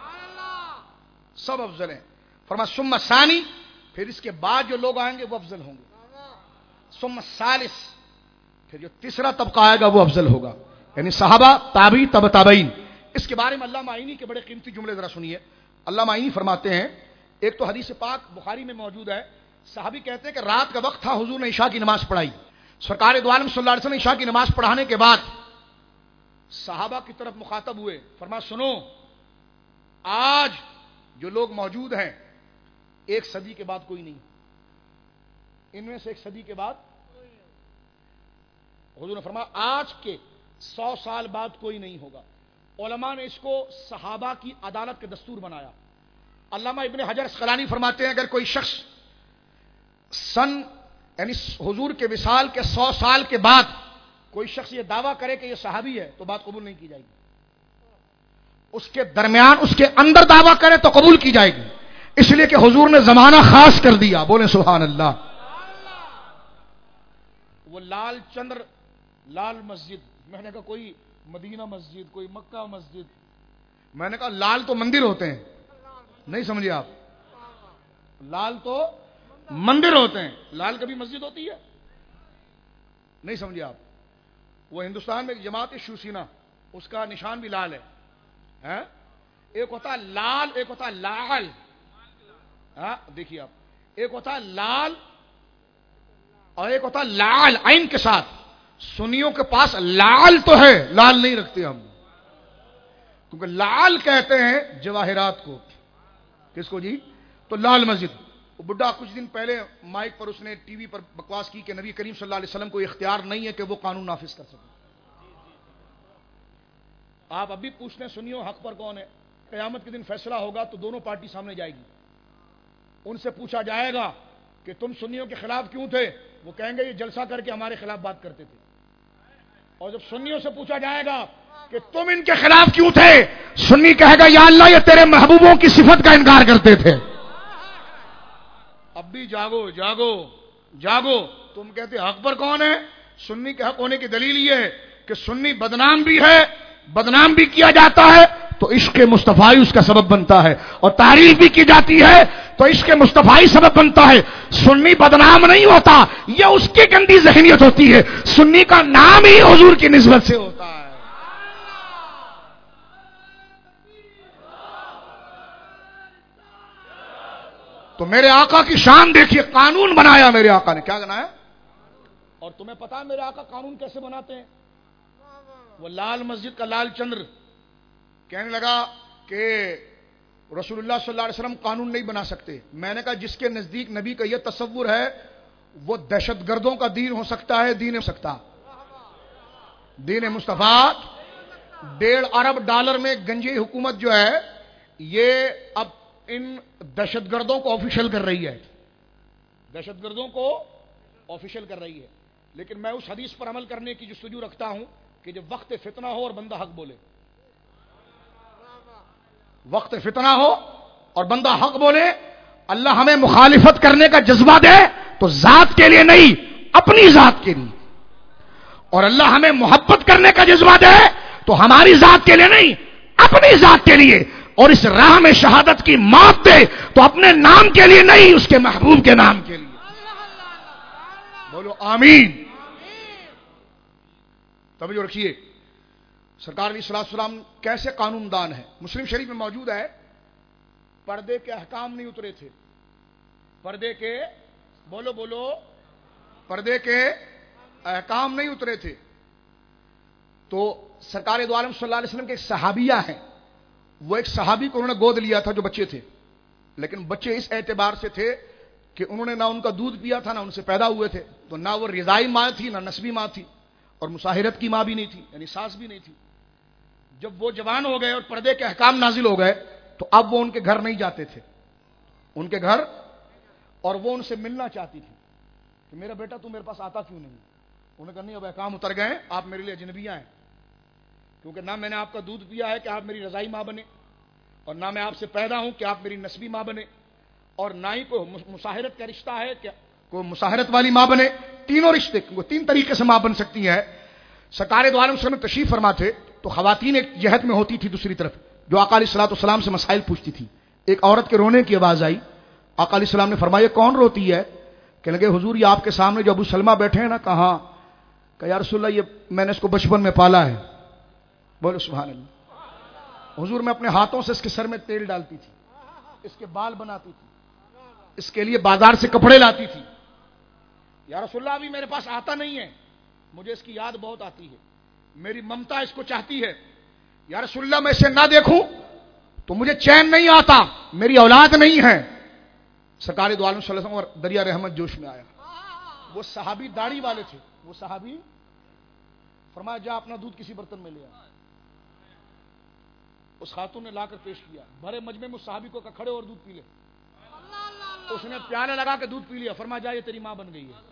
سب افضل ہیں۔ فرمایا ثم ثانی، پھر اس کے بعد جو لوگ آئیں گے وہ افضل ہوں گے، ثم ثالث، پھر جو تیسرا طبقہ آئے گا وہ افضل ہوگا، یعنی صحابہ، تابعی، تبع تابعین۔ اس کے بارے میں علامہ عینی کے بڑے قیمتی جملے ذرا سنیے۔ علامہ عینی فرماتے ہیں، ایک تو حدیث پاک بخاری میں موجود ہے، صحابی کہتے ہیں کہ رات کا وقت تھا، حضور نے عشاء کی نماز پڑھائی، سرکار دو عالم صلی اللہ علیہ وسلم عشاء کی نماز پڑھانے کے بعد صحابہ کی طرف مخاطب ہوئے، فرمایا سنو، آج جو لوگ موجود ہیں ایک صدی کے بعد کوئی نہیں، ان میں سے ایک صدی کے بعد، حضور نے فرمایا آج کے سو سال بعد کوئی نہیں ہوگا۔ علماء نے اس کو صحابہ کی عدالت کے دستور بنایا۔ علامہ ابن حجر اسقلانی فرماتے ہیں اگر کوئی شخص سن یعنی حضور کے وصال کے سو سال کے بعد کوئی شخص یہ دعویٰ کرے کہ یہ صحابی ہے تو بات قبول نہیں کی جائے گی، اس کے درمیان اس کے اندر دعویٰ کرے تو قبول کی جائے گی، اس لیے کہ حضور نے زمانہ خاص کر دیا، بولیں سبحان اللہ۔ وہ لال چندر لال مسجد، میں نے کہا کوئی مدینہ مسجد، کوئی مکہ مسجد، میں نے کہا لال تو مندر ہوتے ہیں، نہیں سمجھے آپ، لال تو مندر ہوتے ہیں، لال کبھی مسجد ہوتی ہے؟ نہیں سمجھے آپ۔ وہ ہندوستان میں ایک جماعت شیوسینا، اس کا نشان بھی لال ہے، ایک ہوتا ہے لال، ایک ہوتا ہے لال، ہاں دیکھیے آپ، ایک ہوتا ہے لال اور ایک ہوتا ہے لال عین کے ساتھ۔ سنیوں کے پاس لال تو ہے، لال نہیں رکھتے ہم، کیونکہ لال کہتے ہیں جواہرات کو، کس کو جی؟ تو لال مسجد۔ وہ بڈھا کچھ دن پہلے مائک پر اس نے ٹی وی پر بکواس کی کہ نبی کریم صلی اللہ علیہ وسلم کو اختیار نہیں ہے کہ وہ قانون نافذ کر سکے۔ آپ ابھی پوچھتے ہیں سنیوں حق پر کون ہے؟ قیامت کے دن فیصلہ ہوگا تو دونوں پارٹی سامنے جائے گی، ان سے پوچھا جائے گا کہ تم سنیوں کے خلاف کیوں تھے؟ وہ کہیں گے یہ جلسہ کر کے ہمارے خلاف بات کرتے تھے۔ اور جب سنیوں سے پوچھا جائے گا کہ تم ان کے خلاف کیوں تھے؟ سنی کہے گا یا اللہ یہ تیرے محبوبوں کی صفت کا انکار کرتے تھے. اب بھی جاگو جاگو جاگو. تم کہتے حق پر کون ہے؟ سنی کے حق ہونے کی دلیل یہ ہے کہ سنی بدنام بھی ہے، بدنام بھی کیا جاتا ہے تو عشق مصطفی اس کا سبب بنتا ہے، اور تعریف بھی کی جاتی ہے تو عشق مصطفی سبب بنتا ہے. سنی بدنام نہیں ہوتا، یہ اس کی گندی ذہنیت ہوتی ہے. سنی کا نام ہی حضور کی نسبت سے ہوتا ہے. تو میرے آقا کی شان دیکھیے، قانون بنایا میرے آقا نے. کیا بنایا؟ اور تمہیں پتا ہے میرے آقا قانون کیسے بناتے ہیں؟ وہ لال مسجد کا لال چندر کہنے لگا کہ رسول اللہ صلی اللہ علیہ وسلم قانون نہیں بنا سکتے. میں نے کہا جس کے نزدیک نبی کا یہ تصور ہے وہ دہشت گردوں کا دین ہو سکتا ہے، دین ہو سکتا. دین مصطفیٰ ڈیڑھ ارب ڈالر میں گنجی حکومت جو ہے یہ اب ان دہشت گردوں کو آفیشل کر رہی ہے، دہشت گردوں کو آفیشل کر رہی ہے. لیکن میں اس حدیث پر عمل کرنے کی جستجو رکھتا ہوں کہ جب وقت فتنہ ہو اور بندہ حق بولے، وقت فتنہ ہو اور بندہ حق بولے، اللہ ہمیں مخالفت کرنے کا جذبہ دے تو ذات کے لیے نہیں، اپنی ذات کے لیے، اور اللہ ہمیں محبت کرنے کا جذبہ دے تو ہماری ذات کے لیے نہیں، اپنی ذات کے لیے، اور اس راہ میں شہادت کی موت دے تو اپنے نام کے لیے نہیں، اس کے محبوب کے نام کے لیے. بولو آمین. توجہ رکھیے، سرکار علیہ الصلوۃ والسلام کیسے قانون دان ہے. مسلم شریف میں موجود ہے پردے کے احکام نہیں اترے تھے. پردے کے بولو بولو پردے کے احکام نہیں اترے تھے. تو سرکار دو عالم صلی اللہ علیہ وسلم کے ایک صحابیہ ہیں، وہ ایک صحابی کو انہوں نے گود لیا تھا جو بچے تھے، لیکن بچے اس اعتبار سے تھے کہ انہوں نے نہ ان کا دودھ پیا تھا، نہ ان سے پیدا ہوئے تھے، تو نہ وہ رضائی ماں تھی نہ نسبی ماں تھی، اور مصاہرت کی ماں بھی نہیں تھی، یعنی ساس بھی نہیں تھی. جب وہ جوان ہو گئے اور پردے کے احکام نازل ہو گئے تو اب وہ ان کے گھر نہیں جاتے تھے، ان کے گھر، اور وہ ان سے ملنا چاہتی تھی کہ میرا بیٹا تو میرے پاس آتا کیوں نہیں؟ انہوں نے کہا نہیں اب احکام اتر گئے، آپ میرے لیے اجنبیاں ہیں، کیونکہ نہ میں نے آپ کا دودھ پیا ہے کہ آپ میری رضائی ماں بنے، اور نہ میں آپ سے پیدا ہوں کہ آپ میری نسبی ماں بنے، اور نہ ہی کوئی مصاہرت کا رشتہ ہے کہ کوئی مصاہرت والی ماں بنے. تینوں رشتے وہ تین طریقے سے ماں بن سکتی ہے. سرکار دو عالم وسلم تشریف فرما تھے تو خواتین ایک جہت میں ہوتی تھی، دوسری طرف جو آقا علیہ الصلوۃ والسلام سے مسائل پوچھتی تھی. ایک عورت کے رونے کی آواز آئی. آقا علیہ السلام نے فرمایا کون روتی ہے؟ کہنے لگے حضور یہ آپ کے سامنے جو ابو سلمہ بیٹھے ہیں نا. کہاں؟ کہ یا رسول اللہ یہ میں نے اس کو بچپن میں پالا ہے. بولو سبحان اللہ. حضور میں اپنے ہاتھوں سے اس کے سر میں تیل ڈالتی تھی، اس کے بال بناتی تھی، اس کے لیے بازار سے کپڑے لاتی تھی. یا رسول اللہ ابھی میرے پاس آتا نہیں ہے، مجھے اس کی یاد بہت آتی ہے، میری ممتا اس کو چاہتی ہے. یا رسول اللہ میں اسے نہ دیکھوں تو مجھے چین نہیں آتا، میری اولاد نہیں ہے. سرکار دو عالم صلی اللہ علیہ وسلم اور دریا رحمت جوش میں آیا. وہ صحابی داڑھی والے تھے، وہ صحابی فرمایا جا اپنا دودھ کسی برتن میں لے آ. اس خاتون نے لا کر پیش کیا. بھرے مجمع میں اس صحابی کو کھڑے اور دودھ پی لے. اس نے پیالے لگا کے دودھ پی لیا. فرمایا جا یہ تیری ماں بن گئی ہے.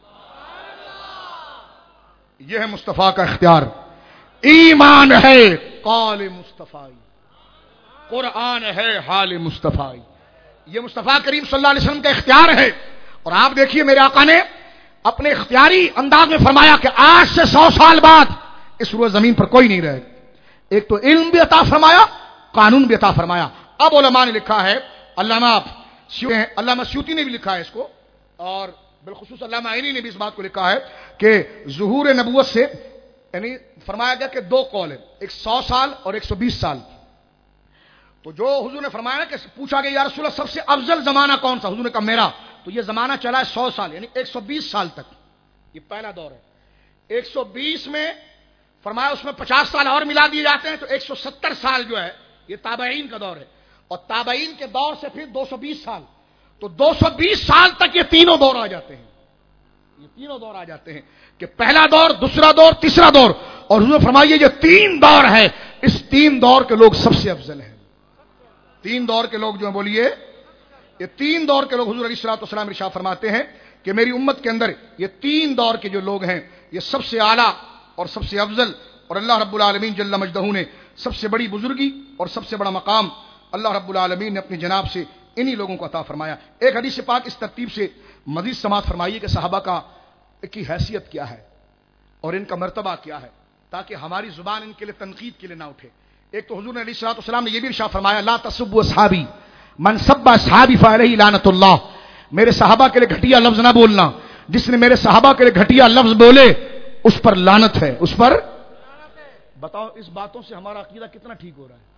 یہ ہے مصطفیٰ کا اختیار. ایمان ہے قول مصطفی، قرآن ہے حال مصطفی. یہ مصطفیٰ کریم صلی اللہ علیہ وسلم کا اختیار ہے. اور آپ دیکھیے میرے آقا نے اپنے اختیاری انداز میں فرمایا کہ آج سے سو سال بعد اس روئے زمین پر کوئی نہیں رہے گا. ایک تو علم بھی عطا فرمایا، قانون بھی عطا فرمایا. اب علماء نے لکھا ہے، علامہ علامہ سیوطی نے بھی لکھا ہے اس کو، اور بالخصوص علامہ عینی نے بھی اس بات کو لکھا ہے کہ ظہور نبوت سے یعنی فرمایا گیا کہ دو قول ہیں، ایک سو سال اور ایک سو بیس سال. تو جو حضور نے فرمایا کہ پوچھا گیا یا رسول اللہ سب سے افضل زمانہ کون سا؟ حضور نے کہا میرا. تو یہ زمانہ چلا ہے سو سال یعنی ایک سو بیس سال تک، یہ پہلا دور ہے. ایک سو بیس میں فرمایا اس میں پچاس سال اور ملا دیے جاتے ہیں تو ایک سو ستر سال جو ہے یہ تابعین کا دور ہے، اور تابعین کے دور سے پھر دو سو بیس سال. تو دو سو بیس سال تک یہ تینوں دور آ جاتے ہیں، یہ تینوں دور آ جاتے ہیں کہ پہلا دور، دوسرا دور، تیسرا دور. اور حضور فرمائیے یہ تین دور ہے، اس تین دور کے لوگ سب سے افضل ہیں. تین دور کے لوگ جو ہیں بولیے، یہ تین دور کے لوگ حضور علیہ الصلوۃ والسلام ارشاد فرماتے ہیں کہ میری امت کے اندر یہ تین دور کے جو لوگ ہیں یہ سب سے اعلیٰ اور سب سے افضل اور اللہ رب العالمین جل مجدہ نے سب سے بڑی بزرگی اور سب سے بڑا مقام اللہ رب العالمین نے اپنی جناب سے انہی لوگوں کو عطا فرمایا. ایک حدیث پاک اس ترتیب سے مزید سماعت فرمائیے کہ صحابہ کا کی حیثیت کیا ہے اور ان کا مرتبہ کیا ہے، تاکہ ہماری زبان ان کے لیے تنقید کے لیے نہ اٹھے. ایک تو حضور علیہ الصلوۃ والسلام نے یہ بھی ارشاد فرمایا لا تسبوا اصحابی من سب اصحابی فعلیہ لعنت اللہ، میرے صحابہ کے لیے گھٹیا لفظ نہ بولنا، جس نے میرے صحابہ کے لیے گھٹیا لفظ بولے اس پر لعنت ہے، اس پر بتاؤ. اس باتوں سے ہمارا عقیدہ کتنا ٹھیک ہو رہا ہے؟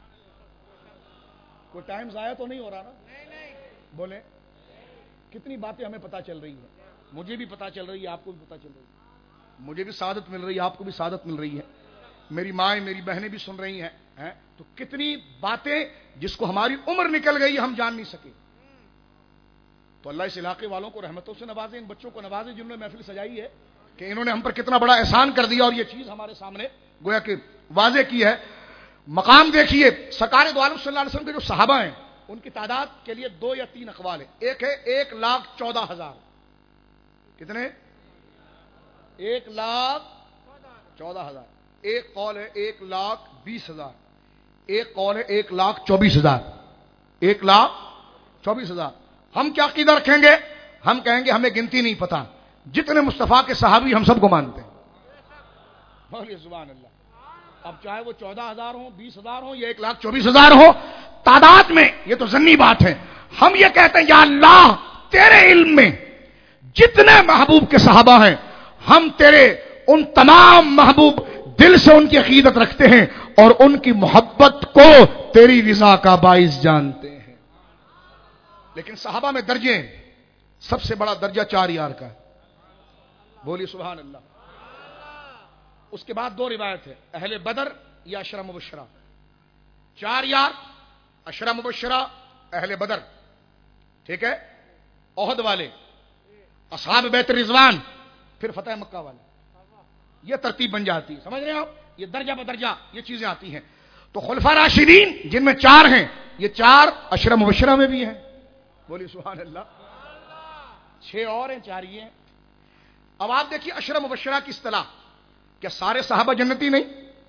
کوئی ٹائم ضائع تو نہیں ہو رہا نا؟ بولیں کتنی باتیں ہمیں پتہ چل رہی ہیں، مجھے بھی پتہ چل رہی ہے، آپ کو بھی پتہ چل رہی ہے، مجھے بھی سعادت مل رہی ہے، آپ کو بھی سعادت مل رہی ہے، میری مائیں میری بہنیں بھی سن رہی ہیں. تو کتنی باتیں جس کو ہماری عمر نکل گئی ہم جان نہیں سکے. تو اللہ اس علاقے والوں کو رحمتوں سے نوازے، ان بچوں کو نوازے جنہوں نے محفل سجائی ہے، کہ انہوں نے ہم پر کتنا بڑا احسان کر دیا اور یہ چیز ہمارے سامنے گویا کہ واضح کی ہے. مقام دیکھیے سرکار دو عالم صلی اللہ علیہ وسلم کے جو صحابہ ہیں ان کی تعداد کے لیے دو یا تین اقوال ہیں. ایک ہے ایک لاکھ چودہ ہزار. کتنے؟ ایک لاکھ چودہ ہزار. ایک قول ہے ایک لاکھ بیس ہزار. ایک قول ہے ایک لاکھ چوبیس ہزار. ایک لاکھ چوبیس ہزار. ہم کیا عقیدہ رکھیں گے؟ ہم کہیں گے ہمیں گنتی نہیں پتا، جتنے مصطفیٰ کے صحابی ہم سب کو مانتے ہیں. بولیے سبحان اللہ. اب چاہے وہ چودہ ہزار ہوں، بیس ہزار ہوں یا ایک لاکھ چوبیس ہزار ہو، تعداد میں یہ تو ضمنی بات ہے. ہم یہ کہتے ہیں یا اللہ تیرے علم میں جتنے محبوب کے صحابہ ہیں ہم تیرے ان تمام محبوب دل سے ان کی عقیدت رکھتے ہیں اور ان کی محبت کو تیری رضا کا باعث جانتے ہیں. لیکن صحابہ میں درجے ہیں، سب سے بڑا درجہ چار یار کا ہے. بولیے سبحان اللہ. اس کے بعد دو روایت ہے، اہل بدر یا عشرہ مبشرہ. چار یار، عشرہ مبشرہ، اہل بدر، ٹھیک ہے، احد والے، اصحاب بیت رضوان، پھر فتح مکہ والے. یہ ترتیب بن جاتی ہے، سمجھ رہے ہیں آپ؟ یہ درجہ بدرجہ یہ چیزیں آتی ہیں. تو خلفاء راشدین جن میں چار ہیں، یہ چار عشرہ مبشرہ میں بھی ہیں. بولیے سبحان اللہ. چھ اور ہیں، چار یہ ہیں. اب آپ دیکھیے عشرہ مبشرہ کی اصطلاح. کیا سارے صحابہ جنتی نہیں؟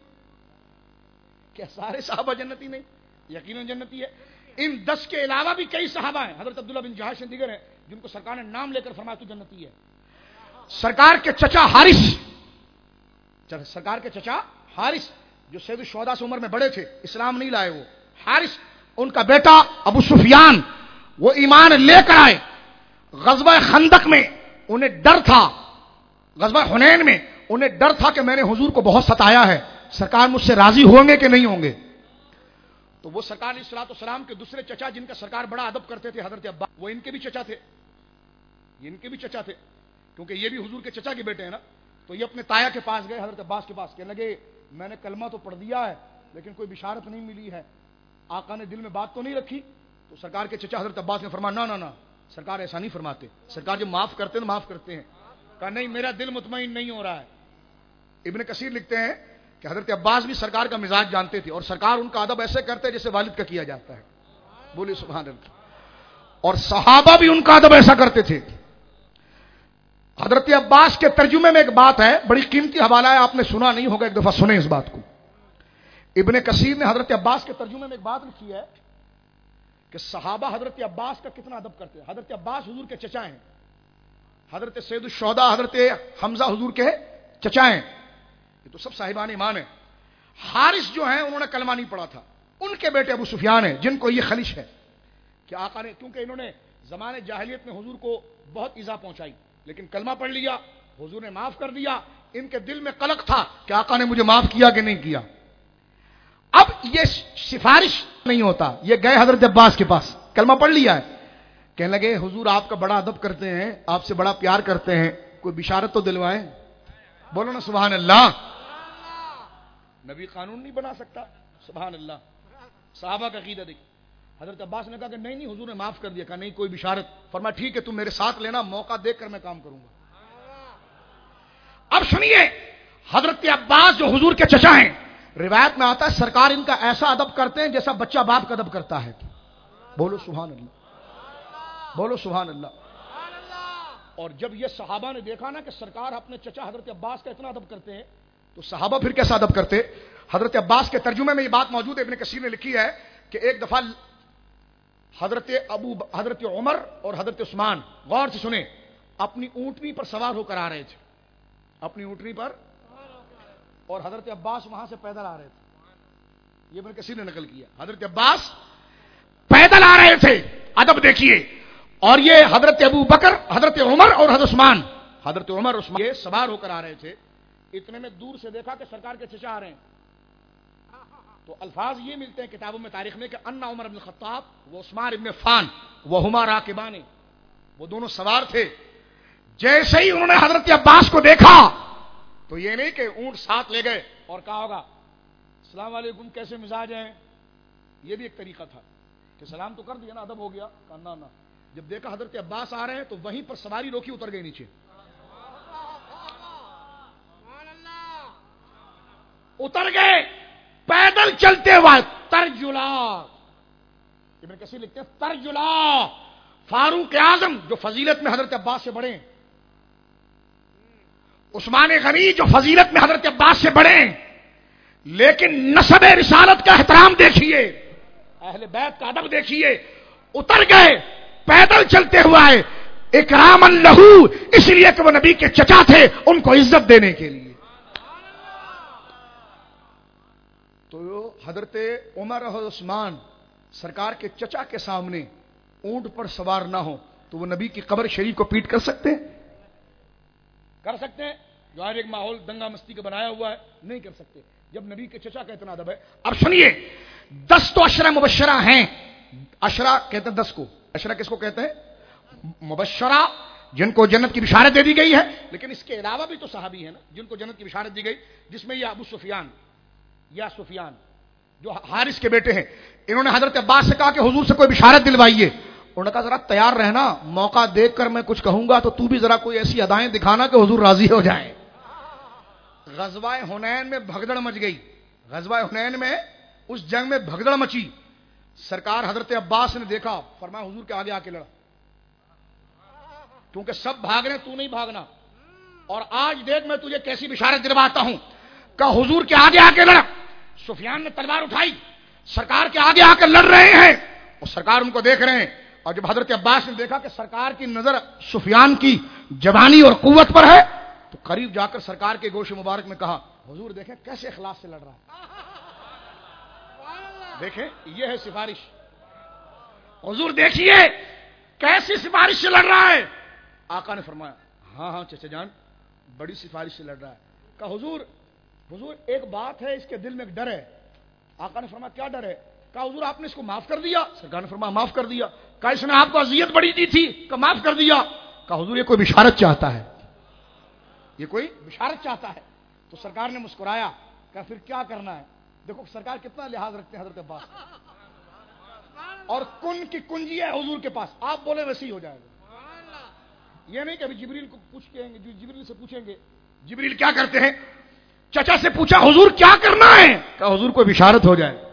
کیا سارے صحابہ جنتی نہیں؟ یقیناً جنتی ہے. ان دس کے علاوہ بھی کئی صحابہ ہیں، حضرت عبداللہ بن جہاش سے دیگر ہیں، جن کو سرکار نے نام لے کر فرمایا تو جنتی ہے. سرکار کے چچا حارث، سرکار کے چچا حارث جو سید الشہداء سے عمر میں بڑے تھے، اسلام نہیں لائے، وہ حارث، ان کا بیٹا ابو سفیان وہ ایمان لے کر آئے. غزوہ خندق میں انہیں ڈر تھا، غزوہ حنین میں انہیں ڈر تھا کہ میں نے حضور کو بہت ستایا ہے، سرکار مجھ سے راضی ہوں گے کہ نہیں ہوں گے. تو وہ سرکار علیہ الصلوۃ والسلام کے دوسرے چچا جن کا سرکار بڑا ادب کرتے تھے، حضرت عباس، وہ ان کے بھی چچا تھے. یہ ان کے بھی چچا تھے کیونکہ یہ بھی حضور کے چچا کے بیٹے ہیں نا. تو یہ اپنے تایا کے پاس گئے، حضرت عباس کے پاس، کہنے لگے میں نے کلمہ تو پڑھ دیا ہے لیکن کوئی بشارت نہیں ملی ہے، آقا نے دل میں بات تو نہیں رکھی. تو سرکار کے چچا حضرت عباس نے فرمایا نہ نہ نہ سرکار ایسا نہیں فرماتے، سرکار جب معاف کرتے ہیں معاف کرتے ہیں. کہا نہیں میرا دل مطمئن نہیں ہو رہا ہے. ابن کثیر لکھتے ہیں کہ حضرت عباس بھی سرکار کا مزاج جانتے تھے اور سرکار ان کا ادب ایسے کرتے جیسے والد کا کیا جاتا ہے. بولیے سبحان اللہ. اور صحابہ بھی ان کا ادب ایسا کرتے تھے. حضرت عباس کے ترجمے میں ایک بات ہے، بڑی قیمتی حوالہ ہے، آپ نے سنا نہیں ہوگا، ایک دفعہ سنیں اس بات کو. ابن کثیر نے حضرت عباس کے ترجمے میں ایک بات لکھی ہے کہ صحابہ حضرت عباس کا کتنا ادب کرتے ہیں. حضرت عباس حضور کے چچا ہیں، حضرت سید الشہداء حضرت حمزہ حضور کے چچا ہیں، یہ تو سب صاحبان ایمان ہیں. حارث جو ہیں انہوں نے کلمہ نہیں پڑھا تھا، ان کے بیٹے ابو سفیان ہیں جن کو یہ خلش ہے کہ آقا نے، کیونکہ انہوں نے زمانے جاہلیت میں حضور کو بہت ایذا پہنچائی، لیکن کلمہ پڑھ لیا، حضور نے معاف کر دیا. ان کے دل میں قلق تھا کہ آقا نے مجھے معاف کیا کہ نہیں کیا. اب یہ سفارش نہیں ہوتا، یہ گئے حضرت عباس کے پاس، کلمہ پڑھ لیا ہے، کہنے لگے حضور آپ کا بڑا ادب کرتے ہیں، آپ سے بڑا پیار کرتے ہیں، کوئی بشارت تو دلوائیں. بولو نا سبحان اللہ. نبی قانون نہیں بنا سکتا. سبحان اللہ. صحابہ کا عقیدہ دیکھیں. حضرت عباس نے کہا کہ نہیں نہیں حضور نے معاف کر دیا. کہا نہیں کوئی بشارت. فرمایا ٹھیک ہے تم میرے ساتھ لینا، موقع دیکھ کر میں کام کروں گا. اب سنیے حضرت عباس جو حضور کے چچا ہیں، روایت میں آتا ہے سرکار ان کا ایسا ادب کرتے ہیں جیسا بچہ باپ کا ادب کرتا ہے. بولو سبحان اللہ. بولو سبحان اللہ. اور جب یہ صحابہ نے دیکھا نا کہ سرکار اپنے چچا حضرت عباس کا اتنا ادب کرتے ہیں تو صحابہ پھر کیسا ادب کرتے؟ حضرت عباس کے ترجمے میں یہ بات موجود ہے، ابن کثیر نے لکھی ہے کہ ایک دفعہ حضرت ابو حضرت عمر اور حضرت عثمان، غور سے سنیں، اپنی اونٹنی پر سوار ہو کر آ رہے تھے، اپنی اونٹنی پر، اور حضرت عباس وہاں سے پیدل آ رہے تھے. یہ ابن کثیر نے نقل کیا، حضرت عباس پیدل آ رہے تھے، ادب دیکھیے. اور یہ حضرت ابو بکر، حضرت عمر اور حضرت عثمان، حضرت عمر عثمان یہ سوار ہو کر آ رہے تھے. اتنے میں دور سے دیکھا کہ سرکار کے چچا آ رہے ہیں، تو الفاظ یہ ملتے ہیں کتابوں میں تاریخ میں کہ ان عمر بن الخطاب و عثمان ابن عفان وہما راکبان، وہ دونوں سوار تھے. جیسے ہی انہوں نے حضرت عباس کو دیکھا تو یہ نہیں کہ اونٹ ساتھ لے گئے اور کہا ہوگا السلام علیکم کیسے مزاج ہیں، یہ بھی ایک طریقہ تھا کہ سلام تو کر دیا نا، ادب ہو گیا. کہنا نہ، جب دیکھا حضرت عباس آ رہے ہیں تو وہیں پر سواری روکی، اتر گئے نیچے. اتر گئے پیدل چلتے ہوئے، ترجلا، ابن کثیر لکھتے ہیں ترجلا، فاروق اعظم جو فضیلت میں حضرت عباس سے بڑے ہیں، عثمان غنی جو فضیلت میں حضرت عباس سے بڑے ہیں، لیکن نسب رسالت کا احترام دیکھیے، اہل بیت کا ادب دیکھیے. اتر گئے پیدل چلتے ہوئے، اکراما لہو، اس لیے کہ وہ نبی کے چچا تھے، ان کو عزت دینے کے لیے. تو حضرت عمر اور عثمان سرکار کے چچا کے سامنے اونٹ پر سوار نہ ہو تو وہ نبی کی قبر شریف کو پیٹ کر سکتے ہیں؟ کر سکتے ہیں؟ جو ہر ایک ماحول دنگا مستی کا بنایا ہوا ہے نہیں کر سکتے جب نبی کے چچا کا اتنا ادب ہے. اب سنیے، دس تو عشرہ مبشرہ ہیں. عشرہ کہتے ہیں دس کو، عشرہ کس کو کہتے ہیں؟ مبشرہ، جن کو جنت کی بشارت دے دی گئی ہے. لیکن اس کے علاوہ بھی تو صحابی ہیں نا جن کو جنت کی بشارت دی گئی، جس میں یہ ابو سفیان یا سفیان جو حارث کے بیٹے ہیں، انہوں نے حضرت عباس سے کہا کہ حضور سے کوئی بشارت دلوائیے. انہوں نے کہا ذرا تیار رہنا، موقع دیکھ کر میں کچھ کہوں گا تو تو بھی ذرا کوئی ایسی ادائیں دکھانا کہ حضور راضی ہو جائیں. غزوہ حنین میں بھگدڑ مچ گئی. غزوہ حنین میں اس جنگ میں بھگدڑ مچی. سرکار حضرت عباس نے دیکھا، فرمایا حضور کے آگے آ کے لڑا، کیونکہ سب بھاگ رہے تو نہیں بھاگنا، اور آج دیکھ میں تجھے کیسی بشارت دلواتا ہوں. کہ حضور کے آگے آ کے لڑا. سفیان نے تلوار اٹھائی، سرکار کے آگے آ کر لڑ رہے ہیں اور سرکار ان کو دیکھ رہے ہیں. اور جب حضرت عباس نے دیکھا کہ سرکار کی نظر سفیان کی جوانی اور قوت پر ہے تو قریب جا کر سرکار کے گوش مبارک میں کہا حضور دیکھیں کیسے اخلاص سے لڑ رہا ہے، دیکھیں یہ ہے سفارش. حضور دیکھیے کیسی سفارش سے لڑ رہا ہے. آقا نے فرمایا ہاں ہاں چچا جان بڑی سفارش سے لڑ رہا ہے. کہا حضور حضور ایک بات ہے، اس کے دل میں ایک ڈر ہے. آقا نے فرمایا کیا ڈر ہے؟ کہا حضور آپ نے اس کو معاف کر دیا؟ سرکار نے فرمایا معاف کر دیا. کہا اس نے آپ کو اذیت بڑی دی تھی؟ کہا معاف کر دیا. کہا حضور یہ کوئی بشارت چاہتا ہے، یہ کوئی بشارت چاہتا ہے. تو سرکار نے مسکرایا. کہا پھر کیا کرنا ہے؟ دیکھو سرکار کتنا لحاظ رکھتے ہیں حضرت عباس، اور کن کی کنجی ہے حضور کے پاس، آپ بولے ویسے ہی ہو جائے گا. یہ نہیں کہ ابھی جبریل کو پوچھیں گے، جبریل سے پوچھیں گے جبریل کیا کرتے ہیں. چچا سے پوچھا حضور کیا کرنا ہے؟ کہا حضور کو بشارت ہو جائے.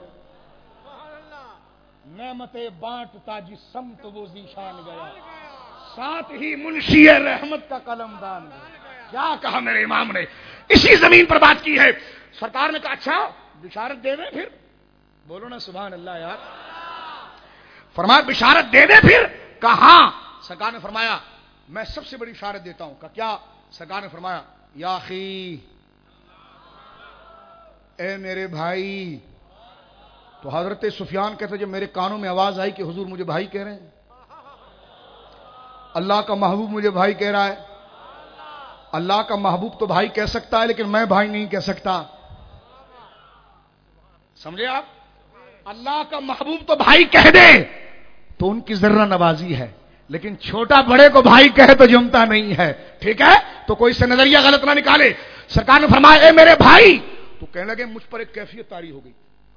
نعمت بانٹ تاجی سمت وہ ذیشان گیا، ساتھ ہی منشی رحمت کا قلم دان گیا. کیا کہا میرے امام نے، اسی زمین پر بات کی ہے. سرکار نے کہا اچھا بشارت دے دیں پھر، بولو نا سبحان اللہ یار. فرمایا بشارت دے دے پھر؟ کہا ہاں. سرکار نے فرمایا میں سب سے بڑی بشارت دیتا ہوں. کہا کیا؟ سرکار نے فرمایا یا اخی، اے میرے بھائی. تو حضرت سفیان کہتے جب میرے کانوں میں آواز آئی کہ حضور مجھے بھائی کہہ رہے ہیں، اللہ کا محبوب مجھے بھائی کہہ رہا ہے. اللہ کا محبوب تو بھائی کہہ سکتا ہے لیکن میں بھائی نہیں کہہ سکتا. سمجھے آپ؟ اللہ کا محبوب تو بھائی کہہ دے تو ان کی ذرہ نوازی ہے، لیکن چھوٹا بڑے کو بھائی کہے تو جمتا نہیں ہے. ٹھیک ہے، تو کوئی سے نظریہ غلط نہ نکالے. سرکار نے فرمایا اے میرے بھائی. تو کہنے لگے مجھ پر ایک کیفیت طاری ہو گئی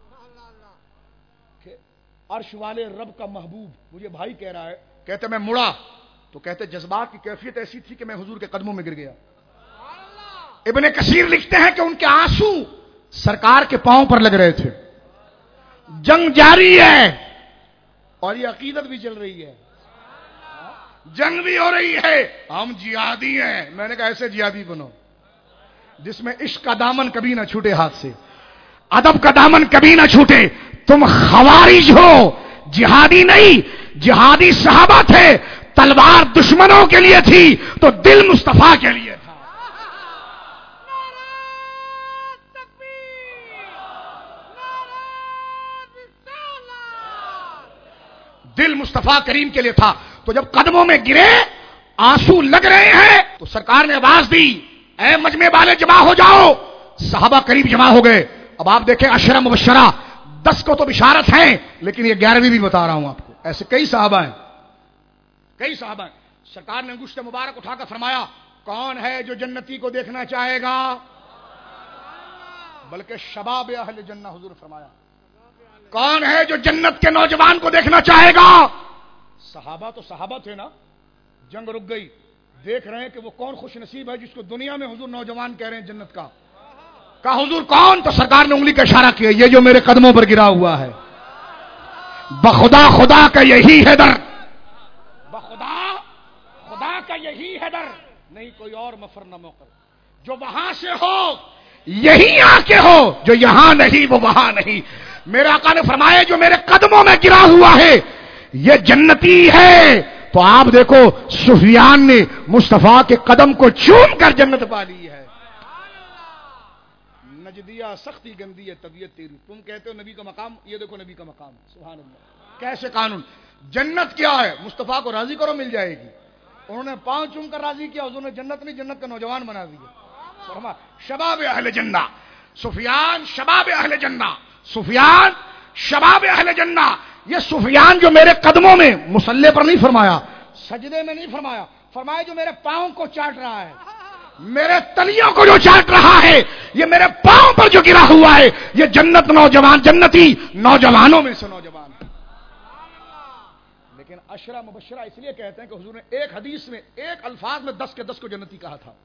کہ عرش والے رب کا محبوب مجھے بھائی کہہ رہا ہے. کہتے میں مڑا تو کہتے جذبات کی کیفیت ایسی تھی کہ میں حضور کے قدموں میں گر گیا. ابن کثیر لکھتے ہیں کہ ان کے آنسو سرکار کے پاؤں پر لگ رہے تھے. جنگ جاری ہے اور یہ عقیدت بھی چل رہی ہے، جنگ بھی ہو رہی ہے، ہم جہادی ہیں. میں نے کہا ایسے جہادی بنو جس میں عشق کا دامن کبھی نہ چھوٹے ہاتھ سے، ادب کا دامن کبھی نہ چھوٹے. تم خوارج ہو، جہادی نہیں. جہادی صحابہ تھے، تلوار دشمنوں کے لیے تھی تو دل مصطفیٰ کے لیے تھا. دل مصطفیٰ کریم کے لیے تھا. تو جب قدموں میں گرے، آنسو لگ رہے ہیں، تو سرکار نے آواز دی اے مجمع والے جمع ہو جاؤ. صحابہ قریب جمع ہو گئے. اب آپ دیکھیں عشرہ مبشرہ، دس کو تو بشارت ہیں، لیکن یہ گیارہویں بھی بتا رہا ہوں آپ کو. ایسے کئی صحابہ ہیں، کئی صحابہ ہیں. سرکار نے انگشت مبارک اٹھا کر فرمایا کون ہے جو جنتی کو دیکھنا چاہے گا؟ بلکہ شباب اہل جنہ، حضور نے فرمایا کون ہے جو جنت کے نوجوان کو دیکھنا چاہے گا؟ صحابہ تو صحابہ تھے نا. جنگ رک گئی، دیکھ رہے ہیں کہ وہ کون خوش نصیب ہے جس کو دنیا میں حضور نوجوان کہہ رہے ہیں جنت کا. کہا حضور کون؟ تو سرکار نے انگلی کا اشارہ کیا، یہ جو میرے قدموں پر گرا ہوا ہے. بخدا خدا کا یہی ہے در، بخدا خدا کا یہی ہے در، نہیں کوئی اور مفر نہ موقع. جو وہاں سے ہو یہی آ کے ہو، جو یہاں نہیں وہ وہاں نہیں. میرے آقا نے فرمایا جو میرے قدموں میں گرا ہوا ہے یہ جنتی ہے. تو آپ دیکھو سفیان نے مصطفیٰ کے قدم کو چوم کر جنت پا لی ہے. نجدیہ سختی گندی ہے طبیعت تیری، تم کہتے ہو نبی کا مقام، یہ دیکھو نبی کا مقام. سبحان اللہ، کیسے قانون. جنت کیا ہے؟ مصطفیٰ کو راضی کرو مل جائے گی. انہوں نے پاؤں چوم کر راضی کیا، حضور نے جنت نہیں جنت کا نوجوان بنا دیا. شباب اہل جنہ، سفیان شباب اہل جنہ، سفیان شباب اہل جنہ. یہ سفیان جو میرے قدموں میں، مصلی پر نہیں فرمایا، سجدے میں نہیں فرمایا، فرمایا جو میرے پاؤں کو چاٹ رہا ہے، میرے تلیوں کو جو چاٹ رہا ہے، یہ میرے پاؤں پر جو گرا ہوا ہے، یہ جنت نوجوان، جنتی نوجوانوں میں سے نوجوان ہے. لیکن عشرہ مبشرہ اس لیے کہتے ہیں کہ حضور نے ایک حدیث میں ایک الفاظ میں دس کے دس کو جنتی کہا تھا،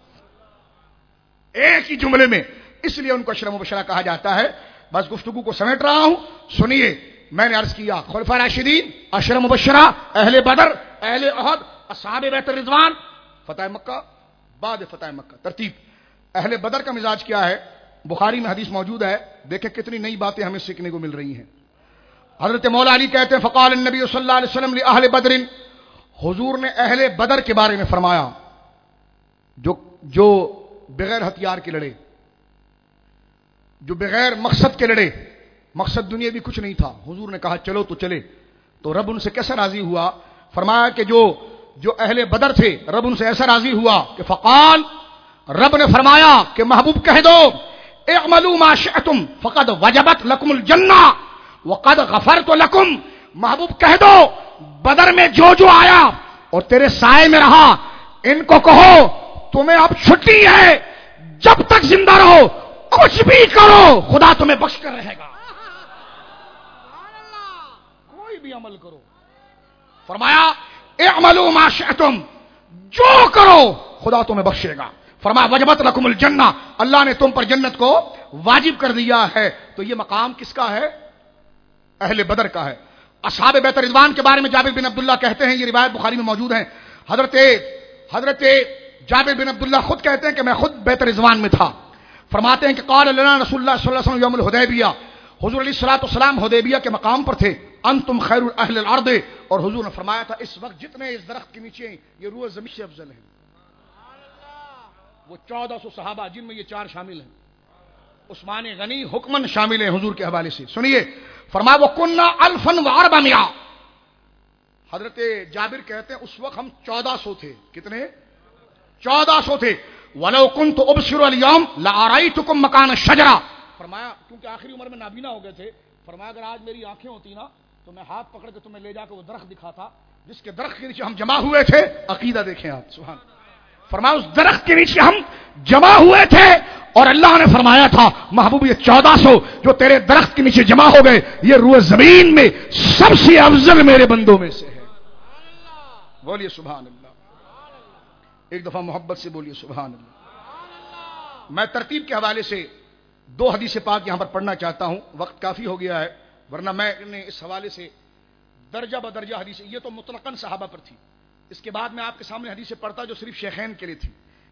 ایک ہی جملے میں، اس لیے ان کو عشرہ مبشرہ کہا جاتا ہے. بس گفتگو کو سمیٹ رہا ہوں، سنیے. میں نے عرض کیا خلفاء راشدین، عشرہ مبشرہ، اہل بدر، اہل احد، اصحاب بیت رضوان، فتح مکہ، بعد فتح مکہ. ترتیب اہل بدر کا مزاج کیا ہے؟ بخاری میں حدیث موجود ہے، دیکھیں کتنی نئی باتیں ہمیں سیکھنے کو مل رہی ہیں. حضرت مولا علی کہتے ہیں فقال النبی صلی اللہ علیہ وسلم لأہل بدر، حضور نے اہل بدر کے بارے میں فرمایا جو جو بغیر ہتھیار کے لڑے، جو بغیر مقصد کے لڑے، مقصد دنیا بھی کچھ نہیں تھا. حضور نے کہا چلو تو چلے. تو رب ان سے کیسا راضی ہوا؟ فرمایا کہ جو جو اہل بدر تھے رب ان سے ایسا راضی ہوا کہ فقال، رب نے فرمایا کہ محبوب کہہ دو اعملوا ما شئتم فقد وجبت لکم الجنہ وقد غفرت لکم. محبوب کہہ دو بدر میں جو جو آیا اور تیرے سائے میں رہا، ان کو کہو تمہیں اب چھٹی ہے، جب تک زندہ رہو کچھ بھی کرو خدا تمہیں بخش کر رہے گا، کوئی بھی عمل کرو. فرمایا اعملوا ما شئتم، جو کرو خدا تمہیں بخشے گا. فرمایا وجبت لکم الجنہ، اللہ نے تم پر جنت کو واجب کر دیا ہے. تو یہ مقام کس کا ہے؟ اہل بدر کا ہے. اصحاب بیت رضوان کے بارے میں جابر بن عبداللہ کہتے ہیں، یہ روایت بخاری میں موجود ہے. حضرت حضرت جابر بن عبداللہ خود کہتے ہیں کہ میں خود بیت رضوان میں تھا. فرماتے ہیں کہ قال لنا رسول اللہ صلی اللہ علیہ وسلم یوم الحدیبیہ، حضور علیہ الصلوۃ والسلام حدیبیہ کے مقام پر تھے. انتم خیر اہل الارض، اور حضور نے فرمایا تھا اس وقت جتنے اس درخت کے نیچے ہیں یہ روح زمین سے افضل ہیں. وہ چودہ سو صحابہ جن میں یہ چار شامل ہیں، عثمان غنی حکمن شامل ہیں حضور کے حوالے سے. سنیے فرمایا وہ کننا الفن و اربعمائہ، حضرت جابر کہتے ہیں اس وقت ہم چودہ سو تھے. کتنے؟ چودہ سو تھے. وَلَوْ كُنْتُ أُبْصِرُ الْيَوْمَ لَأَرَيْتُكُمْ مَكَانَ الشَّجَرَةِ، فرمایا کیونکہ آخری عمر میں نابینا ہو گئے تھے، فرمایا اگر آج میری آنکھیں ہوتی نا تو میں ہاتھ پکڑ کے تمہیں لے جا کے وہ درخت دکھاتا جس کے درخت کے نیچے ہم جمع ہوئے تھے. عقیدہ دیکھیں آپ، سبحان. فرمایا اس درخت کے نیچے ہم جمع ہوئے تھے اور اللہ نے فرمایا تھا محبوب یہ چودہ سو جو تیرے درخت کے نیچے جمع ہو گئے یہ روح زمین میں سب سے افضل میرے بندوں میں سے ہے. بولیے سبحان اللہ. ایک دفعہ محبت سے بولیے سبحان اللہ. میں ترتیب کے حوالے سے دو حدیث پاک یہاں پر پڑھنا چاہتا ہوں، وقت کافی ہو گیا ہے ورنہ میں نے اس حوالے سے درجہ بدرجہ حدیث، یہ تو مطلقاً صحابہ پر تھی. اس کے بعد میں آپ کے سامنے حدیث پڑھتا جو صرف شیخین کے لیے تھی.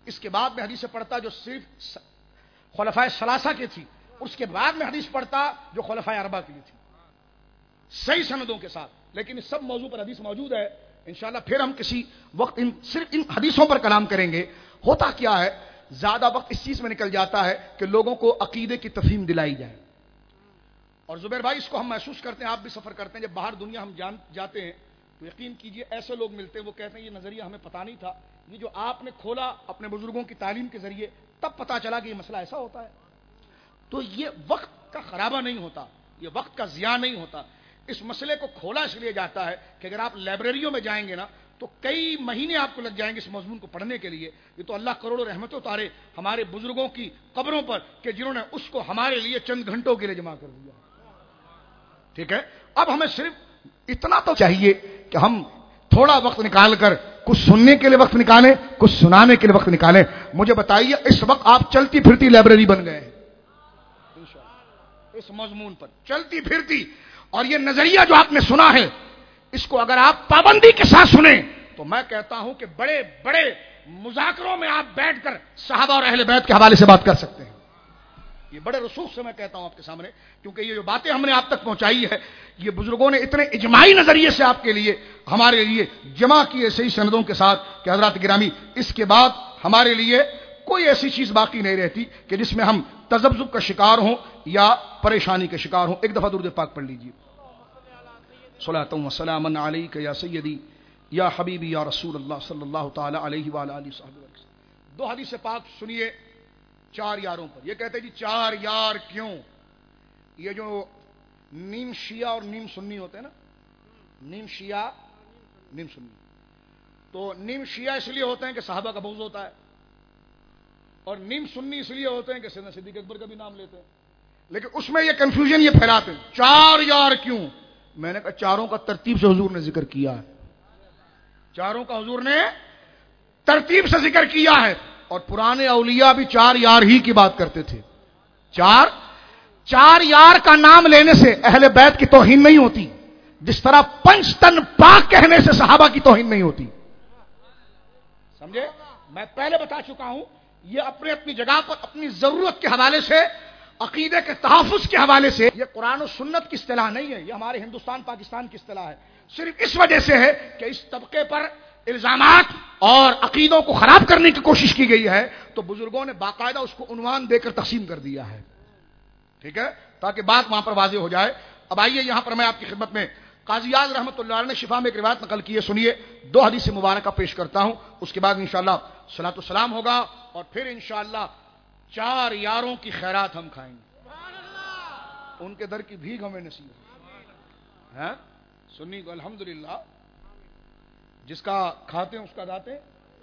اس کے بعد میں حدیث پڑھتا جو صرف خلفائے ثلاثہ کی تھی، اس کے بعد میں حدیث پڑھتا جو خلفائے اربعہ کی تھی، صحیح سندوں کے ساتھ. لیکن اس سب موضوع پر حدیث موجود ہے، انشاءاللہ پھر ہم کسی وقت ان صرف ان حدیثوں پر کلام کریں گے. ہوتا کیا ہے، زیادہ وقت اس چیز میں نکل جاتا ہے کہ لوگوں کو عقیدے کی تفہیم دلائی جائے. اور زبیر بھائی اس کو ہم محسوس کرتے ہیں، آپ بھی سفر کرتے ہیں، جب باہر دنیا ہم جان جاتے ہیں تو یقین کیجئے ایسے لوگ ملتے ہیں وہ کہتے ہیں یہ نظریہ ہمیں پتہ نہیں تھا، یہ جو آپ نے کھولا اپنے بزرگوں کی تعلیم کے ذریعے تب پتہ چلا کہ یہ مسئلہ ایسا ہوتا ہے. تو یہ وقت کا خرابہ نہیں ہوتا، یہ وقت کا ضیاع نہیں ہوتا. اس مسئلے کو کھولا اس لیے جاتا ہے کہ اگر آپ لائبریریوں میں جائیں گے نا تو کئی مہینے آپ کو لگ جائیں گے اس مضمون کو پڑھنے کے لیے. یہ تو اللہ کروڑوں رحمتوں اتارے ہمارے بزرگوں کی قبروں پر کہ جنہوں نے اس کو ہمارے لیے چند گھنٹوں کے لیے جمع کر دیا. ٹھیک ہے، اب ہمیں صرف اتنا تو چاہیے کہ ہم تھوڑا وقت نکال کر کچھ سننے کے لیے وقت نکالیں، کچھ سنانے کے لیے وقت نکالیں. مجھے بتائیے اس وقت آپ چلتی پھرتی لائبریری بن گئے ہیں اس مضمون پر، چلتی پھرتی. اور یہ نظریہ جو آپ نے سنا ہے اس کو اگر آپ پابندی کے ساتھ سنیں تو میں کہتا ہوں کہ بڑے بڑے مذاکروں میں آپ بیٹھ کر صحابہ اور اہل بیت کے حوالے سے بات کر سکتے ہیں. یہ بڑے رسوخ سے میں کہتا ہوں آپ کے سامنے، کیونکہ یہ جو باتیں ہم نے آپ تک پہنچائی ہے یہ بزرگوں نے اتنے اجماعی نظریے سے آپ کے لیے ہمارے لیے جمع کیے صحیح سندوں کے ساتھ کہ حضرات گرامی اس کے بعد ہمارے لیے کوئی ایسی چیز باقی نہیں رہتی کہ جس میں ہم تذبذب کا شکار ہوں یا پریشانی کا شکار ہوں. ایک دفعہ درود پاک پڑھ لیجیے. صلاۃ و سلام علیک یا سیدی یا حبیبی یا رسول اللہ صلی اللہ تعالی علیہ وآلہ وسلم. دو حدیث پاک سنیے چار یاروں پر. یہ کہتے ہیں جی چار یار کیوں؟ یہ جو نیم شیعہ اور نیم سنی ہوتے ہیں نا، نیم شیعہ نیم سنی، تو نیم شیعہ اس لیے ہوتے ہیں کہ صحابہ کا بغض ہوتا ہے، اور نیم سنی اس لیے ہوتے ہیں کہ سیدنا صدیق اکبر کا بھی نام لیتے ہیں. لیکن اس میں یہ کنفیوژن یہ پھیلاتے ہیں چار یار کیوں. میں نے کہا چاروں کا ترتیب سے حضور نے ذکر کیا ہے، چاروں کا حضور نے ترتیب سے ذکر کیا ہے. اور پرانے اولیاء بھی چار یار ہی کی بات کرتے تھے. چار چار یار کا نام لینے سے اہل بیت کی توہین نہیں ہوتی، جس طرح پنچ تن پاک کہنے سے صحابہ کی توہین نہیں ہوتی. سمجھے؟ میں پہلے بتا چکا ہوں یہ اپنے اپنی جگہ پر اپنی ضرورت کے حوالے سے، عقیدے کے تحفظ کے حوالے سے یہ قرآن و سنت کی اصطلاح نہیں ہے، یہ ہمارے ہندوستان پاکستان کی اصطلاح ہے. صرف اس وجہ سے ہے کہ اس طبقے پر الزامات اور عقیدوں کو خراب کرنے کی کوشش کی گئی ہے تو بزرگوں نے باقاعدہ اس کو عنوان دے کر تقسیم کر دیا ہے. ٹھیک ہے، تاکہ بات وہاں پر واضح ہو جائے. اب آئیے یہاں پر میں آپ کی خدمت میں قاضی اعظم رحمۃ اللہ علیہ نے شفا میں ایک روایت نقل کی ہے، سنیے. دو حدیث مبارکہ پیش کرتا ہوں، اس کے بعد انشاءاللہ صلاۃ و سلام ہوگا اور پھر انشاءاللہ چار یاروں کی خیرات ہم کھائیں گے، ان کے در کی بھیک ہمیں نصیب ہے. سنی کو الحمدللہ جس کا کھاتے ہیں اس کا گاتے ہیں،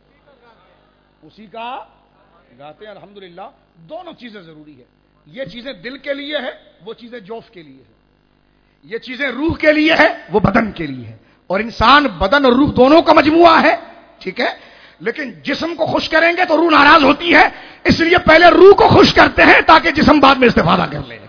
اسی کا گاتے ہیں الحمدللہ. دونوں چیزیں ضروری ہے، یہ چیزیں دل کے لیے ہے، وہ چیزیں جوف کے لیے ہے. یہ چیزیں روح کے لیے ہے، وہ بدن کے لیے ہے. اور انسان بدن اور روح دونوں کا مجموعہ ہے. ٹھیک ہے، لیکن جسم کو خوش کریں گے تو روح ناراض ہوتی ہے، اس لیے پہلے روح کو خوش کرتے ہیں تاکہ جسم بعد میں استفادہ کر لے.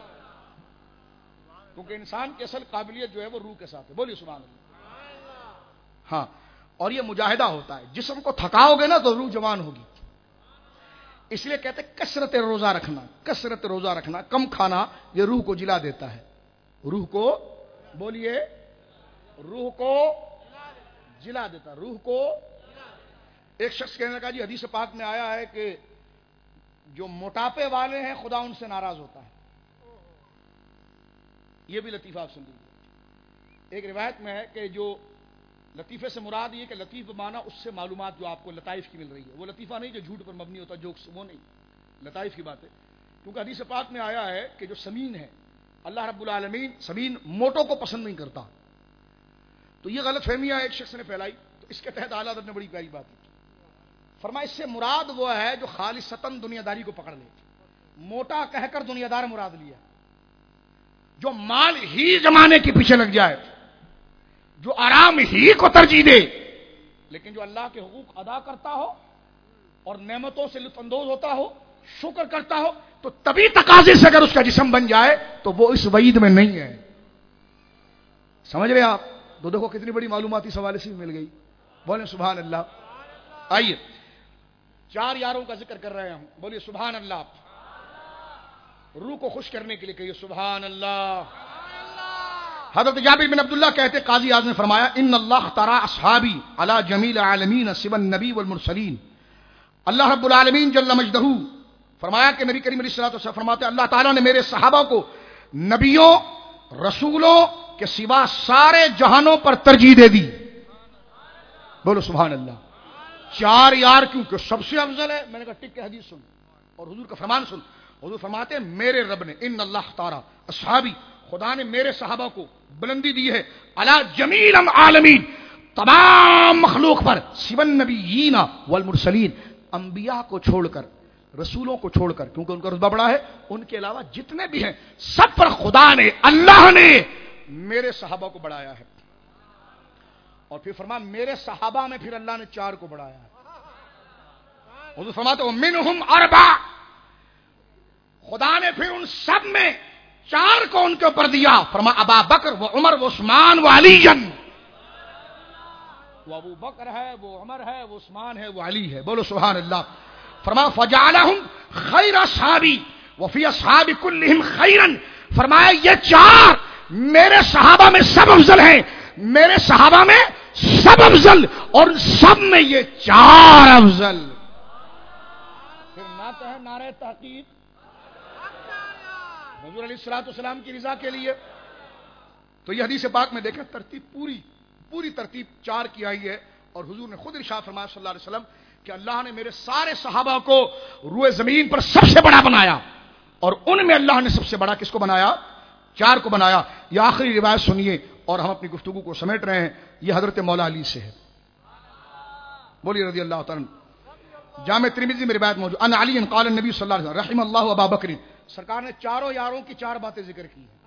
کیونکہ انسان کی اصل قابلیت جو ہے وہ روح کے ساتھ ہے. بولیے سبحان اللہ. ہاں، اور یہ مجاہدہ ہوتا ہے. جسم کو تھکاؤ گے نا تو روح جوان ہوگی. اس لیے کہتے ہیں کثرت روزہ رکھنا، کثرت روزہ رکھنا، کم کھانا، یہ روح کو جلا دیتا ہے. روح کو بولیے، روح کو جلا دیتا، روح کو. ایک شخص کہنے لگا جی حدیث پاک میں آیا ہے کہ جو موٹاپے والے ہیں خدا ان سے ناراض ہوتا ہے. یہ بھی لطیفہ آپ سن لیجیے. ایک روایت میں ہے کہ جو لطیفے سے مراد یہ کہ لطیف معنی اس سے معلومات جو آپ کو لطائف کی مل رہی ہے، وہ لطیفہ نہیں جو جھوٹ پر مبنی ہوتا، جوکس، وہ نہیں، لطائف کی بات ہے. کیونکہ حدیث پاک میں آیا ہے کہ جو سمین ہے، اللہ رب العالمین سمین موٹوں کو پسند نہیں کرتا. تو یہ غلط فہمیاں ایک شخص نے پھیلائی، تو اس کے تحت اعلیٰ حضرت نے بڑی پیاری بات کی. فرمایا اس سے مراد وہ ہے جو خالصتاً دنیا داری کو پکڑ لے. موٹا کہہ کر دنیا دار مراد لیا، جو مال ہی جمانے کے پیچھے لگ جائے، جو آرام ہی کو ترجیح دے، لیکن جو اللہ کے حقوق ادا کرتا ہو اور نعمتوں سے لطف اندوز ہوتا ہو، شکر کرتا ہو، تو تبھی تقاضے سے اگر اس کا جسم بن جائے تو وہ اس وعید میں نہیں ہے. سمجھ رہے آپ؟ تو دیکھو کتنی بڑی معلومات اس حوالے سے بھی مل گئی. بولیں سبحان اللہ. آئیے چار یاروں کا ذکر کر رہے ہیں ہم، بولیے سبحان اللہ. روح کو خوش کرنے کے لیے کہیے سبحان اللہ. حضرت جابر بن عبداللہ کہتے قاضی اعظم نے فرمایا ان اللہ اختار اصحابی علی جمیل العالمین سوى النبی والمرسلین. اللہ رب العالمین جل مجدہ فرمایا کہ نبی کریم علیہ الصلوۃ والسلام فرماتے اللہ تعالیٰ نے میرے صحابہ کو نبیوں رسولوں کے سوا سارے جہانوں پر ترجیح دے دی. بولو سبحان اللہ. چار یار کیونکہ سب سے افضل ہے. میں نے کہا ٹک کے حدیث سن اور حضور کا فرمان سن. حضور فرماتے ہیں میرے رب نے ان اللہ اختار اصحابی، خدا نے میرے صحابہ کو بلندی دی ہے علی جمیل العالمین، تمام مخلوق پر، سوى النبیین والمرسلین، انبیاء کو چھوڑ کر، رسولوں کو چھوڑ کر، کیونکہ ان کا رتبہ بڑا ہے، ان کے علاوہ جتنے بھی ہیں سب پر خدا نے، اللہ نے میرے صحابہ کو بڑھایا ہے. اور پھر فرمایا میرے صحابہ میں پھر اللہ نے چار کو بڑھایا ہے. حضور فرماتے ہیں منہم اربع، خدا نے پھر ان سب میں چار کو ان کے اوپر دیا. فرمایا ابا بکر و عمر و عثمان و علی. وہ ابو بکر ہے، وہ عمر ہے، وہ عثمان ہے، وہ علی ہے. بولو سبحان اللہ. فرمایا فجعلہم خیر اصحابی وفی اصحاب کلہم خیرا. فرمایا یہ چار میرے صحابہ میں سب افضل ہیں، میرے صحابہ میں سب افضل، اور سب میں یہ چار افضل. پھر نعت ہے نعرہ تحقیق حضور علیہ الصلوۃ والسلام کی رضا کے لیے. تو یہ حدیث پاک میں دیکھیں ترتیب پوری پوری ترتیب چار کی آئی ہے. اور حضور نے خود ارشاد فرمایا صلی اللہ علیہ وسلم کہ اللہ نے میرے سارے صحابہ کو روئے زمین پر سب سے بڑا بنایا، اور ان میں اللہ نے سب سے بڑا کس کو بنایا؟ چار کو بنایا. یہ آخری روایت سنیے اور ہم اپنی گفتگو کو سمیٹ رہے ہیں. یہ حضرت مولا علی سے ہے. بولیے رضی اللہ تعالی. جامع ترمذی میں روایت موجود ان علی قال النبی صلی اللہ علیہ وسلم رحم اللہ ابا بکر. سرکار نے چاروں یاروں کی چار باتیں ذکر کی ہیں.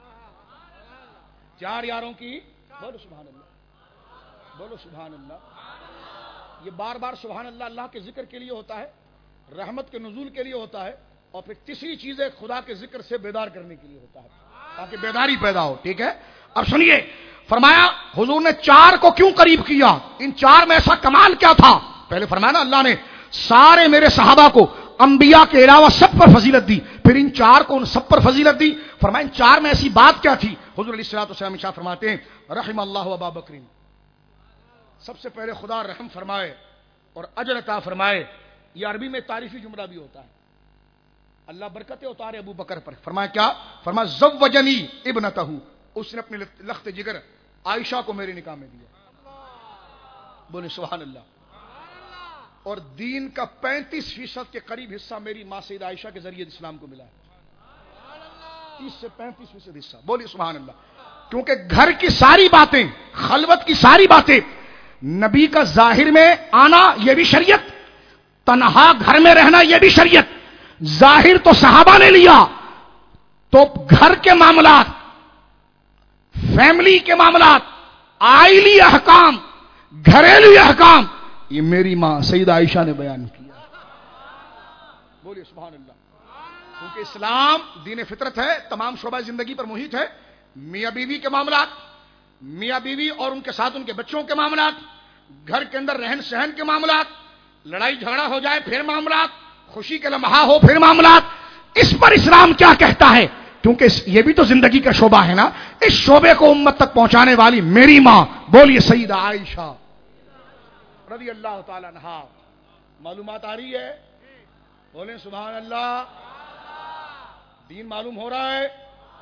چار یاروں کی، بولو سبحان اللہ، بولو سبحان اللہ. یہ بار بار سبحان اللہ اللہ کے ذکر کے لیے ہوتا ہے، رحمت کے نزول کے لیے ہوتا ہے، اور پھر تیسری چیز ہے خدا کے ذکر سے بیدار کرنے کے لیے ہوتا ہے تاکہ بیداری پیدا ہو. ٹھیک ہے. اب سنیے، فرمایا حضور نے چار کو کیوں قریب کیا، ان چار میں ایسا کمال کیا تھا. پہلے فرمایا نا اللہ نے سارے میرے صحابہ کو انبیاء کے علاوہ سب پر فضیلت دی، پھر ان چار کو ان سب پر فضیلت دی. فرمایا ان چار میں ایسی بات کیا تھی. حضور علیہ الصلوۃ والسلام ارشاد فرماتے ہیں رحم اللہ ابا بکر. سب سے پہلے خدا رحم فرمائے اور اجر عطا فرمائے. یہ عربی میں تعریفی جملہ بھی ہوتا ہے. اللہ برکتیں اتارے ابو بکر پر. فرمایا کیا؟ فرمایا زوجنی ابنتہ، اس نے اپنے لخت جگر عائشہ کو میرے نکاح میں دیا. بولے سبحان اللہ. اور دین کا پینتیس فیصد کے قریب حصہ میری ماں سیدہ عائشہ کے ذریعے اسلام کو ملا ہے. تیس سے پینتیس فیصد حصہ. بولیے سبحان اللہ. کیونکہ گھر کی ساری باتیں، خلوت کی ساری باتیں، نبی کا ظاہر میں آنا یہ بھی شریعت، تنہا گھر میں رہنا یہ بھی شریعت. ظاہر تو صحابہ نے لیا، تو گھر کے معاملات، فیملی کے معاملات، آئلی احکام، گھریلو احکام، یہ میری ماں سیدہ عائشہ نے بیان کیا. بولیے سبحان اللہ. کیونکہ اسلام دین فطرت ہے، تمام شعبہ زندگی پر محیط ہے. میاں بیوی کے معاملات، میاں بیوی اور ان کے ساتھ ان کے بچوں کے معاملات، گھر کے اندر رہن سہن کے معاملات، لڑائی جھگڑا ہو جائے پھر معاملات، خوشی کا لمحہ ہو پھر معاملات. اس پر اسلام کیا کہتا ہے؟ کیونکہ یہ بھی تو زندگی کا شعبہ ہے نا. اس شعبے کو امت تک پہنچانے والی میری ماں، بولیے سیدہ عائشہ رضی اللہ تعالی عنہا. معلومات آ رہی ہے؟ بولیں سبحان اللہ. دین معلوم ہو رہا ہے،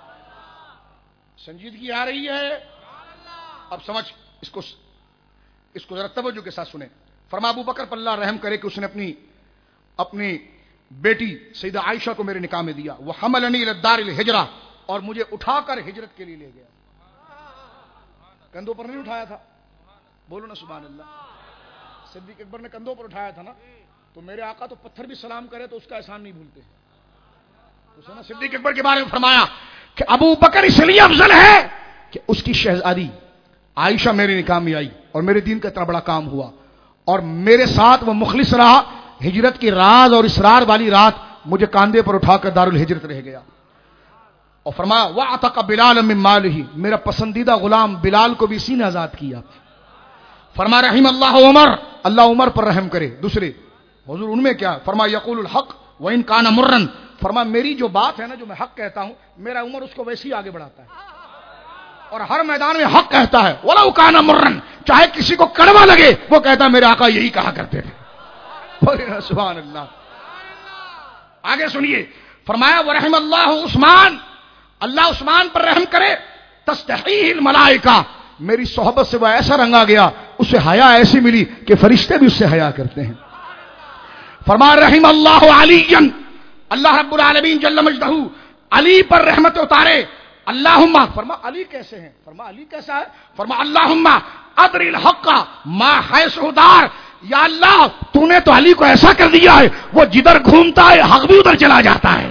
سنجیدگی آ رہی ہے. اب سمجھ اس کو اس کو ذرا توجہ کے ساتھ سنیں. فرما ابو بکر پر اللہ رحم کرے کہ اس نے اپنی اپنی بیٹی سیدہ عائشہ کو میرے نکاح میں دیا. وہ حملنی الی الدار الہجرہ، اور مجھے اٹھا کر ہجرت کے لیے لے گیا. کندھوں پر نہیں اٹھایا تھا. بولو نا سبحان اللہ. صدیق اکبر نے کندھوں پر اٹھایا تھا نا. تو میرے آقا تو پتھر بھی سلام کرے تو اس کا احسان نہیں بھولتے. تو سنا صدیق اکبر کے بارے میں فرمایا کہ ابو بکر اس لیے افضل ہے کہ اس کی شہزادی عائشہ میرے نکاح میں آئی اور میرے دین کا اتنا بڑا کام ہوا، اور میرے ساتھ وہ مخلص رہا. ہجرت کی راز اور اسرار والی رات مجھے کاندھے پر اٹھا کر دارالہجرت رہ گیا. اور فرمایا وَأَعْتَقَ بِلَالًا مِّن مَالِهِ، میرا پسندیدہ غلام بلال کو بھی اسی نے آزاد کیا. فرمایا رحم اللہ عمر، اللہ عمر پر رحم کرے. دوسرے حضور ان میں کیا؟ فرمایا یقول الحق وان کان مرن، فرمایا میری جو بات ہے نا، جو میں حق کہتا ہوں، میرا عمر اس کو ویسے ہی آگے بڑھاتا ہے اور ہر میدان میں حق کہتا ہے، ولو کان مرن، چاہے کسی کو کڑوا لگے وہ کہتا ہے میرے آقا یہی کہا کرتے تھے۔ سبحان اللہ۔ آگے سنیے، فرمایا ورحم اللہ عثمان، اللہ عثمان پر رحم کرے، تستحیہ الملائکہ، میری صحبت سے وہ ایسا رنگا گیا، اسے حیا ایسی ملی کہ فرشتے بھی اس سے حیا کرتے ہیں۔ فرمایا رحم اللہ علی، اللہ رب العالمین جل مجدہ علی پر رحمت اتارے۔ اللہم، فرما علی کیسے ہیں؟ فرما علی کیسا ہے؟ فرما اللہم ادری الحق ما حیث دار، یا اللہ تو نے تو علی کو ایسا کر دیا ہے وہ جدھر گھومتا ہے حق بھی ادھر چلا جاتا ہے،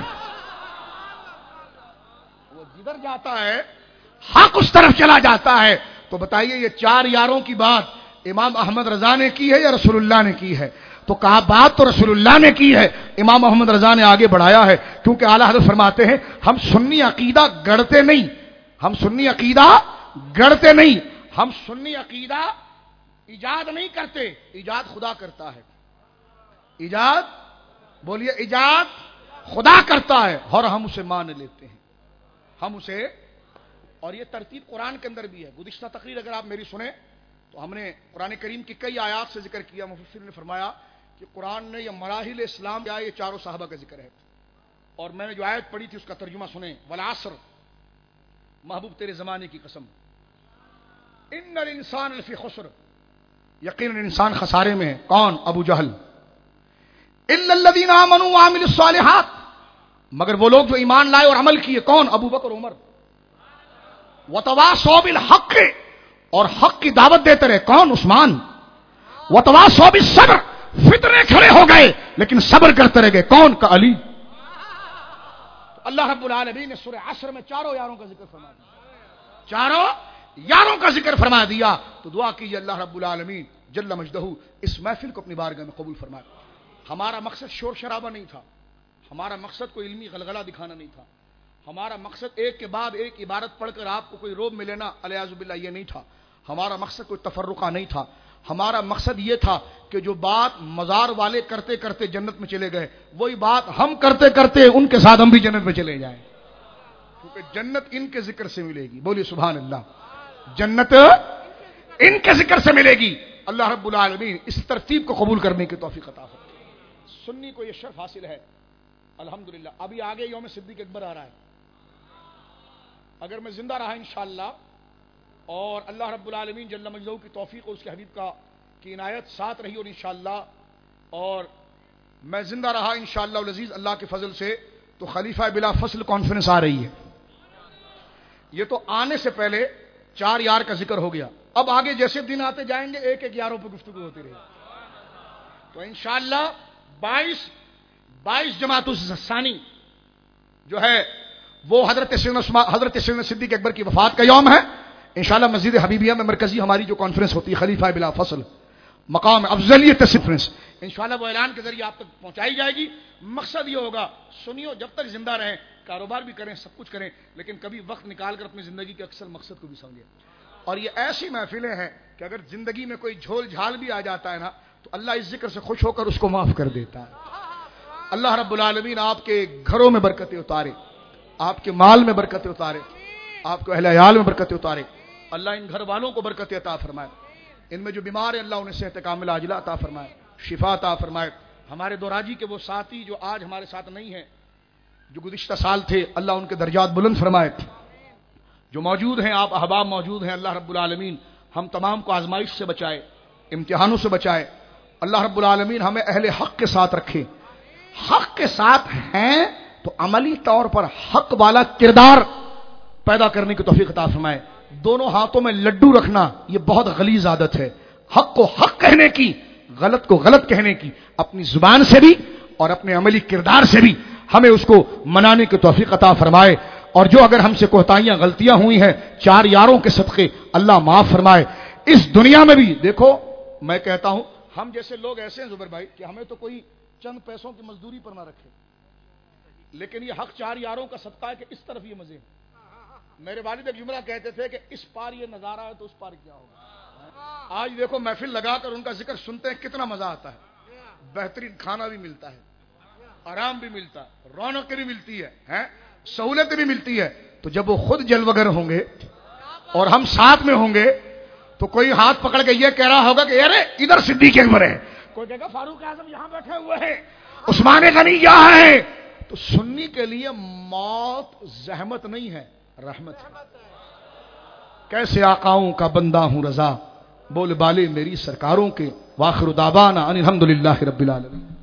وہ جدھر جاتا ہے حق اس طرف چلا جاتا ہے۔ تو بتائیے یہ چار یاروں کی بات امام احمد رضا نے کی ہے یا رسول اللہ نے کی ہے؟ تو کہا بات تو رسول اللہ نے کی ہے، امام محمد رضا نے آگے بڑھایا ہے، کیونکہ اعلیٰ حضرت فرماتے ہیں ہم سنی عقیدہ گڑھتے نہیں، ہم سنی عقیدہ گڑھتے نہیں، ہم سنی عقیدہ ایجاد نہیں کرتے، ایجاد خدا کرتا ہے، ایجاد بولیے ایجاد خدا کرتا ہے، اور ہم اسے مان لیتے ہیں، ہم اسے، اور یہ ترتیب قرآن کے اندر بھی ہے۔ گزشتہ تقریر اگر آپ میری سنیں تو ہم نے قرآن کریم کی کئی آیات سے ذکر کیا، مفسرین نے فرمایا کہ قرآن نے یہ مراحل اسلام کیا، یہ چاروں صحابہ کا ذکر ہے، اور میں نے جو آیت پڑھی تھی اس کا ترجمہ سنیں، والعصر، محبوب تیرے زمانے کی قسم، ان الانسان لفی خسر، یقیناً انسان خسارے میں ہے۔ کون؟ ابو جہل۔ الا الذین آمنوا وعملوا الصالحات، مگر وہ لوگ جو ایمان لائے اور عمل کیے۔ کون؟ ابو بکر، عمر۔ وتواصوا بالحق، اور حق کی دعوت دیتے رہے۔ کون؟ عثمان۔ وتواصوا بالصبر، فتنے کھڑے ہو گئے لیکن صبر کرتے رہ گئے۔ کون؟ کا علی۔ اللہ رب العالمین نے سورہ عصر میں چاروں یاروں کا ذکر فرما دیا، چاروں یاروں کا ذکر فرما دیا۔ تو دعا کیجیے اللہ رب العالمین جل مجدہ اس محفل کو اپنی بارگاہ میں قبول فرمائے۔ ہمارا مقصد شور شرابہ نہیں تھا، ہمارا مقصد کوئی علمی غلغلہ دکھانا نہیں تھا، ہمارا مقصد ایک کے بعد ایک عبارت پڑھ کر آپ کو کوئی روب ملے نا الیاذ باللہ، یہ نہیں تھا۔ ہمارا مقصد کوئی تفرقہ نہیں تھا، ہمارا مقصد یہ تھا کہ جو بات مزار والے کرتے کرتے جنت میں چلے گئے، وہی بات ہم کرتے کرتے ان کے ساتھ ہم بھی جنت میں چلے جائیں، کیونکہ جنت ان کے ذکر سے ملے گی۔ بولیے سبحان اللہ، جنت ان کے ذکر سے ملے گی۔ اللہ رب العالمین اس ترتیب کو قبول کرنے کی توفیق عطا فرمائے۔ سنی کو یہ شرف حاصل ہے الحمدللہ۔ ابھی آگے یوم صدیق اکبر آ رہا ہے، اگر میں زندہ رہا انشاءاللہ اور اللہ رب العالمین جل مجدہ کی توفیق اور اس کے حبیب کا کی عنایت ساتھ رہی اور انشاءاللہ اور میں زندہ رہا انشاءاللہ العزیز اللہ کے فضل سے، تو خلیفہ بلا فصل کانفرنس آ رہی ہے۔ یہ تو آنے سے پہلے چار یار کا ذکر ہو گیا، اب آگے جیسے دن آتے جائیں گے ایک ایک یاروں پہ گفتگو ہوتی رہے گی۔ تو انشاءاللہ بائیس بائیس جماعت الثانی جو ہے وہ حضرت سیدنا حضرت سیدنا صدیق اکبر کی وفات کا یوم ہے۔ انشاءاللہ مسجد حبیبیہ میں مرکزی ہماری جو کانفرنس ہوتی ہے خلیفہ بلا فصل مقام افضلیت کانفرنس، انشاءاللہ وہ اعلان کے ذریعے آپ تک پہنچائی جائے گی۔ مقصد یہ ہوگا، سنیو جب تک زندہ رہیں، کاروبار بھی کریں، سب کچھ کریں، لیکن کبھی وقت نکال کر اپنی زندگی کے اکثر مقصد کو بھی سمجھیں۔ اور یہ ایسی محفلیں ہیں کہ اگر زندگی میں کوئی جھول جھال بھی آ جاتا ہے نا تو اللہ اس ذکر سے خوش ہو کر اس کو معاف کر دیتا ہے۔ اللہ رب العالمین آپ کے گھروں میں برکتیں اتارے، آپ کے مال میں برکتیں اتارے، آپ کو اہل عیال میں برکتیں اتارے۔ اللہ ان گھر والوں کو برکت عطا فرمائے، ان میں جو بیمار ہیں اللہ انہیں صحت کاملہ عاجلہ عطا فرمائے، شفا عطا فرمائے۔ ہمارے دوراجی کے وہ ساتھی جو آج ہمارے ساتھ نہیں ہیں، جو گزشتہ سال تھے، اللہ ان کے درجات بلند فرمائے۔ جو موجود ہیں، آپ احباب موجود ہیں، اللہ رب العالمین ہم تمام کو آزمائش سے بچائے، امتحانوں سے بچائے۔ اللہ رب العالمین ہمیں اہل حق کے ساتھ رکھے، حق کے ساتھ ہیں تو عملی طور پر حق والا کردار پیدا کرنے کی توفیق عطا فرمائے۔ دونوں ہاتھوں میں لڈو رکھنا یہ بہت غلیظ عادت ہے، حق کو حق کہنے کی، غلط کو غلط کہنے کی، اپنی زبان سے بھی اور اپنے عملی کردار سے بھی ہمیں اس کو منانے کی توفیق عطا فرمائے۔ اور جو اگر ہم سے کوتاہیاں غلطیاں ہوئی ہیں چار یاروں کے صدقے اللہ معاف فرمائے۔ اس دنیا میں بھی دیکھو، میں کہتا ہوں ہم جیسے لوگ ایسے ہیں زبیر بھائی کہ ہمیں تو کوئی چند پیسوں کی مزدوری پر نہ رکھے، لیکن یہ حق چار یاروں کا صدقہ ہے کہ اس طرف یہ مزے ہیں۔ میرے والد ایک جملہ کہتے تھے کہ اس پار یہ نظارہ ہے تو اس پار کیا ہوگا۔ آج دیکھو محفل لگا کر ان کا ذکر سنتے ہیں کتنا مزہ آتا ہے، بہترین کھانا بھی ملتا ہے، آرام بھی ملتا ہے، رونق بھی ملتی ہے، سہولت بھی ملتی ہے. تو جب وہ خود جلوگر ہوں گے اور ہم ساتھ میں ہوں گے تو کوئی ہاتھ پکڑ کے یہ کہہ رہا ہوگا کہ ارے ادھر صدیق اکبر ہے، کوئی کہے گا فاروق اعظم یہاں بیٹھے ہوئے ہیں، عثمان غنی یہاں ہے. تو سنی کے لیے موت زحمت نہیں ہے، رحمت ہے. کیسے آقاؤں کا بندہ ہوں رضا، بول بالے میری سرکاروں کے. واخر دعوانا ان الحمدللہ رب العالمین.